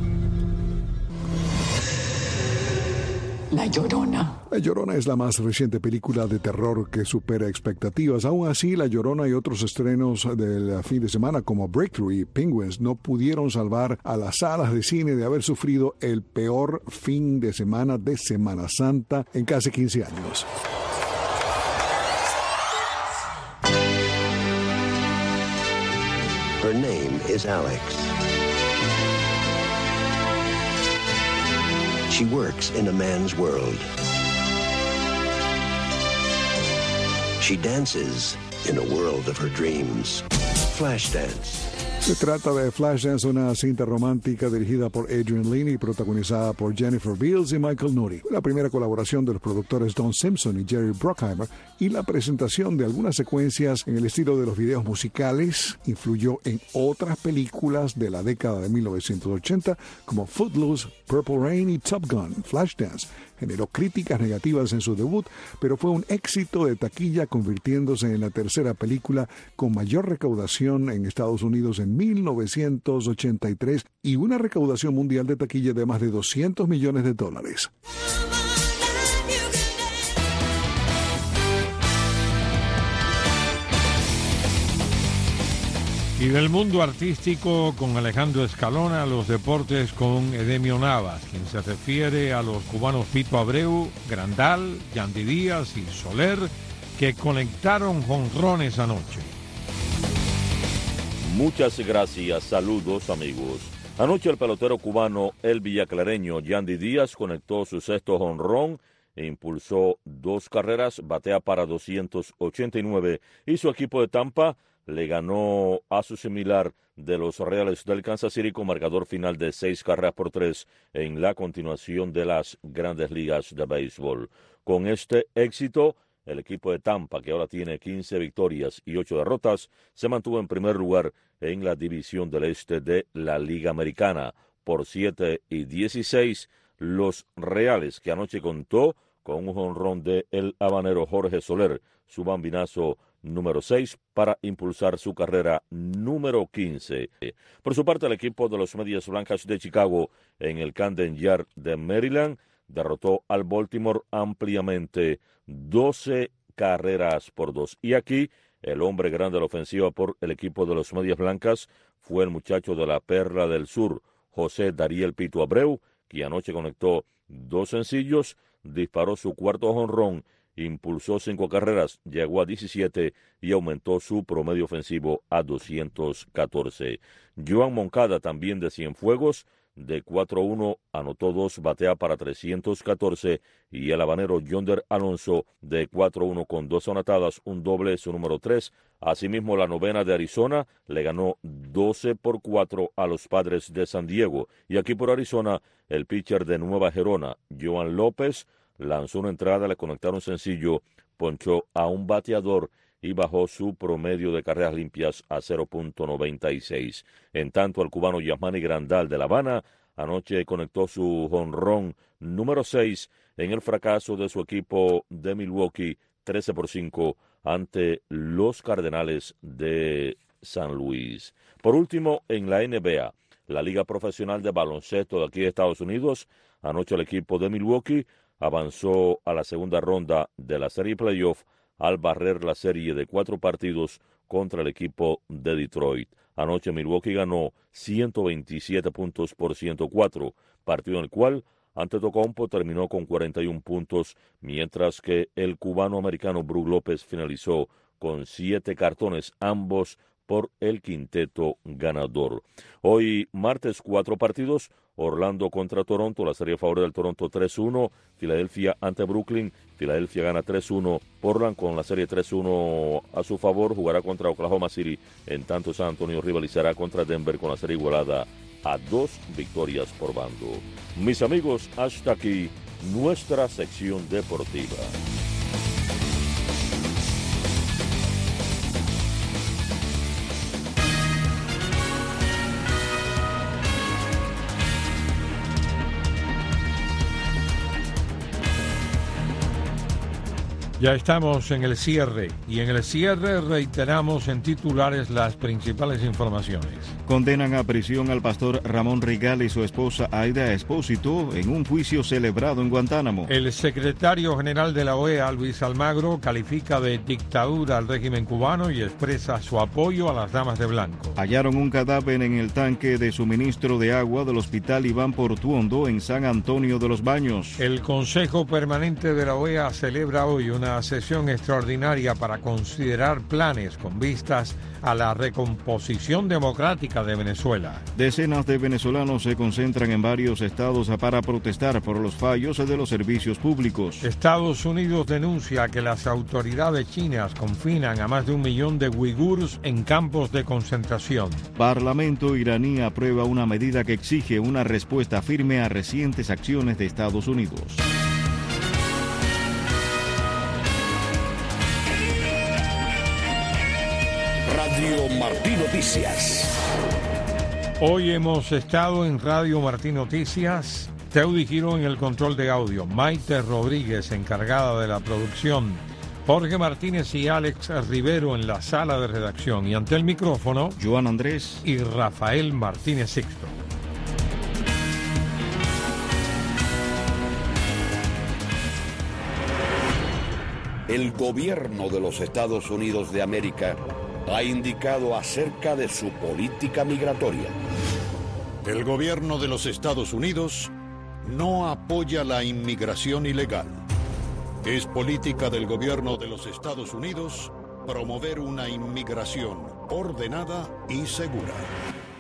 La Llorona. La Llorona es la más reciente película de terror que supera expectativas. Aún así, La Llorona y otros estrenos del fin de semana como Breakthrough y Penguins no pudieron salvar a las salas de cine de haber sufrido el peor fin de semana de Semana Santa en casi quince años. Her name is Alex. She works in a man's world. She dances in a world of her dreams. Flashdance. Se trata de Flashdance, una cinta romántica dirigida por Adrian Lyne y protagonizada por Jennifer Beals y Michael Nouri. La primera colaboración de los productores Don Simpson y Jerry Bruckheimer y la presentación de algunas secuencias en el estilo de los videos musicales influyó en otras películas de la década de mil novecientos ochenta como Footloose, Purple Rain y Top Gun. Flashdance generó críticas negativas en su debut, pero fue un éxito de taquilla, convirtiéndose en la tercera película con mayor recaudación en Estados Unidos en mil novecientos ochenta y tres y una recaudación mundial de taquilla de más de doscientos millones de dólares. Y del mundo artístico con Alejandro Escalona, los deportes con Edemio Navas, quien se refiere a los cubanos Pito Abreu, Grandal, Yandy Díaz y Soler, que conectaron jonrones anoche. Muchas gracias, saludos amigos. Anoche el pelotero cubano El Villaclareño Yandy Díaz conectó su sexto jonrón e impulsó dos carreras, batea para doscientos ochenta y nueve y su equipo de Tampa le ganó a su similar de los Reales del Kansas City con marcador final de seis carreras por tres en la continuación de las Grandes Ligas de Béisbol. Con este éxito, el equipo de Tampa, que ahora tiene quince victorias y ocho derrotas, se mantuvo en primer lugar en la división del este de la Liga Americana. Por siete y dieciséis, los Reales, que anoche contó con un jonrón de el habanero Jorge Soler, su bambinazo número seis, para impulsar su carrera número quince. Por su parte, el equipo de los Medias Blancas de Chicago en el Camden Yard de Maryland derrotó al Baltimore ampliamente, doce carreras por dos. Y aquí, el hombre grande de la ofensiva por el equipo de los Medias Blancas fue el muchacho de la Perla del Sur, José Dariel Pito Abreu, que anoche conectó dos sencillos, disparó su cuarto jonrón, impulsó cinco carreras, llegó a diecisiete y aumentó su promedio ofensivo a doscientos catorce. Joan Moncada, también de Cienfuegos, de cuatro uno, anotó dos, batea para trescientos catorce, y el habanero Yonder Alonso, de cuatro uno con dos anotadas, un doble, su número tres. Asimismo, la novena de Arizona le ganó doce por cuatro a los Padres de San Diego. Y aquí por Arizona, el pitcher de Nueva Gerona, Joan López, lanzó una entrada, le conectaron sencillo, ponchó a un bateador y bajó su promedio de carreras limpias a cero punto noventa y seis. En tanto, el cubano Yasmani Grandal de La Habana anoche conectó su jonrón número seis en el fracaso de su equipo de Milwaukee, trece por cinco, ante los Cardenales de San Luis. Por último, en la N B A, la Liga Profesional de Baloncesto de aquí de Estados Unidos, anoche el equipo de Milwaukee avanzó a la segunda ronda de la serie playoff al barrer la serie de cuatro partidos contra el equipo de Detroit. Anoche Milwaukee ganó ciento veintisiete puntos por ciento cuatro, partido en el cual Antetokounmpo terminó con cuarenta y un puntos, mientras que el cubano-americano Brook López finalizó con siete cartones, ambos por el quinteto ganador. Hoy, martes, cuatro partidos. Orlando contra Toronto, la serie a favor del Toronto tres uno, Filadelfia ante Brooklyn, Filadelfia gana tres uno, Portland con la serie tres uno a su favor, jugará contra Oklahoma City, en tanto San Antonio rivalizará contra Denver con la serie igualada a dos victorias por bando. Mis amigos, hasta aquí nuestra sección deportiva. Ya estamos en el cierre y en el cierre reiteramos en titulares las principales informaciones. Condenan a prisión al pastor Ramón Rigal y su esposa Aida Espósito en un juicio celebrado en Guantánamo. El secretario general de la O E A, Luis Almagro, califica de dictadura al régimen cubano y expresa su apoyo a las damas de blanco. Hallaron un cadáver en el tanque de suministro de agua del Hospital Iván Portuondo en San Antonio de los Baños. El Consejo Permanente de la O E A celebra hoy una sesión extraordinaria para considerar planes con vistas a la recomposición democrática de Venezuela. Decenas de venezolanos se concentran en varios estados para protestar por los fallos de los servicios públicos. Estados Unidos denuncia que las autoridades chinas confinan a más de un millón de uigures en campos de concentración. Parlamento iraní aprueba una medida que exige una respuesta firme a recientes acciones de Estados Unidos. Radio Martí Noticias. Hoy hemos estado en Radio Martí Noticias. Teudi Girón en el control de audio, Maite Rodríguez encargada de la producción, Jorge Martínez y Alex Rivero en la sala de redacción y ante el micrófono, Joan Andrés y Rafael Martínez Sixto. El gobierno de los Estados Unidos de América ha indicado acerca de su política migratoria. El gobierno de los Estados Unidos no apoya la inmigración ilegal. Es política del gobierno de los Estados Unidos promover una inmigración ordenada y segura.